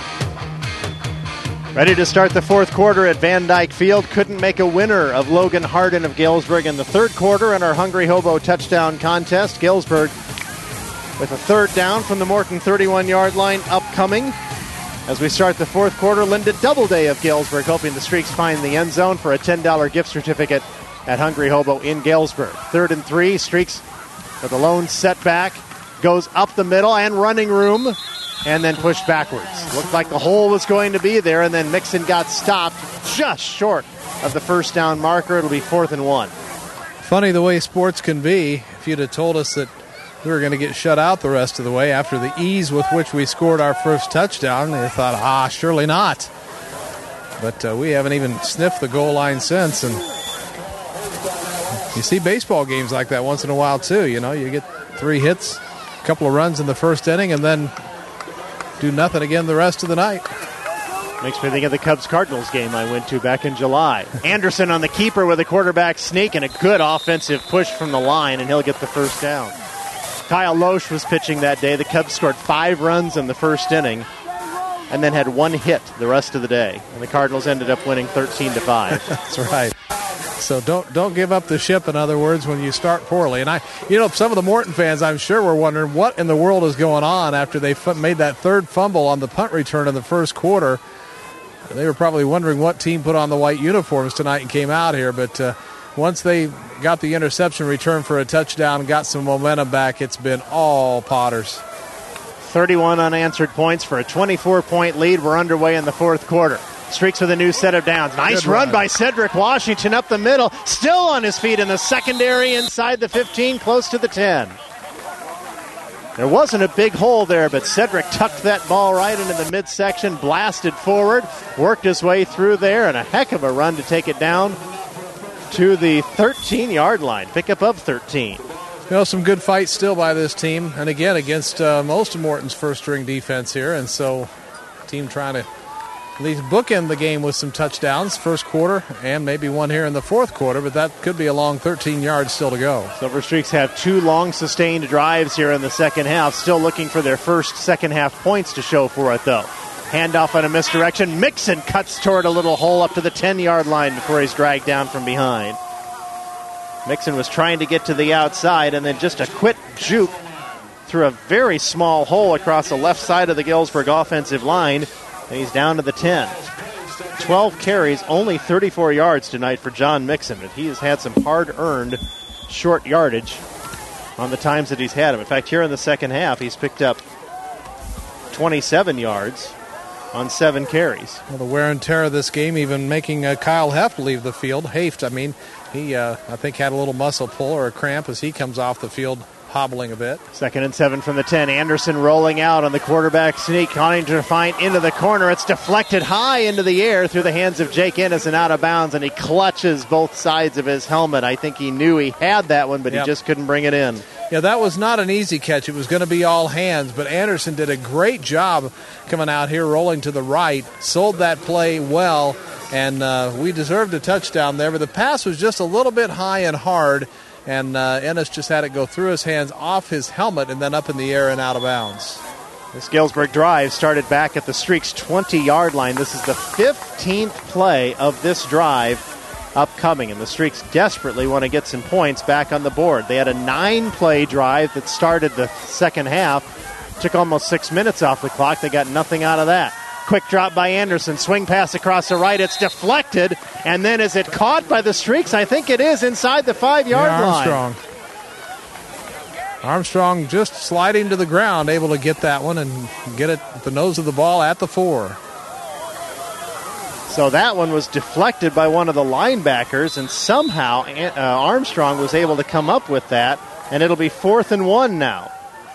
Ready to start the fourth quarter at Van Dyke Field. Couldn't make a winner of Logan Hardin of Galesburg in the third quarter in our Hungry Hobo touchdown contest. Galesburg with a third down from the Morton thirty-one-yard line upcoming. As we start the fourth quarter, Linda Doubleday of Galesburg hoping the Streaks find the end zone for a ten dollars gift certificate at Hungry Hobo in Galesburg. Third and three, Streaks with a lone setback, goes up the middle and running room, and then pushed backwards. Looked like the hole was going to be there, and then Mixon got stopped just short of the first down marker. It'll be fourth and one. Funny the way sports can be. If you'd have told us that we were going to get shut out the rest of the way after the ease with which we scored our first touchdown, they thought, ah, surely not. But uh, we haven't even sniffed the goal line since. And you see baseball games like that once in a while, too. You know, you get three hits, a couple of runs in the first inning, and then do nothing again the rest of the night. Makes me think of the Cubs-Cardinals game I went to back in July. Anderson on the keeper with a quarterback sneak and a good offensive push from the line, and he'll get the first down. Kyle Loesch was pitching that day. The Cubs scored five runs in the first inning and then had one hit the rest of the day. And the Cardinals ended up winning thirteen to five. That's right. So don't don't give up the ship, in other words, when you start poorly. And I, you know, some of the Morton fans, I'm sure, were wondering what in the world is going on after they f- made that third fumble on the punt return in the first quarter. They were probably wondering what team put on the white uniforms tonight and came out here. But uh, once they got the interception return for a touchdown, got some momentum back, it's been all Potters. thirty-one unanswered points for a twenty-four point lead. We're underway in the fourth quarter. Streaks with a new set of downs. Nice run. run by Cedric Washington up the middle. Still on his feet in the secondary inside the fifteen, close to the ten. There wasn't a big hole there, but Cedric tucked that ball right into the midsection, blasted forward, worked his way through there, and a heck of a run to take it down to the thirteen-yard line. Pick up of thirteen. You know, some good fights still by this team, and again, against uh, most of Morton's first-string defense here, and so team trying to at least bookend the game with some touchdowns first quarter and maybe one here in the fourth quarter, but that could be a long thirteen yards still to go. Silver Streaks have two long sustained drives here in the second half, still looking for their first second half points to show for it, though. Handoff on a misdirection. Mixon cuts toward a little hole up to the ten-yard line before he's dragged down from behind. Mixon was trying to get to the outside, and then just a quick juke through a very small hole across the left side of the Galesburg offensive line. and he's down to the ten. twelve carries, only thirty-four yards tonight for John Mixon, but he has had some hard-earned short yardage on the times that he's had him. In fact, here in the second half, he's picked up twenty-seven yards on seven carries. Well, the wear and tear of this game, even making uh, Kyle Heft leave the field. Haft, I mean, he, uh, I think, had a little muscle pull or a cramp as he comes off the field, hobbling a bit. Second and seven from the ten. Anderson rolling out on the quarterback sneak, trying to find into the corner. It's deflected high into the air through the hands of Jake Ennis and out of bounds, and he clutches both sides of his helmet. I think he knew he had that one, but yep. he just couldn't bring it in. Yeah, that was not an easy catch. It was going to be all hands, but Anderson did a great job coming out here, rolling to the right, sold that play well, and uh, we deserved a touchdown there, but the pass was just a little bit high and hard, and uh, Ennis just had it go through his hands, off his helmet, and then up in the air and out of bounds. This Galesburg drive started back at the Streaks' twenty-yard line. This is the fifteenth play of this drive upcoming, and the Streaks desperately want to get some points back on the board. They had a nine-play drive that started the second half, took almost six minutes off the clock. They got nothing out of that. Quick drop by Anderson, swing pass across the right. It's deflected, and then is it caught by the Streaks? I think it is inside the five-yard yeah, Armstrong. line. Armstrong just sliding to the ground, able to get that one and get it at the nose of the ball at the four. So that one was deflected by one of the linebackers, and somehow uh, Armstrong was able to come up with that, and it'll be fourth and one now.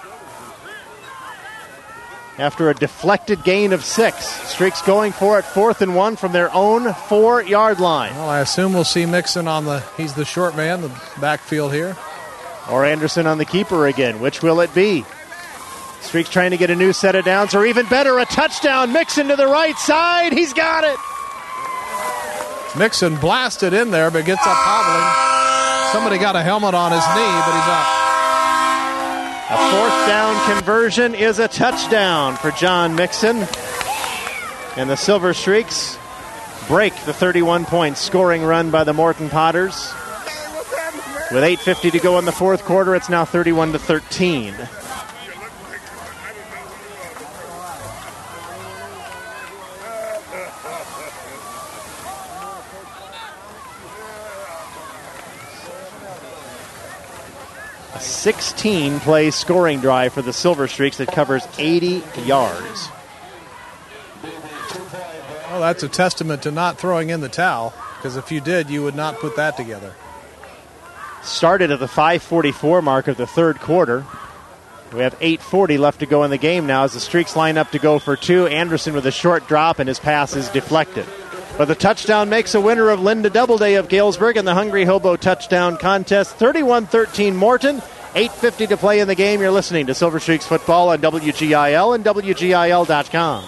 After a deflected gain of six, Streaks going for it, fourth and one from their own four-yard line. Well, I assume we'll see Mixon on the, he's the short man, the backfield here. Or Anderson on the keeper again. Which will it be? Streaks trying to get a new set of downs, or even better, a touchdown. Mixon to the right side. He's got it. Mixon blasted in there, but gets up hobbling. Somebody got a helmet on his knee, but he's up. A fourth down conversion is a touchdown for John Mixon. And the Silver Streaks break the thirty-one point scoring run by the Morton Potters. With eight fifty to go in the fourth quarter, it's now thirty-one to thirteen. A sixteen-play scoring drive for the Silver Streaks that covers eighty yards. Well, that's a testament to not throwing in the towel, because if you did, you would not put that together. Started at the five forty-four mark of the third quarter. We have eight forty left to go in the game now as the Streaks line up to go for two. Anderson with a short drop, and his pass is deflected. But the touchdown makes a winner of Linda Doubleday of Galesburg in the Hungry Hobo touchdown contest. thirty-one thirteen Morton. eight fifty to play in the game. You're listening to Silver Streaks football on W G I L and W G I L dot com.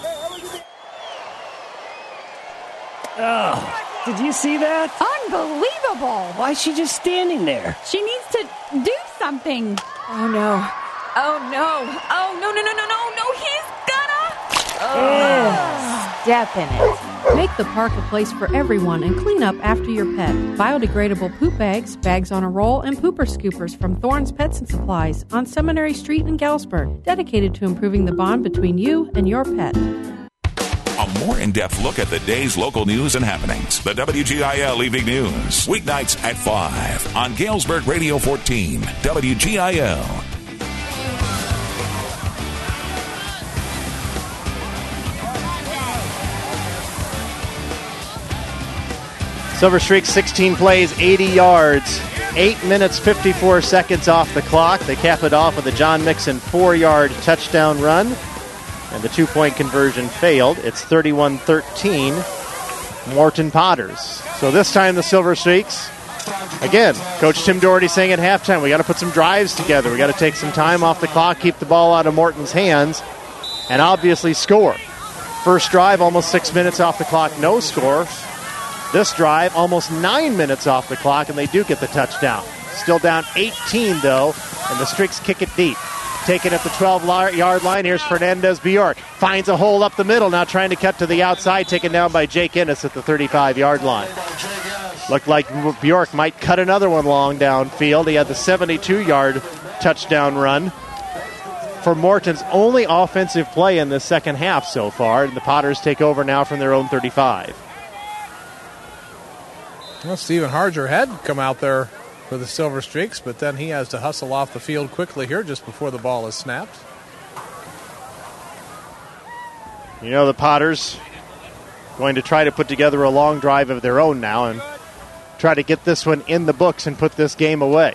Oh, did you see that? Unbelievable. Why is she just standing there? She needs to do something. Oh, no. Oh, no. Oh, no, no, no, no, no, no. He's gonna... Oh. Step in it. Make the park a place for everyone and clean up after your pet. Biodegradable poop bags, bags on a roll, and pooper scoopers from Thorne's Pets and Supplies on Seminary Street in Galesburg. Dedicated to improving the bond between you and your pet. A more in-depth look at the day's local news and happenings. The W G I L Evening News. Weeknights at five on Galesburg Radio fourteen. W G I L. Silver Streaks, sixteen plays, eighty yards, eight minutes, fifty-four seconds off the clock. They cap it off with a John Mixon four-yard touchdown run, and the two-point conversion failed. It's thirty-one thirteen, Morton Potters. So this time the Silver Streaks, again, Coach Tim Doherty saying at halftime, we got to put some drives together. We got to take some time off the clock, keep the ball out of Morton's hands, and obviously score. First drive, almost six minutes off the clock, no score. This drive, almost nine minutes off the clock, and they do get the touchdown. Still down eighteen, though, and the Streaks kick it deep. Taken at the twelve-yard line, here's Fernandez Bjork. Finds a hole up the middle, now trying to cut to the outside, taken down by Jake Ennis at the thirty-five-yard line. Looked like Bjork might cut another one long downfield. He had the seventy-two-yard touchdown run. for Morton's only offensive play in the second half so far. And the Potters take over now from their own thirty-five. Well, Stephen Harger had come out there for the Silver Streaks, but then he has to hustle off the field quickly here just before the ball is snapped. You know, the Potters going to try to put together a long drive of their own now and try to get this one in the books and put this game away.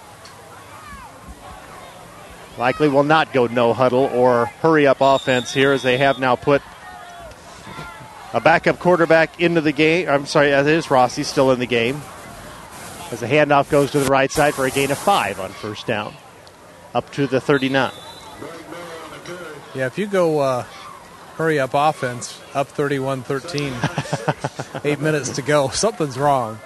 Likely will not go no huddle or hurry up offense here, as they have now put a backup quarterback into the game. I'm sorry, it is Rossi still in the game, as the handoff goes to the right side for a gain of five on first down, up to the thirty-nine. Yeah, if you go uh, hurry up offense, up thirty-one thirteen, eight minutes to go, something's wrong.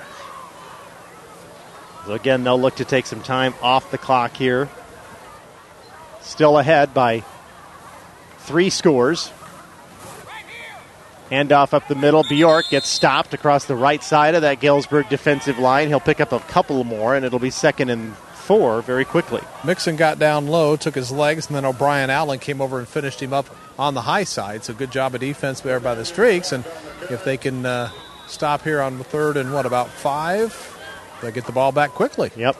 So again, they'll look to take some time off the clock here. Still ahead by three scores. Handoff up the middle. Bjork gets stopped across the right side of that Galesburg defensive line. He'll pick up a couple more, and it'll be second and four very quickly. Mixon got down low, took his legs, and then O'Brien Allen came over and finished him up on the high side. So good job of defense there by the Streaks. And if they can uh, stop here on the third and, what, about five, they'll get the ball back quickly. Yep.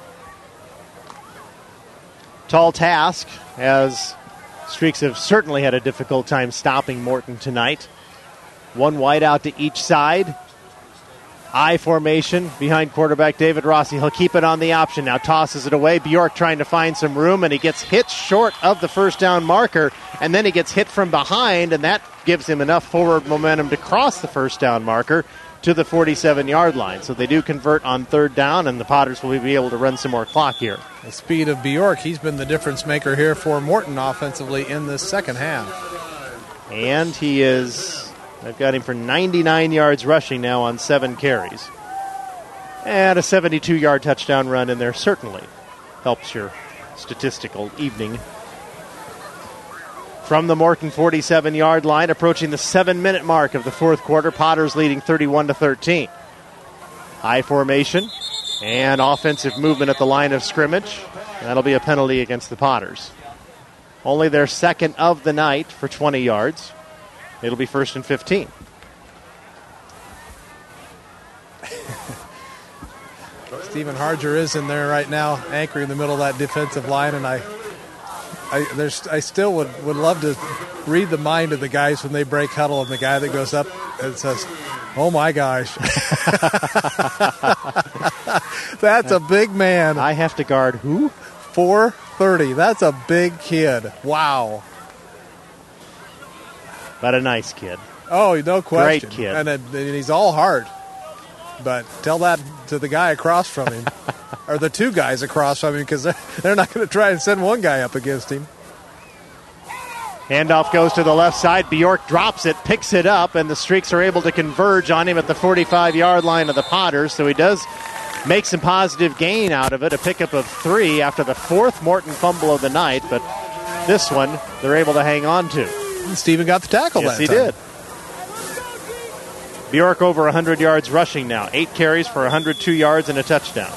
Tall task, as Streaks have certainly had a difficult time stopping Morton tonight. One wide out to each side. I formation behind quarterback David Rossi. He'll keep it on the option. Now tosses it away. Bjork trying to find some room, and he gets hit short of the first down marker, and then he gets hit from behind, and that gives him enough forward momentum to cross the first down marker to the forty-seven-yard line. So they do convert on third down, and the Potters will be able to run some more clock here. The speed of Bjork, he's been the difference maker here for Morton offensively in this second half. And he is, I've got him for ninety-nine yards rushing now on seven carries. And a seventy-two-yard touchdown run in there certainly helps your statistical evening. From the Morton forty-seven-yard line, approaching the seven-minute mark of the fourth quarter, Potters leading thirty-one to thirteen. High formation and offensive movement at the line of scrimmage. That'll be a penalty against the Potters. Only their second of the night for twenty yards. It'll be first and fifteen. Stephen Harger is in there right now, anchoring the middle of that defensive line, and I I, there's, I still would, would love to read the mind of the guys when they break huddle, and the guy that goes up and says, oh my gosh. That's a big man. I have to guard who? four thirty. That's a big kid. Wow. But a nice kid. Oh, no question. Great kid. And, and he's all heart. But tell that to the guy across from him. Or the two guys across from him, because they're, they're not going to try and send one guy up against him. Handoff goes to the left side. Bjork drops it, picks it up, and the Streaks are able to converge on him at the forty-five-yard line of the Potters. So he does make some positive gain out of it, a pickup of three after the fourth Morton fumble of the night. But this one, they're able to hang on to. And Steven got the tackle yes, that time. Yes, he did. Bjork over one hundred yards rushing now. Eight carries for one hundred two yards and a touchdown.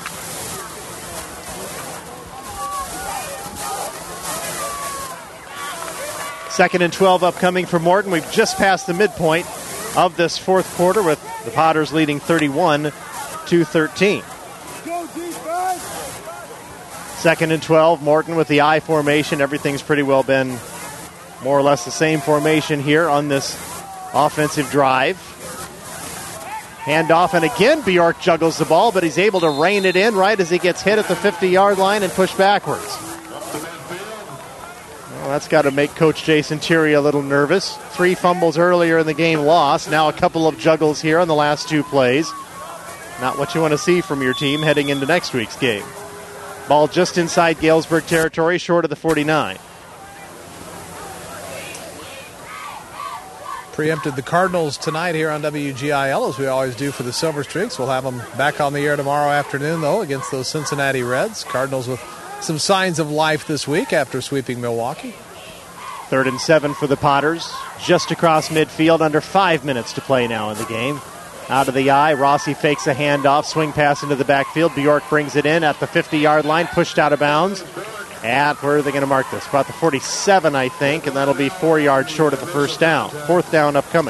Second and twelve upcoming for Morton. We've just passed the midpoint of this fourth quarter with the Potters leading thirty-one to thirteen. Second and twelve, Morton with the I formation. Everything's pretty well been more or less the same formation here on this offensive drive. Handoff, and again Bjork juggles the ball, but he's able to rein it in right as he gets hit at the fifty-yard line and push backwards. Well, that's got to make Coach Jason Thierry a little nervous. Three fumbles earlier in the game lost. Now a couple of juggles here on the last two plays. Not what you want to see from your team heading into next week's game. Ball just inside Galesburg territory, short of the forty-nine. Preempted the Cardinals tonight here on W G I L, as we always do for the Silver Streaks. We'll have them back on the air tomorrow afternoon, though, against those Cincinnati Reds. Cardinals with some signs of life this week after sweeping Milwaukee. Third and seven for the Potters, just across midfield, under five minutes to play now in the game. Out of the eye, Rossi fakes a handoff, swing pass into the backfield. Bjork brings it in at the fifty-yard line, pushed out of bounds. At, where are they going to mark this? About the forty-seven, I think, and that'll be four yards short of the first down. Fourth down upcoming.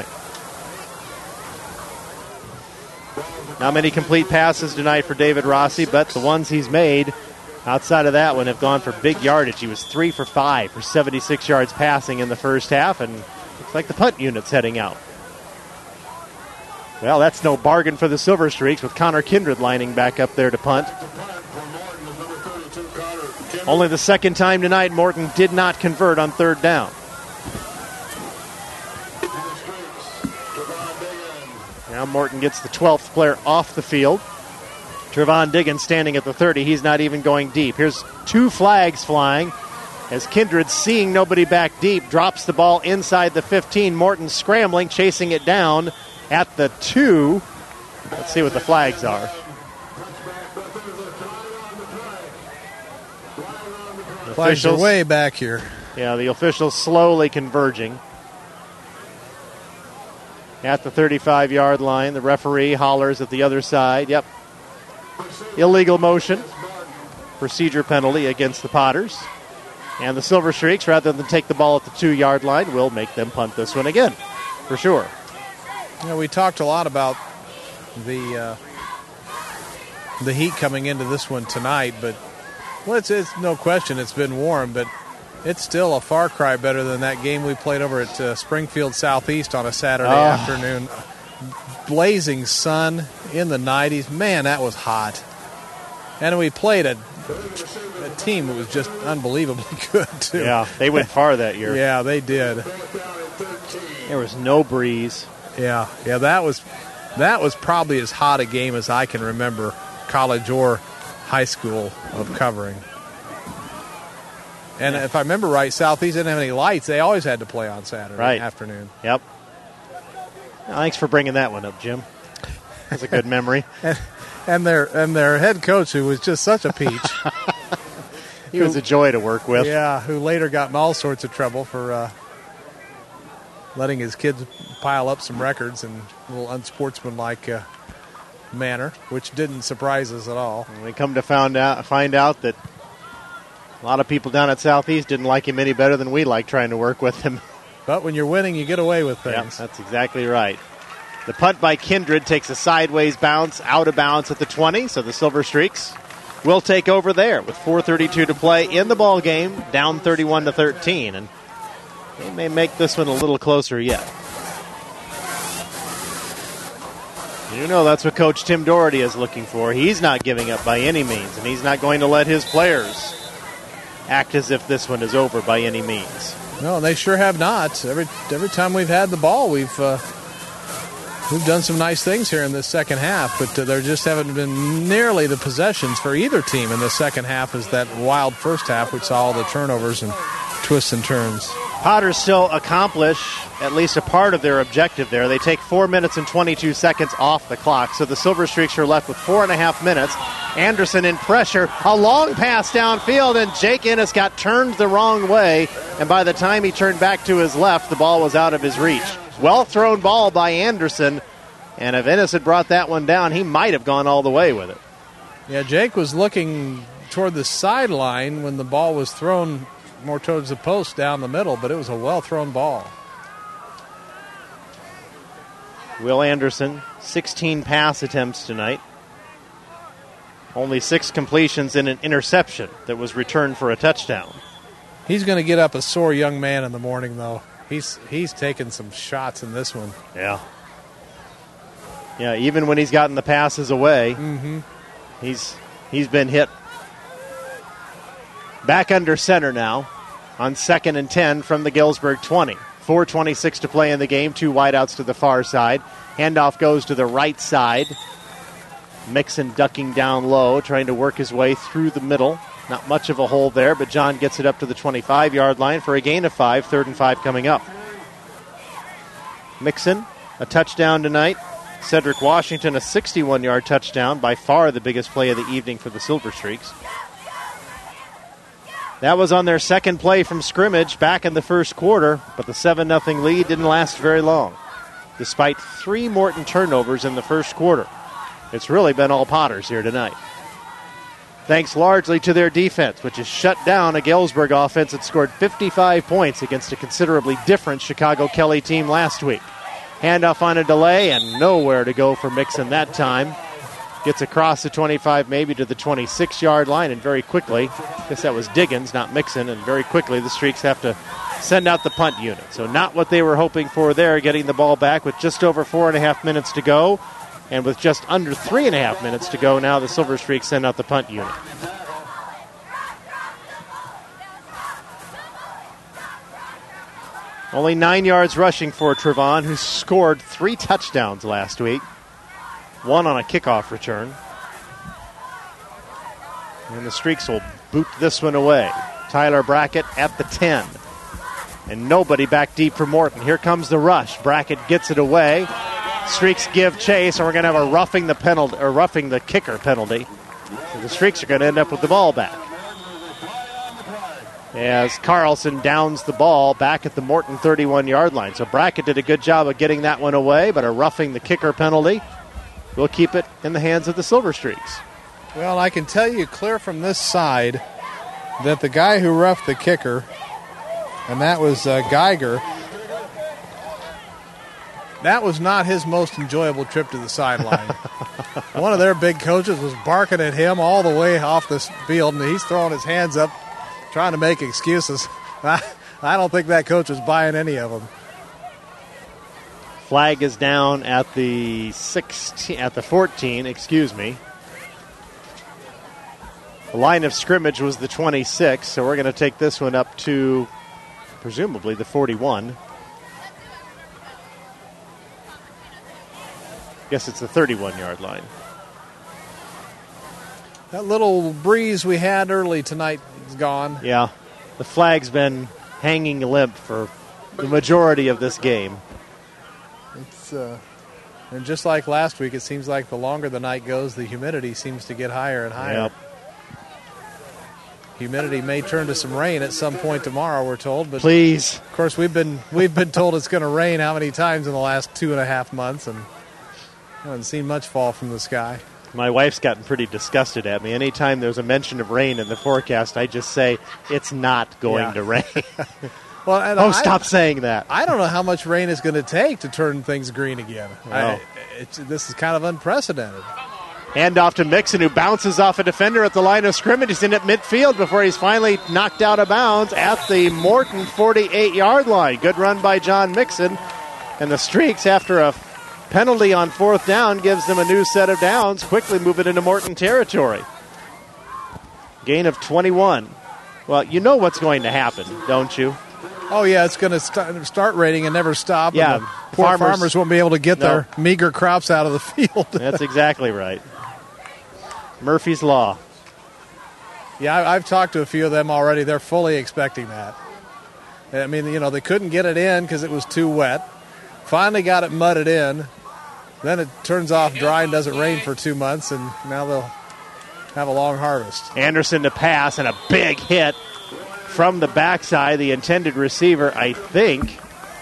Not many complete passes tonight for David Rossi, but the ones he's made outside of that one have gone for big yardage. He was three for five for seventy-six yards passing in the first half, and looks like the punt unit's heading out. Well, that's no bargain for the Silver Streaks with Connor Kindred lining back up there to punt. Only the second time tonight Morton did not convert on third down. Now Morton gets the twelfth player off the field. Trevon Diggins standing at the thirty. He's not even going deep. Here's two flags flying as Kindred, seeing nobody back deep, drops the ball inside the fifteen. Morton scrambling, chasing it down at the two. Let's see what the flags are. The flags are way back here. Yeah, the officials slowly converging. At the thirty-five-yard line, the referee hollers at the other side. Yep. Illegal motion. Procedure penalty against the Potters. And the Silver Streaks, rather than take the ball at the two-yard line, will make them punt this one again, for sure. You know, we talked a lot about the uh, the heat coming into this one tonight, but well, it's, it's no question it's been warm, but it's still a far cry better than that game we played over at uh, Springfield Southeast on a Saturday oh. afternoon. Blazing sun in the nineties. Man, that was hot. And we played a, a team that was just unbelievably good, too. Yeah, they went far that year. Yeah, they did. There was no breeze. Yeah, yeah, that was that was probably as hot a game as I can remember, college or high school, of covering. And if I remember right, Southeast didn't have any lights. They always had to play on Saturday right. afternoon. Yep. Well, thanks for bringing that one up, Jim. That's a good memory. and, and their and their head coach, who was just such a peach. He was a joy to work with. Yeah, who later got in all sorts of trouble for uh, letting his kids pile up some records in a little unsportsmanlike uh, manner, which didn't surprise us at all. And we come to found out, find out that a lot of people down at Southeast didn't like him any better than we like trying to work with him. But when you're winning, you get away with things. Yeah, that's exactly right. The punt by Kindred takes a sideways bounce, out of bounds at the twenty, so the Silver Streaks will take over there with four thirty-two to play in the ball game, down thirty-one to thirteen, and they may make this one a little closer yet. You know that's what Coach Tim Doherty is looking for. He's not giving up by any means, and he's not going to let his players act as if this one is over by any means. No, they sure have not. Every every time we've had the ball, we've uh, we've done some nice things here in this second half, but uh, there just haven't been nearly the possessions for either team in the second half as that wild first half, which saw all the turnovers and twists and turns. Potters still accomplish at least a part of their objective there. They take four minutes and twenty-two seconds off the clock, so the Silver Streaks are left with four and a half minutes. Anderson in pressure, a long pass downfield, and Jake Ennis got turned the wrong way, and by the time he turned back to his left, the ball was out of his reach. Well thrown ball by Anderson, and if Ennis had brought that one down, he might have gone all the way with it. Yeah, Jake was looking toward the sideline when the ball was thrown more towards the post down the middle, but it was a well-thrown ball. Will Anderson, sixteen pass attempts tonight. Only six completions and an interception that was returned for a touchdown. He's going to get up a sore young man in the morning, though. He's he's taken some shots in this one. Yeah. Yeah, even when he's gotten the passes away, mm-hmm. he's he's been hit. Back under center now on second and ten from the Galesburg twenty. four twenty-six to play in the game. Two wideouts to the far side. Handoff goes to the right side. Mixon ducking down low, trying to work his way through the middle. Not much of a hole there, but John gets it up to the twenty-five-yard line for a gain of five. Third and five coming up. Mixon, a touchdown tonight. Cedric Washington, a sixty-one-yard touchdown. By far the biggest play of the evening for the Silver Streaks. That was on their second play from scrimmage back in the first quarter, but the seven nothing lead didn't last very long, despite three Morton turnovers in the first quarter. It's really been all Potters here tonight. thanks largely to their defense, which has shut down a Galesburg offense that scored fifty-five points against a considerably different Chicago Kelly team last week. Handoff on a delay and nowhere to go for Mixon that time. Gets across the twenty-five, maybe to the twenty-six-yard line, and very quickly, I guess that was Diggins, not Mixon, and very quickly the Streaks have to send out the punt unit. So not what they were hoping for there, getting the ball back with just over four and a half minutes to go. And with just under three and a half minutes to go, now the Silver Streaks send out the punt unit. Only nine yards rushing for Trevon, who scored three touchdowns last week. One on a kickoff return. And the Streaks will boot this one away. Tyler Brackett at the ten. And nobody back deep for Morton. Here comes the rush. Brackett gets it away. Streaks give chase, and we're going to have a roughing the penalty, or roughing the kicker penalty. So the Streaks are going to end up with the ball back. As Carlson downs the ball back at the Morton thirty-one-yard line. So Brackett did a good job of getting that one away, but a roughing the kicker penalty will keep it in the hands of the Silver Streaks. Well, I can tell you clear from this side that the guy who roughed the kicker, and that was uh, Geiger, that was not his most enjoyable trip to the sideline. One of their big coaches was barking at him all the way off the field, and he's throwing his hands up, trying to make excuses. I, I don't think that coach was buying any of them. Flag is down at the sixteen, at the fourteen, excuse me. The line of scrimmage was the twenty-six, so we're going to take this one up to presumably the forty-one. Guess it's the thirty-one-yard line. That little breeze we had early tonight is gone. Yeah, the flag's been hanging limp for the majority of this game. It's uh, and just like last week, it seems like the longer the night goes, the humidity seems to get higher and higher. Yep. Humidity may turn to some rain at some point tomorrow, we're told. But please, of course, we've been we've been told it's going to rain how many times in the last two and a half months, and haven't seen much fall from the sky. My wife's gotten pretty disgusted at me. Anytime there's a mention of rain in the forecast, I just say it's not going Yeah. to rain. Well, and oh, I, stop saying that. I don't know how much rain it's going to take to turn things green again. No. I, it's, this is kind of unprecedented. Hand off to Mixon, who bounces off a defender at the line of scrimmage. He's in at midfield before he's finally knocked out of bounds at the Morton forty-eight-yard line. Good run by John Mixon. And the Streaks, after a penalty on fourth down, gives them a new set of downs, quickly move it into Morton territory. Gain of twenty-one. Well, you know what's going to happen, don't you? Oh, yeah, it's going to st- start raining and never stop. Yeah, and the poor farmers, farmers won't be able to get no. their meager crops out of the field. That's exactly right. Murphy's Law. Yeah, I, I've talked to a few of them already. They're fully expecting that. I mean, you know, they couldn't get it in because it was too wet. Finally got it mudded in. Then it turns off dry and doesn't rain for two months, and now they'll have a long harvest. Anderson to pass, and a big hit from the backside. The intended receiver, I think.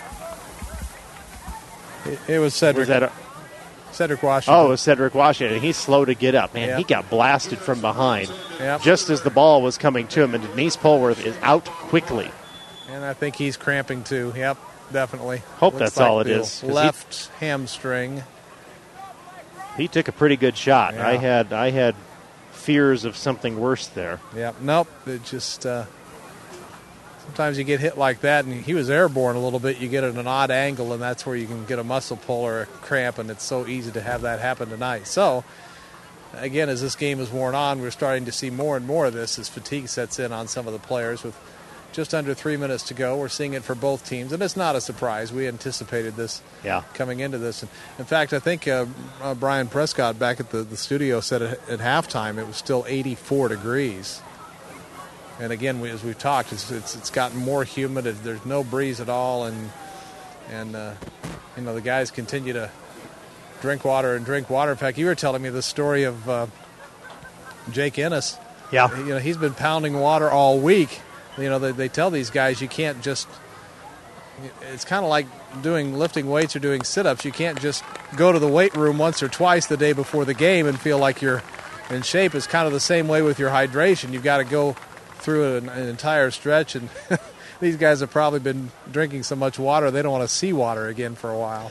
It, it was Cedric. Was that a, Cedric Washington. Oh, it was Cedric Washington. He's slow to get up. Man, Yep. he got blasted from behind. Yep. Just as the ball was coming to him, and Denise Polworth is out quickly. And I think he's cramping too. Yep, definitely. Hope Looks that's like all it the is, 'cause Left hamstring. He took a pretty good shot. Yeah. I had I had fears of something worse there. Yep. Nope. It just uh, sometimes you get hit like that, and he was airborne a little bit. You get at an odd angle, and that's where you can get a muscle pull or a cramp, and it's so easy to have that happen tonight. So, again, as this game is worn on, we're starting to see more and more of this as fatigue sets in on some of the players. With just under three minutes to go, we're seeing it for both teams, and it's not a surprise. We anticipated this yeah. coming into this. And in fact, I think uh, uh, Brian Prescott back at the, the studio said at, at halftime it was still eighty-four degrees. And again, we, as we've talked, it's, it's it's gotten more humid. There's no breeze at all, and and uh, you know the guys continue to drink water and drink water. In fact, you were telling me the story of uh, Jake Ennis. Yeah, you know he's been pounding water all week. You know they, they tell these guys you can't just. It's kind of like doing lifting weights or doing sit-ups. You can't just go to the weight room once or twice the day before the game and feel like you're in shape. It's kind of the same way with your hydration. You've got to go through an, an entire stretch, and these guys have probably been drinking so much water they don't want to see water again for a while.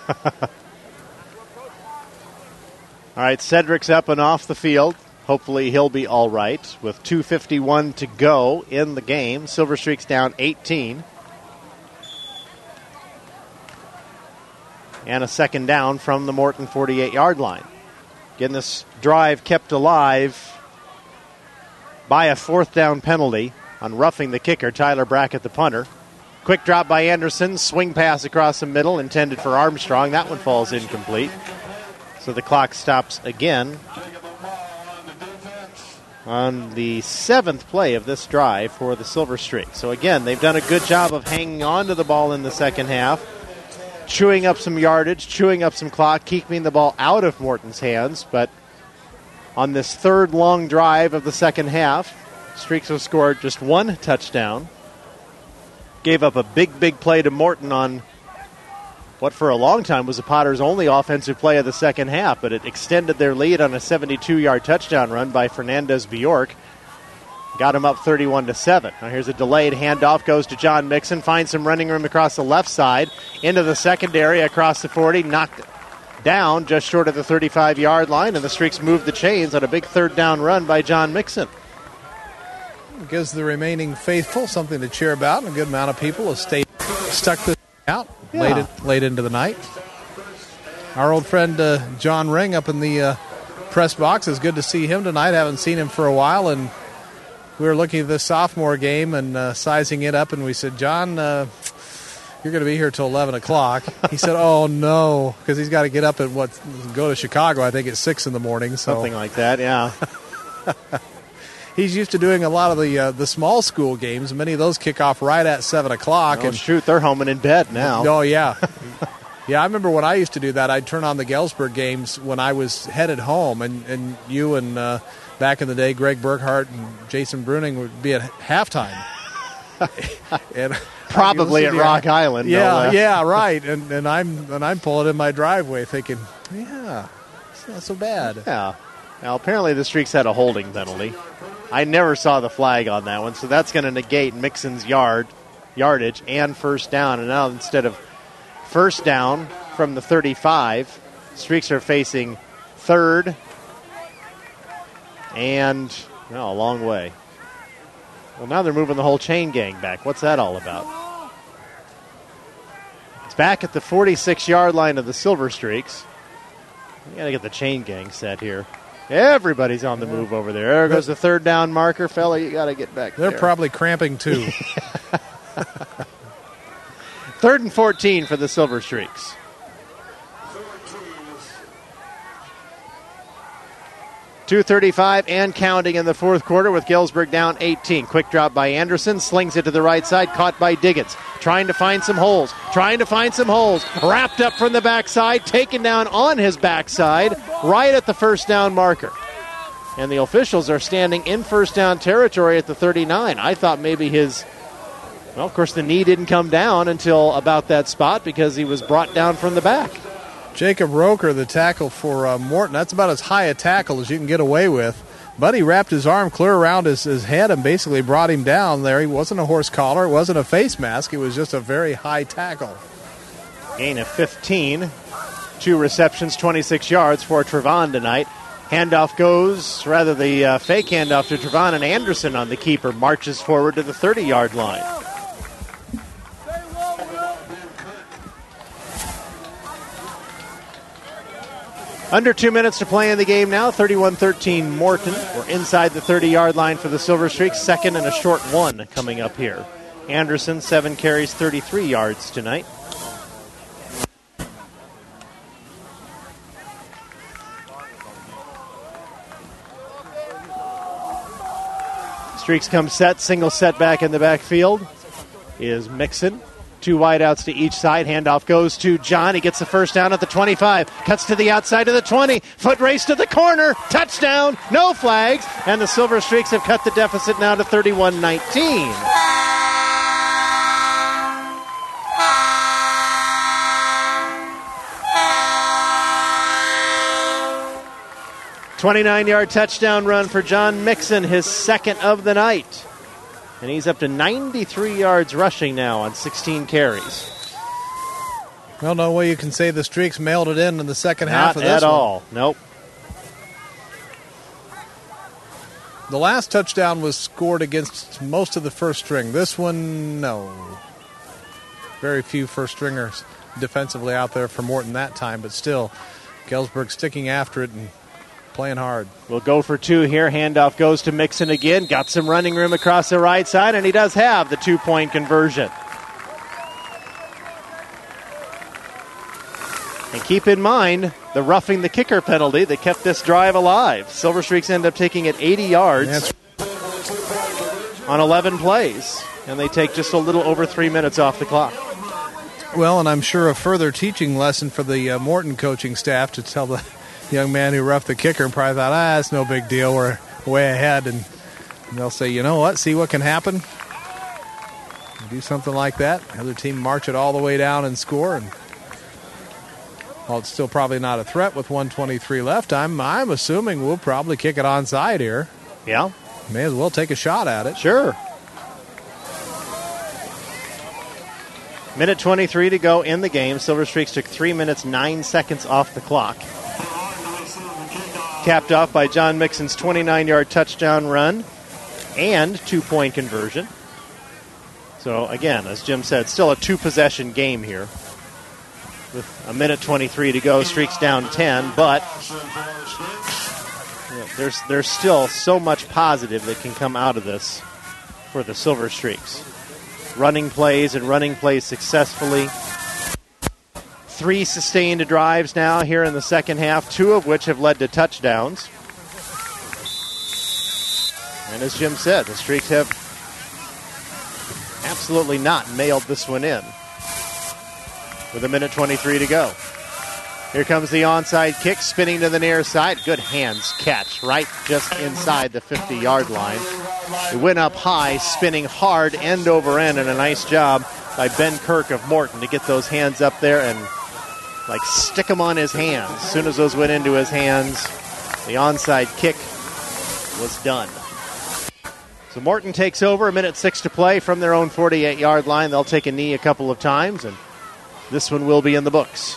All right, Cedric's up and off the field. Hopefully he'll be all right with two fifty-one to go in the game. Silver Streak's down eighteen. And a second down from the Morton forty-eight-yard line. Getting this drive kept alive by a fourth down penalty on roughing the kicker, Tyler Brackett, the punter. Quick drop by Anderson, swing pass across the middle, intended for Armstrong. That one falls incomplete. So the clock stops again on the seventh play of this drive for the Silver Streak. So again, they've done a good job of hanging on to the ball in the second half, chewing up some yardage, chewing up some clock, keeping the ball out of Morton's hands. But on this third long drive of the second half, Streaks have scored just one touchdown. Gave up a big, big play to Morton on what for a long time was the Potters' only offensive play of the second half, but it extended their lead on a seventy-two-yard touchdown run by Fernandez Bjork. Got him up thirty-one to seven. Now here's a delayed handoff, goes to John Mixon, finds some running room across the left side, into the secondary across the forty, knocked down just short of the thirty-five-yard line, and the Streaks moved the chains on a big third down run by John Mixon. It gives the remaining faithful something to cheer about, and a good amount of people have stayed stuck this out Yeah. late, in, late into the night. Our old friend uh, John Ring up in the uh, press box. It's good to see him tonight. Haven't seen him for a while, and we were looking at the sophomore game and uh, sizing it up, and we said, John, uh, you're going to be here till eleven o'clock. He said, oh, no, because he's got to get up at what, go to Chicago, I think, at six in the morning. So. Something like that, yeah. He's used to doing a lot of the uh, the small school games. Many of those kick off right at seven o'clock. Oh, and shoot, they're home and in bed now. Oh, yeah. Yeah, I remember when I used to do that. I'd turn on the Galesburg games when I was headed home, and, and you and uh, back in the day, Greg Burkhart and Jason Bruning would be at halftime. and Probably at Rock Island. Yeah, no yeah, right. And and I'm and I'm pulling in my driveway thinking, yeah, it's not so bad. Yeah. Now, apparently the Streaks had a holding penalty. I never saw the flag on that one, so that's going to negate Mixon's yard, yardage and first down. And now instead of first down from the thirty-five, Streaks are facing third and no, a long way. Well, now they're moving the whole chain gang back. What's that all about? It's back at the forty-six-yard line of the Silver Streaks. We got to get the chain gang set here. Everybody's on the move over there. There goes the third down marker. Fella, you got to get back They're there. probably cramping, too. Third and fourteen for the Silver Streaks. two thirty-five and counting in the fourth quarter with Galesburg down eighteen. Quick drop by Anderson, slings it to the right side, caught by Diggins. Trying to find some holes, trying to find some holes. Wrapped up from the backside, taken down on his backside, right at the first down marker. And the officials are standing in first down territory at the thirty-nine. I thought maybe his, well, of course, the knee didn't come down until about that spot because he was brought down from the back. Jacob Roker, the tackle for uh, Morton, that's about as high a tackle as you can get away with. But he wrapped his arm clear around his, his head and basically brought him down there. He wasn't a horse collar. It wasn't a face mask. It was just a very high tackle. Gain of fifteen. Two receptions, twenty-six yards for Trevon tonight. Handoff goes, rather the uh, fake handoff to Trevon, and Anderson on the keeper marches forward to the thirty-yard line. Under two minutes to play in the game now. thirty-one thirteen Morton. We're inside the thirty-yard line for the Silver Streaks. Second and a short one coming up here. Anderson, seven carries, thirty-three yards tonight. Streaks come set. Single setback in the backfield is Mixon. Two wideouts to each side. Handoff goes to John. He gets the first down at the twenty-five. Cuts to the outside of the twenty. Foot race to the corner. Touchdown. No flags. And the Silver Streaks have cut the deficit now to thirty-one nineteen. twenty-nine-yard touchdown run for John Mixon, his second of the night. And he's up to ninety-three yards rushing now on sixteen carries. Well, no way you can say the Streaks mailed it in in the second Not half of this at one. all. Nope. The last touchdown was scored against most of the first string. This one, no. Very few first stringers defensively out there for Morton that time, but still, Galesburg sticking after it and playing hard. We'll go for two here. Handoff goes to Mixon again. Got some running room across the right side, and he does have the two-point conversion. And keep in mind the roughing the kicker penalty that kept this drive alive. Silver Streaks end up taking it eighty yards on eleven plays, and they take just a little over three minutes off the clock. Well, and I'm sure a further teaching lesson for the uh, Morton coaching staff to tell the young man who roughed the kicker and probably thought, ah, it's no big deal, we're way ahead. And they'll say, you know what, see what can happen? You do something like that, the other team march it all the way down and score, and while it's still probably not a threat with one twenty-three left, I'm I'm assuming we'll probably kick it onside here. Yeah. May as well take a shot at it. Sure. Minute twenty-three to go in the game. Silver Streaks took three minutes, nine seconds off the clock. Capped off by John Mixon's twenty-nine-yard touchdown run and two-point conversion. So, again, as Jim said, still a two-possession game here. With a minute twenty-three to go, Streaks down ten, but you know, there's there's still so much positive that can come out of this for the Silver Streaks. Running plays and running plays successfully. Three sustained drives now here in the second half, two of which have led to touchdowns. And as Jim said, the Streaks have absolutely not mailed this one in. With a minute twenty-three to go. Here comes the onside kick, spinning to the near side. Good hands catch, right just inside the fifty-yard line. It went up high, spinning hard, end over end, and a nice job by Ben Kirk of Morton to get those hands up there and like stick them on his hands. As soon as those went into his hands, the onside kick was done. So Morton takes over, a minute six to play from their own forty-eight-yard line. They'll take a knee a couple of times, and this one will be in the books.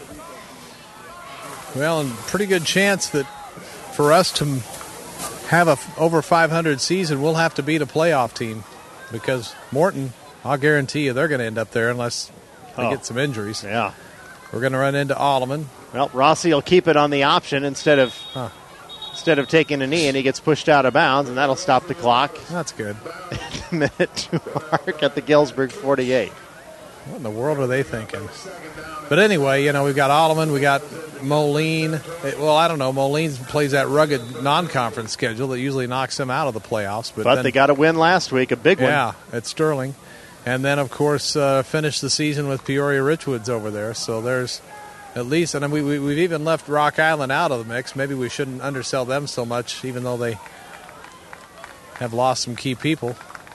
Well, and pretty good chance that for us to have a f- over five hundred season, we'll have to beat a playoff team because Morton, I'll guarantee you, they're going to end up there unless they Oh. get some injuries. Yeah. We're going to run into Alleman. Well, Rossi will keep it on the option instead of Huh. instead of taking a knee, and he gets pushed out of bounds, and that'll stop the clock. That's good. Minute two mark at the Galesburg forty-eight. What in the world are they thinking? But anyway, you know, we've got Alleman, we got Moline. It- well, I don't know. Moline plays that rugged non-conference schedule that usually knocks them out of the playoffs. But, But then, they got a win last week, a big one. yeah, at Sterling. And then, of course, uh, finish the season with Peoria Richwoods over there. So there's at least, and we, we, we've even left Rock Island out of the mix. Maybe we shouldn't undersell them so much, even though they have lost some key people.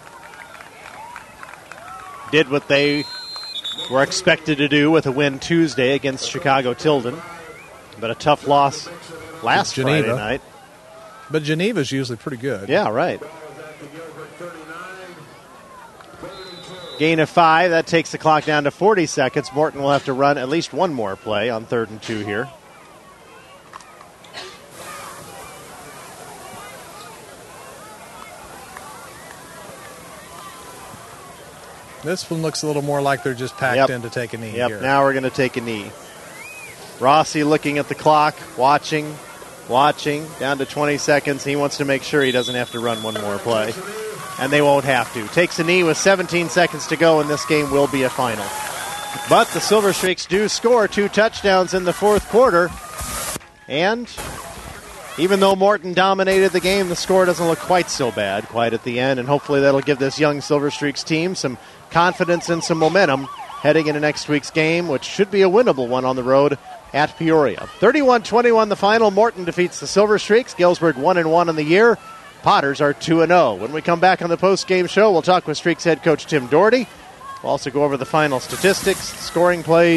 Did what they were expected to do with a win Tuesday against Chicago Tilden. But a tough loss last Geneva. Friday night. But Geneva's usually pretty good. Yeah, right. Gain of five. That takes the clock down to forty seconds. Morton will have to run at least one more play on third and two here. This one looks a little more like they're just packed Yep. in to take a knee Yep, here. now we're going to take a knee. Rossi looking at the clock, watching, watching, down to twenty seconds. He wants to make sure he doesn't have to run one more play. And they won't have to. Takes a knee with seventeen seconds to go, and this game will be a final. But the Silver Streaks do score two touchdowns in the fourth quarter. And even though Morton dominated the game, the score doesn't look quite so bad quite at the end. And hopefully that'll give this young Silver Streaks team some confidence and some momentum heading into next week's game, which should be a winnable one on the road at Peoria. thirty-one twenty-one the final. Morton defeats the Silver Streaks. Galesburg one and one in the year. Potters are two and oh. When we come back on the post-game show, we'll talk with Streaks head coach Tim Doherty. We'll also go over the final statistics, scoring plays,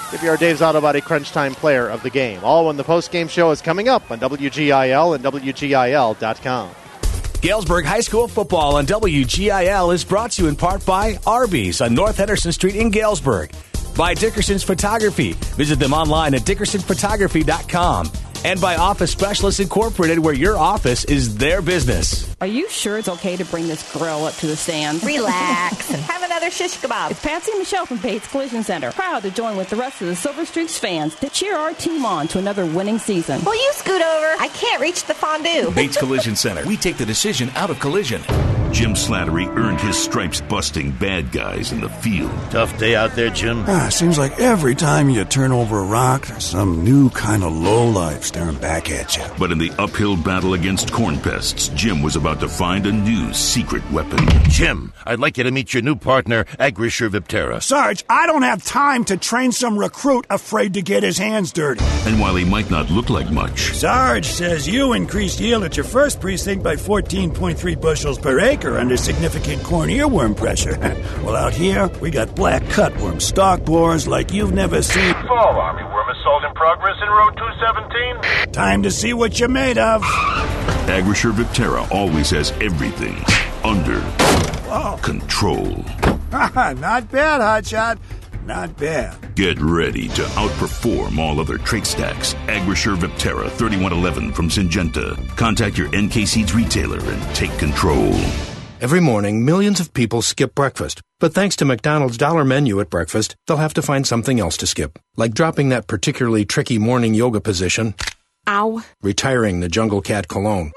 to be our Dave's Auto Body Crunch Time player of the game. All when the post-game show is coming up on W G I L and W G I L dot com. Galesburg High School football on W G I L is brought to you in part by Arby's on North Henderson Street in Galesburg. By Dickerson's Photography. Visit them online at dickerson photography dot com. And by Office Specialists Incorporated, where your office is their business. Are you sure it's okay to bring this grill up to the stand? Relax and have another shish kebab. It's Patsy and Michelle from Bates Collision Center. Proud to join with the rest of the Silver Streaks fans to cheer our team on to another winning season. Will you scoot over? I can't reach the fondue. Bates Collision Center. We take the decision out of collision. Jim Slattery earned his stripes busting bad guys in the field. Tough day out there, Jim. Ah, seems like every time you turn over a rock, there's some new kind of lowlife staring back at you. But in the uphill battle against corn pests, Jim was about to find a new secret weapon. Jim, I'd like you to meet your new partner, Agrisure Viptera. Sarge, I don't have time to train some recruit afraid to get his hands dirty. And while he might not look like much, Sarge says you increased yield at your first precinct by fourteen point three bushels per acre under significant corn earworm pressure. Well, out here, we got black cutworm stalk borers like you've never seen. Fall armyworm assault in progress in row two seventeen. Time to see what you're made of. Agrisure Viptera always has everything under Whoa. control. Not bad, Hotshot. Not bad. Get ready to outperform all other trait stacks. Agrisure Viptera thirty-one eleven from Syngenta. Contact your N K Seeds retailer and take control. Every morning, millions of people skip breakfast. But thanks to McDonald's Dollar Menu at breakfast, they'll have to find something else to skip. Like dropping that particularly tricky morning yoga position. Ow. Retiring the Jungle Cat cologne.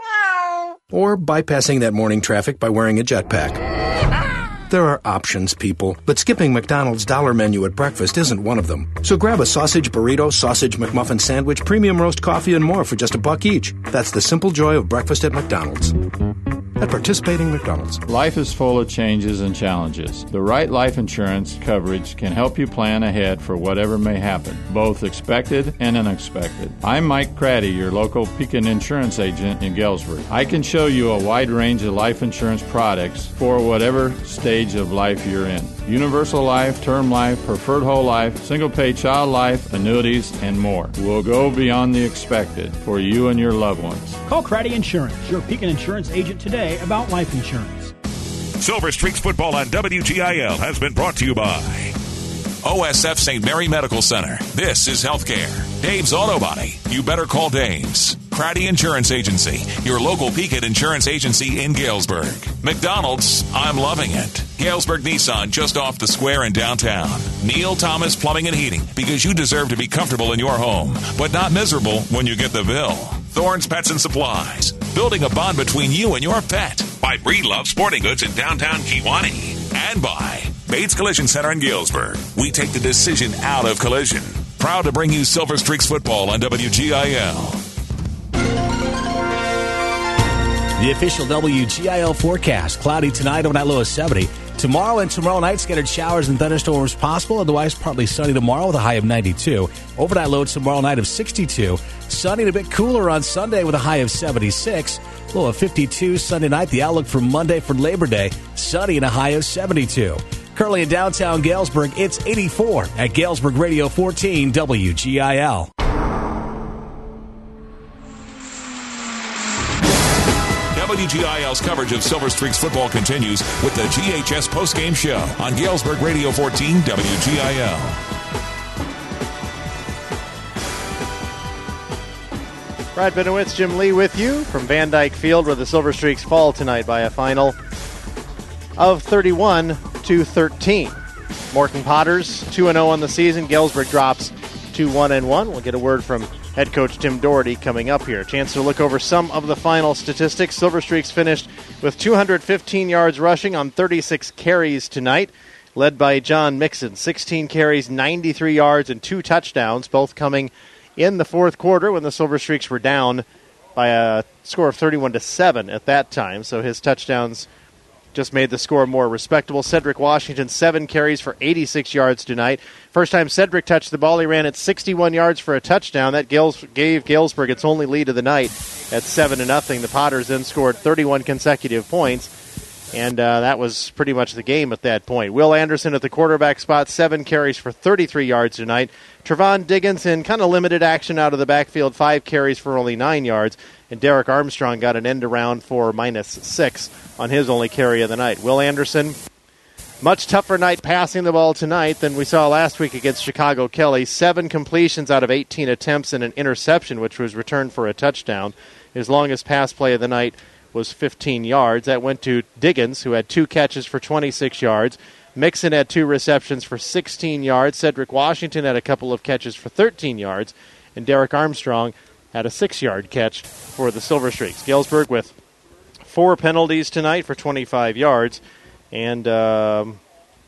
Or bypassing that morning traffic by wearing a jetpack. There are options, people, but skipping McDonald's Dollar Menu at breakfast isn't one of them. So grab a sausage burrito, sausage McMuffin sandwich, premium roast coffee, and more for just a buck each. That's the simple joy of breakfast at McDonald's. At participating McDonald's. Life is full of changes and challenges. The right life insurance coverage can help you plan ahead for whatever may happen, both expected and unexpected. I'm Mike Craddy, your local Pekin insurance agent in Galesburg. I can show you a wide range of life insurance products for whatever stage of life you're in. Universal life, term life, preferred whole life, single pay child life, annuities, and more. We'll go beyond the expected for you and your loved ones. Call Craddy Insurance, your Pekin insurance agent today about life insurance. Silver Streaks football on W G I L has been brought to you by O S F Saint Mary Medical Center. This is healthcare. Dave's Auto Body. You better call Dave's. Craddy Insurance Agency, your local Pekin insurance agency in Galesburg. McDonald's, I'm loving it. Galesburg Nissan, just off the square in downtown. Neil Thomas Plumbing and Heating, because you deserve to be comfortable in your home, but not miserable when you get the bill. Thorne's Pets and Supplies, building a bond between you and your pet. By Breedlove Sporting Goods in downtown Kewanee. And by Bates Collision Center in Galesburg. We take the decision out of collision. Proud to bring you Silver Streaks football on W G I L. The official W G I L forecast. Cloudy tonight, overnight low of seventy. Tomorrow and tomorrow night, scattered showers and thunderstorms possible. Otherwise, partly sunny tomorrow with a high of ninety-two. Overnight low tomorrow night of sixty-two. Sunny and a bit cooler on Sunday with a high of seventy-six. Low of fifty-two Sunday night. The outlook for Monday for Labor Day. Sunny and a high of seventy-two. Currently in downtown Galesburg, it's eighty-four at Galesburg Radio fourteen W G I L. W G I L's coverage of Silver Streaks football continues with the G H S postgame show on Galesburg Radio fourteen W G I L. Brad Benowitz, Jim Lee with you from Van Dyke Field, where the Silver Streaks fall tonight by a final of thirty-one to thirteen. Morton Potters two and oh on the season. Galesburg drops to one and one. We'll get a word from head coach Tim Doherty coming up here. Chance to look over some of the final statistics. Silver Streaks finished with two hundred fifteen yards rushing on thirty-six carries tonight, led by John Mixon. sixteen carries, ninety-three yards, and two touchdowns, both coming in the fourth quarter when the Silver Streaks were down by a score of thirty-one to seven at that time. So his touchdowns just made the score more respectable. Cedric Washington, seven carries for eighty-six yards tonight. First time Cedric touched the ball, he ran at sixty-one yards for a touchdown. That Gales, gave Galesburg its only lead of the night at seven to nothing. The Potters then scored thirty-one consecutive points. And uh, that was pretty much the game at that point. Will Anderson at the quarterback spot, seven carries for thirty-three yards tonight. Trevon Diggins in kind of limited action out of the backfield, five carries for only nine yards. And Derek Armstrong got an end around for minus six on his only carry of the night. Will Anderson, much tougher night passing the ball tonight than we saw last week against Chicago Kelly. Seven completions out of eighteen attempts and an interception, which was returned for a touchdown. His longest pass play of the night was fifteen yards. That went to Diggins, who had two catches for twenty-six yards. Mixon had two receptions for sixteen yards. Cedric Washington had a couple of catches for thirteen yards. And Derek Armstrong had a six-yard catch for the Silver Streaks. Galesburg with four penalties tonight for twenty-five yards. And um,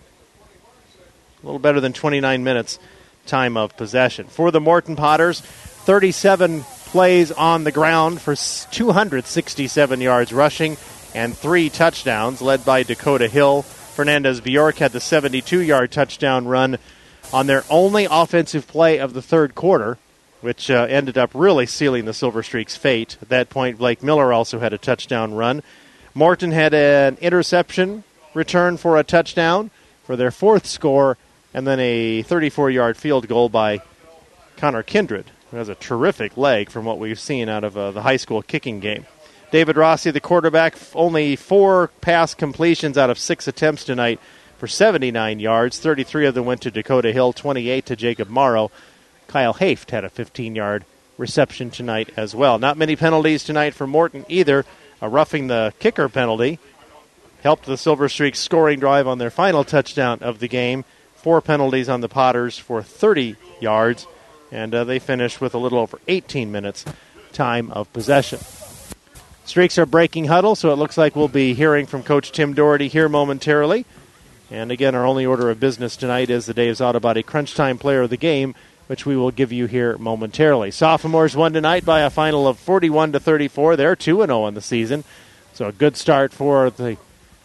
a little better than twenty-nine minutes time of possession. For the Morton Potters, thirty-seven plays on the ground for two hundred sixty-seven yards rushing and three touchdowns, led by Dakota Hill. Fernandez Bjork had the seventy-two-yard touchdown run on their only offensive play of the third quarter, which uh, ended up really sealing the Silver Streaks' fate. At that point, Blake Miller also had a touchdown run. Morton had an interception return for a touchdown for their fourth score, and then a thirty-four-yard field goal by Connor Kindred, who has a terrific leg from what we've seen out of uh, the high school kicking game. David Rossi, the quarterback, only four pass completions out of six attempts tonight for seventy-nine yards. thirty-three of them went to Dakota Hill, twenty-eight to Jacob Morrow. Kyle Haft had a fifteen-yard reception tonight as well. Not many penalties tonight for Morton either. A roughing the kicker penalty helped the Silver Streaks scoring drive on their final touchdown of the game. Four penalties on the Potters for thirty yards, and uh, they finished with a little over eighteen minutes time of possession. Streaks are breaking huddle, so it looks like we'll be hearing from Coach Tim Doherty here momentarily. And again, our only order of business tonight is the Dave's Auto Body Crunch Time Player of the Game, which we will give you here momentarily. Sophomores won tonight by a final of forty-one to thirty-four. They're two and oh on the season, so a good start for the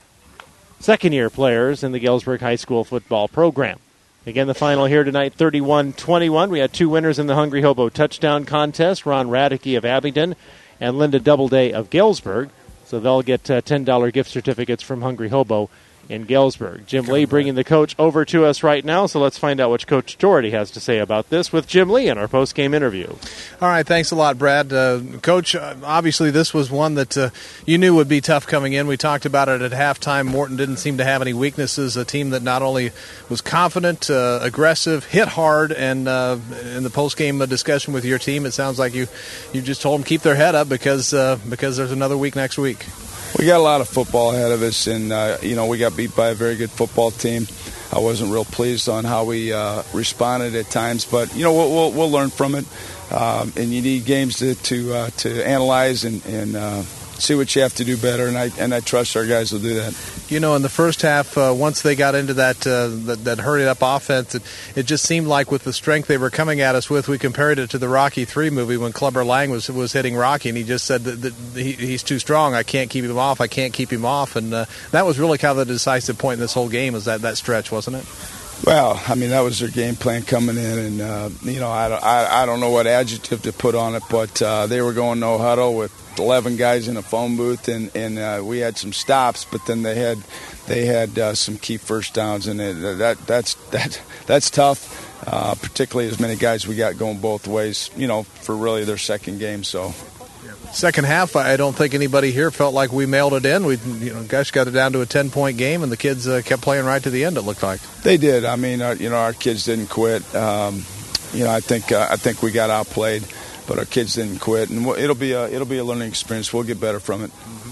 second-year players in the Galesburg High School football program. Again, the final here tonight, thirty-one twenty-one. We had two winners in the Hungry Hobo touchdown contest, Ron Radicke of Abingdon and Linda Doubleday of Galesburg. So they'll get uh, ten dollars gift certificates from Hungry Hobo in Galesburg. Jim Lee bringing the coach over to us right now, so let's find out what Coach Doherty has to say about this with Jim Lee in our post-game interview. All right, thanks a lot, Brad. Uh, Coach, uh, obviously this was one that uh, you knew would be tough coming in. We talked about it at halftime. Morton didn't seem to have any weaknesses, a team that not only was confident, uh, aggressive, hit hard, and uh, in the post-game discussion with your team, it sounds like you, you just told them keep their head up because uh, because there's another week next week. We got a lot of football ahead of us, and, uh, you know, we got beat by a very good football team. I wasn't real pleased on how we uh, responded at times, but, you know, we'll, we'll, we'll learn from it. Um, and you need games to to, uh, to analyze and, and uh, see what you have to do better, and I and I trust our guys will do that. You know, in the first half, uh, once they got into that uh, that, that hurried-up offense, it, it just seemed like with the strength they were coming at us with, we compared it to the Rocky three movie when Clubber Lang was was hitting Rocky, and he just said that, that he, he's too strong. I can't keep him off. I can't keep him off. And uh, that was really kind of the decisive point in this whole game, was that, that stretch, wasn't it? Well, I mean, that was their game plan coming in, and, uh, you know, I don't, I, I don't know what adjective to put on it, but uh, they were going no huddle with eleven guys in a phone booth, and, and uh, we had some stops, but then they had they had uh, some key first downs, and it, that that's that that's tough, uh, particularly as many guys we got going both ways, you know, for really their second game. So. Second half, I don't think anybody here felt like we mailed it in. We, you know, guys got it down to a ten-point game, and the kids uh, kept playing right to the end. It looked like they did. I mean, uh, you know, our kids didn't quit. Um, you know, I think uh, I think we got outplayed, but our kids didn't quit, and it'll be a it'll be a learning experience. We'll get better from it.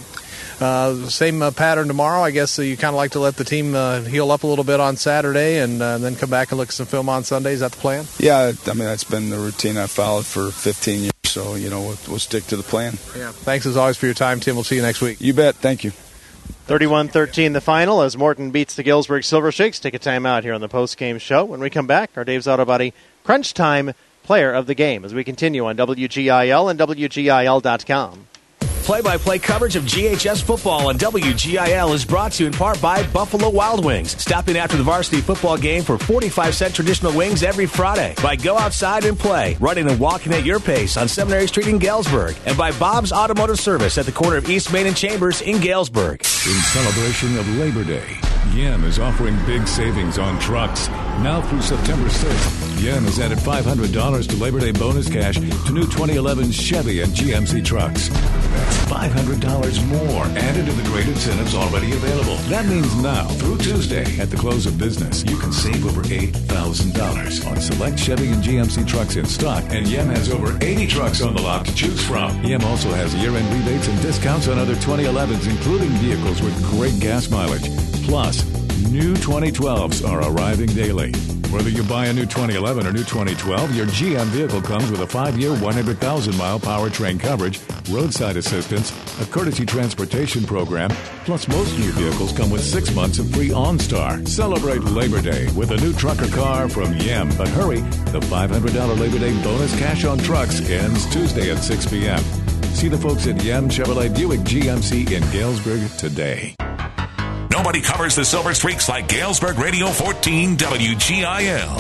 Uh, same uh, pattern tomorrow. I guess uh, you kind of like to let the team uh, heal up a little bit on Saturday and uh, then come back and look at some film on Sunday. Is that the plan? Yeah, I mean, that's been the routine I followed for fifteen years. So, you know, we'll, we'll stick to the plan. Yeah. Thanks as always for your time, Tim. We'll see you next week. You bet. Thank you. thirty-one thirteen the final as Morton beats the Galesburg Silver Streaks. Take a time out here on the post-game show. When we come back, our Dave's Auto Body Crunch Time Player of the Game as we continue on W G I L and W G I L dot com. Play-by-play coverage of G H S football on W G I L is brought to you in part by Buffalo Wild Wings. Stop in after the varsity football game for forty-five cent traditional wings every Friday. By Go Outside and Play, running and walking at your pace on Seminary Street in Galesburg. And by Bob's Automotive Service at the corner of East Main and Chambers in Galesburg. In celebration of Labor Day, Yem is offering big savings on trucks. Now through September sixth, Yem has added five hundred dollars to Labor Day bonus cash to new twenty eleven Chevy and G M C trucks. That's five hundred dollars more added to the great incentives already available. That means now, through Tuesday, at the close of business, you can save over eight thousand dollars on select Chevy and G M C trucks in stock, and Yem has over eighty trucks on the lot to choose from. Yem also has year-end rebates and discounts on other twenty elevens, including vehicles with great gas mileage. Plus, new twenty twelves are arriving daily. Whether you buy a new twenty eleven or new twenty twelve, your G M vehicle comes with a five-year, one hundred thousand mile powertrain coverage, roadside assistance, a courtesy transportation program, plus most new vehicles come with six months of free OnStar. Celebrate Labor Day with a new truck or car from Yem. But hurry, the five hundred dollars Labor Day bonus cash on trucks ends Tuesday at six p.m. See the folks at Yem Chevrolet Buick G M C in Galesburg today. Nobody covers the Silver Streaks like Galesburg Radio fourteen W G I L.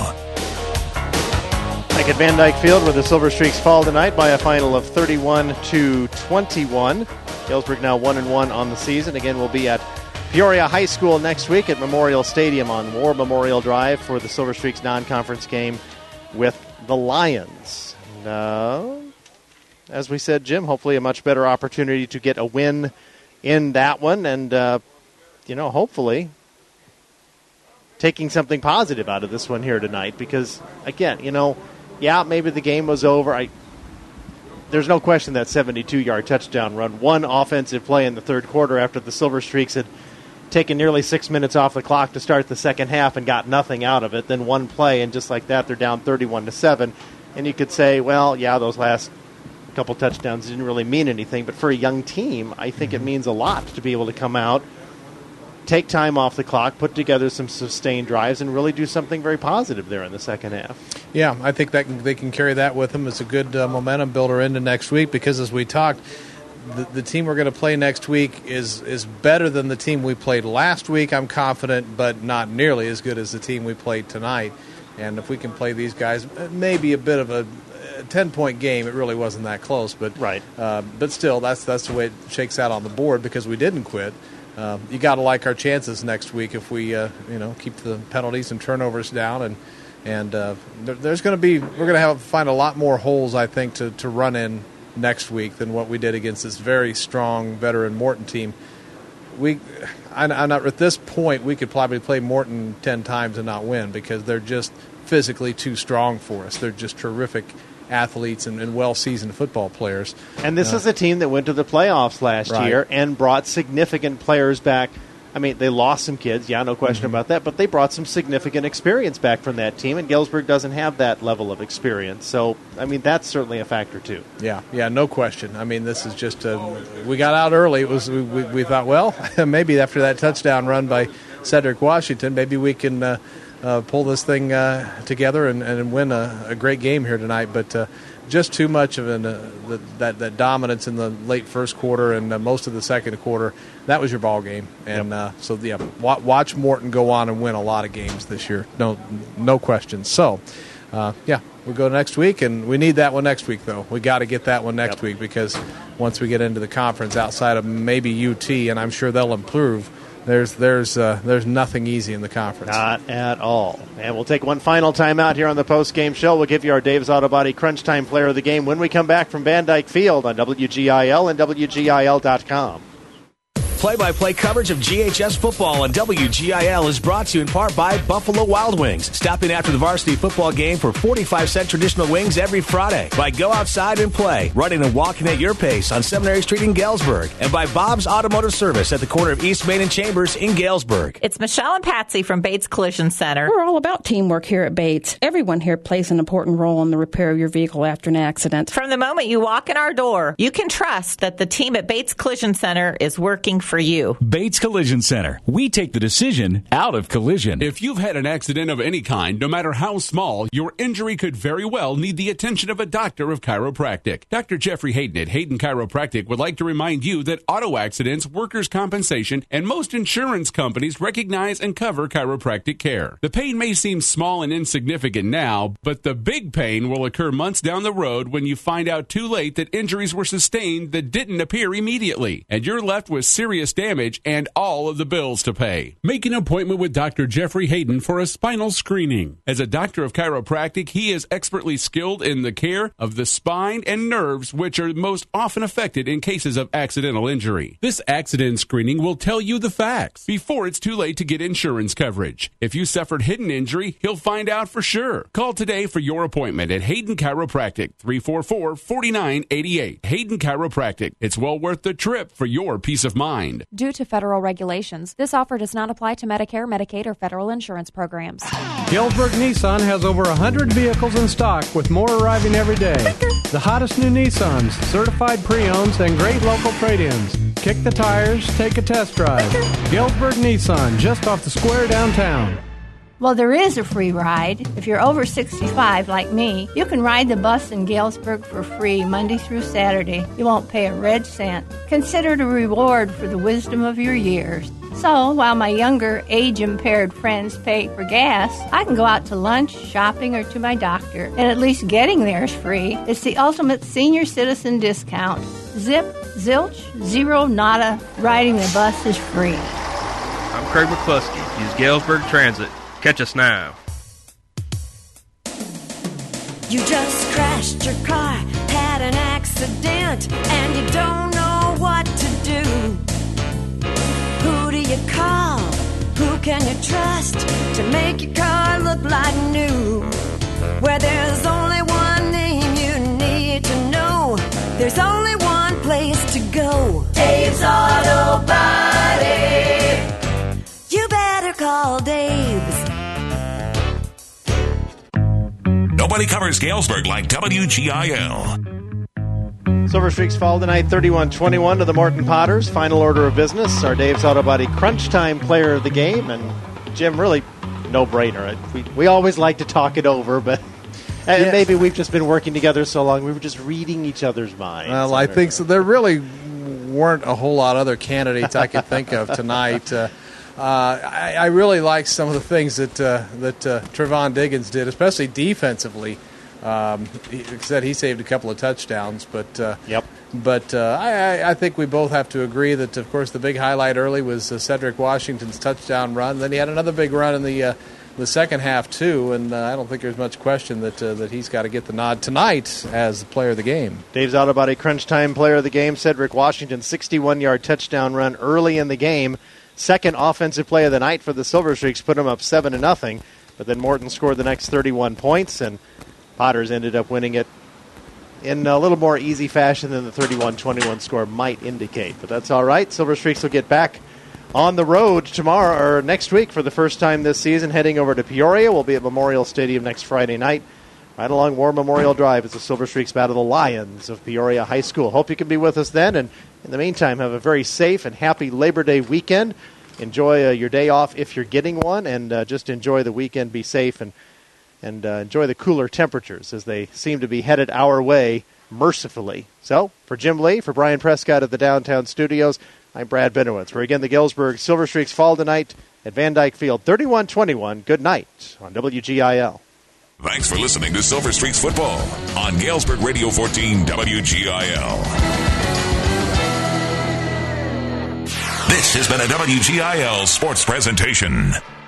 Like at Van Dyke Field, where the Silver Streaks fall tonight by a final of thirty-one to twenty-one. Galesburg now one and one on the season. Again, we'll be at Peoria High School next week at Memorial Stadium on War Memorial Drive for the Silver Streaks non-conference game with the Lions. And, uh, as we said, Jim, hopefully a much better opportunity to get a win in that one, and uh, you know, hopefully taking something positive out of this one here tonight, because, again, you know, yeah, maybe the game was over. I, there's no question that seventy-two-yard touchdown run, one offensive play in the third quarter after the Silver Streaks had taken nearly six minutes off the clock to start the second half and got nothing out of it. Then one play, and just like that, they're down thirty-one to seven. And you could say, well, yeah, those last couple touchdowns didn't really mean anything. But for a young team, I think mm-hmm. it means a lot to be able to come out, take time off the clock, put together some sustained drives, and really do something very positive there in the second half. Yeah, I think that can, they can carry that with them. It's a good uh, momentum builder into next week, because as we talked, the, the team we're going to play next week is is better than the team we played last week, I'm confident, but not nearly as good as the team we played tonight. And if we can play these guys, maybe a bit of a ten-point game. It really wasn't that close, but right. Uh, but still, that's that's the way it shakes out on the board, because we didn't quit. Uh, you got to like our chances next week if we, uh, you know, keep the penalties and turnovers down, and and uh, there, there's going to be we're going to have find a lot more holes, I think, to, to run in next week than what we did against this very strong veteran Morton team. We, I, I'm not at this point, we could probably play Morton ten times and not win, because they're just physically too strong for us. They're just terrific athletes and, and well-seasoned football players. And this uh, is a team that went to the playoffs last right. year and brought significant players back. I mean, they lost some kids, yeah, no question mm-hmm. about that, but they brought some significant experience back from that team, and Galesburg doesn't have that level of experience. So, I mean, that's certainly a factor, too. Yeah, yeah, no question. I mean, this is just a, we got out early. It was we, we, we thought, well, maybe after that touchdown run by Cedric Washington, maybe we can uh, uh, pull this thing uh, together and, and win a, a great game here tonight. But uh, just too much of an, uh, the, that, that dominance in the late first quarter and uh, most of the second quarter. That was your ball game. And yep. uh, so, yeah, watch Morton go on and win a lot of games this year. No, no question. So, uh, yeah, we'll go next week, and we need that one next week, though. We got to get that one next yep. week, because once we get into the conference outside of maybe U T, and I'm sure they'll improve, There's there's uh, there's nothing easy in the conference. Not at all. And we'll take one final time out here on the post-game show. We'll give you our Dave's Auto Body Crunch Time Player of the Game when we come back from Van Dyke Field on W G I L and W G I L dot com. Play-by-play coverage of G H S football on W G I L is brought to you in part by Buffalo Wild Wings. Stop in after the varsity football game for forty-five cent traditional wings every Friday. By Go Outside and Play, running and walking at your pace on Seminary Street in Galesburg. And by Bob's Automotive Service at the corner of East Main and Chambers in Galesburg. It's Michelle and Patsy from Bates Collision Center. We're all about teamwork here at Bates. Everyone here plays an important role in the repair of your vehicle after an accident. From the moment you walk in our door, you can trust that the team at Bates Collision Center is working for you. Bates Collision Center. We take the decision out of collision. If you've had an accident of any kind, no matter how small, your injury could very well need the attention of a doctor of chiropractic. Doctor Jeffrey Hayden at Hayden Chiropractic would like to remind you that auto accidents, workers' compensation, and most insurance companies recognize and cover chiropractic care. The pain may seem small and insignificant now, but the big pain will occur months down the road when you find out too late that injuries were sustained that didn't appear immediately, and you're left with serious damage and all of the bills to pay. Make an appointment with Doctor Jeffrey Hayden for a spinal screening. As a doctor of chiropractic, he is expertly skilled in the care of the spine and nerves, which are most often affected in cases of accidental injury. This accident screening will tell you the facts before it's too late to get insurance coverage. If you suffered hidden injury, he'll find out for sure. Call today for your appointment at Hayden Chiropractic, three four four, four nine eight eight. Hayden Chiropractic. It's well worth the trip for your peace of mind. Due to federal regulations, this offer does not apply to Medicare, Medicaid, or federal insurance programs. Galesburg Nissan has over one hundred vehicles in stock, with more arriving every day. The hottest new Nissans, certified pre-owns, and great local trade-ins. Kick the tires, take a test drive. Galesburg Nissan, just off the square downtown. Well, there is a free ride. If you're over sixty-five like me, you can ride the bus in Galesburg for free Monday through Saturday. You won't pay a red cent. Consider it a reward for the wisdom of your years. So, while my younger, age-impaired friends pay for gas, I can go out to lunch, shopping, or to my doctor. And at least getting there is free. It's the ultimate senior citizen discount. Zip, zilch, zero, nada. Riding the bus is free. I'm Craig McCluskey. Use Galesburg Transit. Catch us now. You just crashed your car, had an accident, and you don't know what to do. Who do you call? Who can you trust to make your car look like new? Where there's only one name you need to know, there's only one place to go. Dave's Auto Body. You better call Dave's. Nobody covers Galesburg like W G I L. Silver Streaks fall tonight thirty-one twenty-one to the Morton Potters. Final order of business. Our Dave's Auto Body Crunch Time player of the game. And Jim, really no-brainer. We, we always like to talk it over, but and yeah. maybe we've just been working together so long, we were just reading each other's minds. Well, I think so. There really weren't a whole lot of other candidates I could think of tonight. Uh, Uh, I, I really like some of the things that uh, that uh, Trevon Diggins did, especially defensively. Um, he said he saved a couple of touchdowns, but uh, yep. But uh, I, I think we both have to agree that, of course, the big highlight early was uh, Cedric Washington's touchdown run. Then he had another big run in the uh, the second half too, and uh, I don't think there's much question that uh, that he's got to get the nod tonight as the player of the game. Dave's Auto Body Crunch Time player of the game, Cedric Washington, sixty-one-yard touchdown run early in the game. Second offensive play of the night for the Silver Streaks, put them up seven to nothing. But then Morton scored the next thirty-one points, and Potters ended up winning it in a little more easy fashion than the thirty-one twenty-one score might indicate. But that's all right. Silver Streaks will get back on the road tomorrow or next week for the first time this season, heading over to Peoria. We'll be at Memorial Stadium next Friday night, right along War Memorial Drive, as the Silver Streaks battle the Lions of Peoria High School. Hope you can be with us then, and in the meantime, have a very safe and happy Labor Day weekend. Enjoy uh, your day off if you're getting one, and uh, just enjoy the weekend. Be safe and and uh, enjoy the cooler temperatures as they seem to be headed our way, mercifully. So, for Jim Lee, for Brian Prescott at the downtown studios, I'm Brad Benowitz. We're again the Galesburg Silver Streaks fall tonight at Van Dyke Field, thirty-one twenty-one. Good night on W G I L. Thanks for listening to Silver Streaks Football on Galesburg Radio fourteen W G I L. This has been a W G I L sports presentation.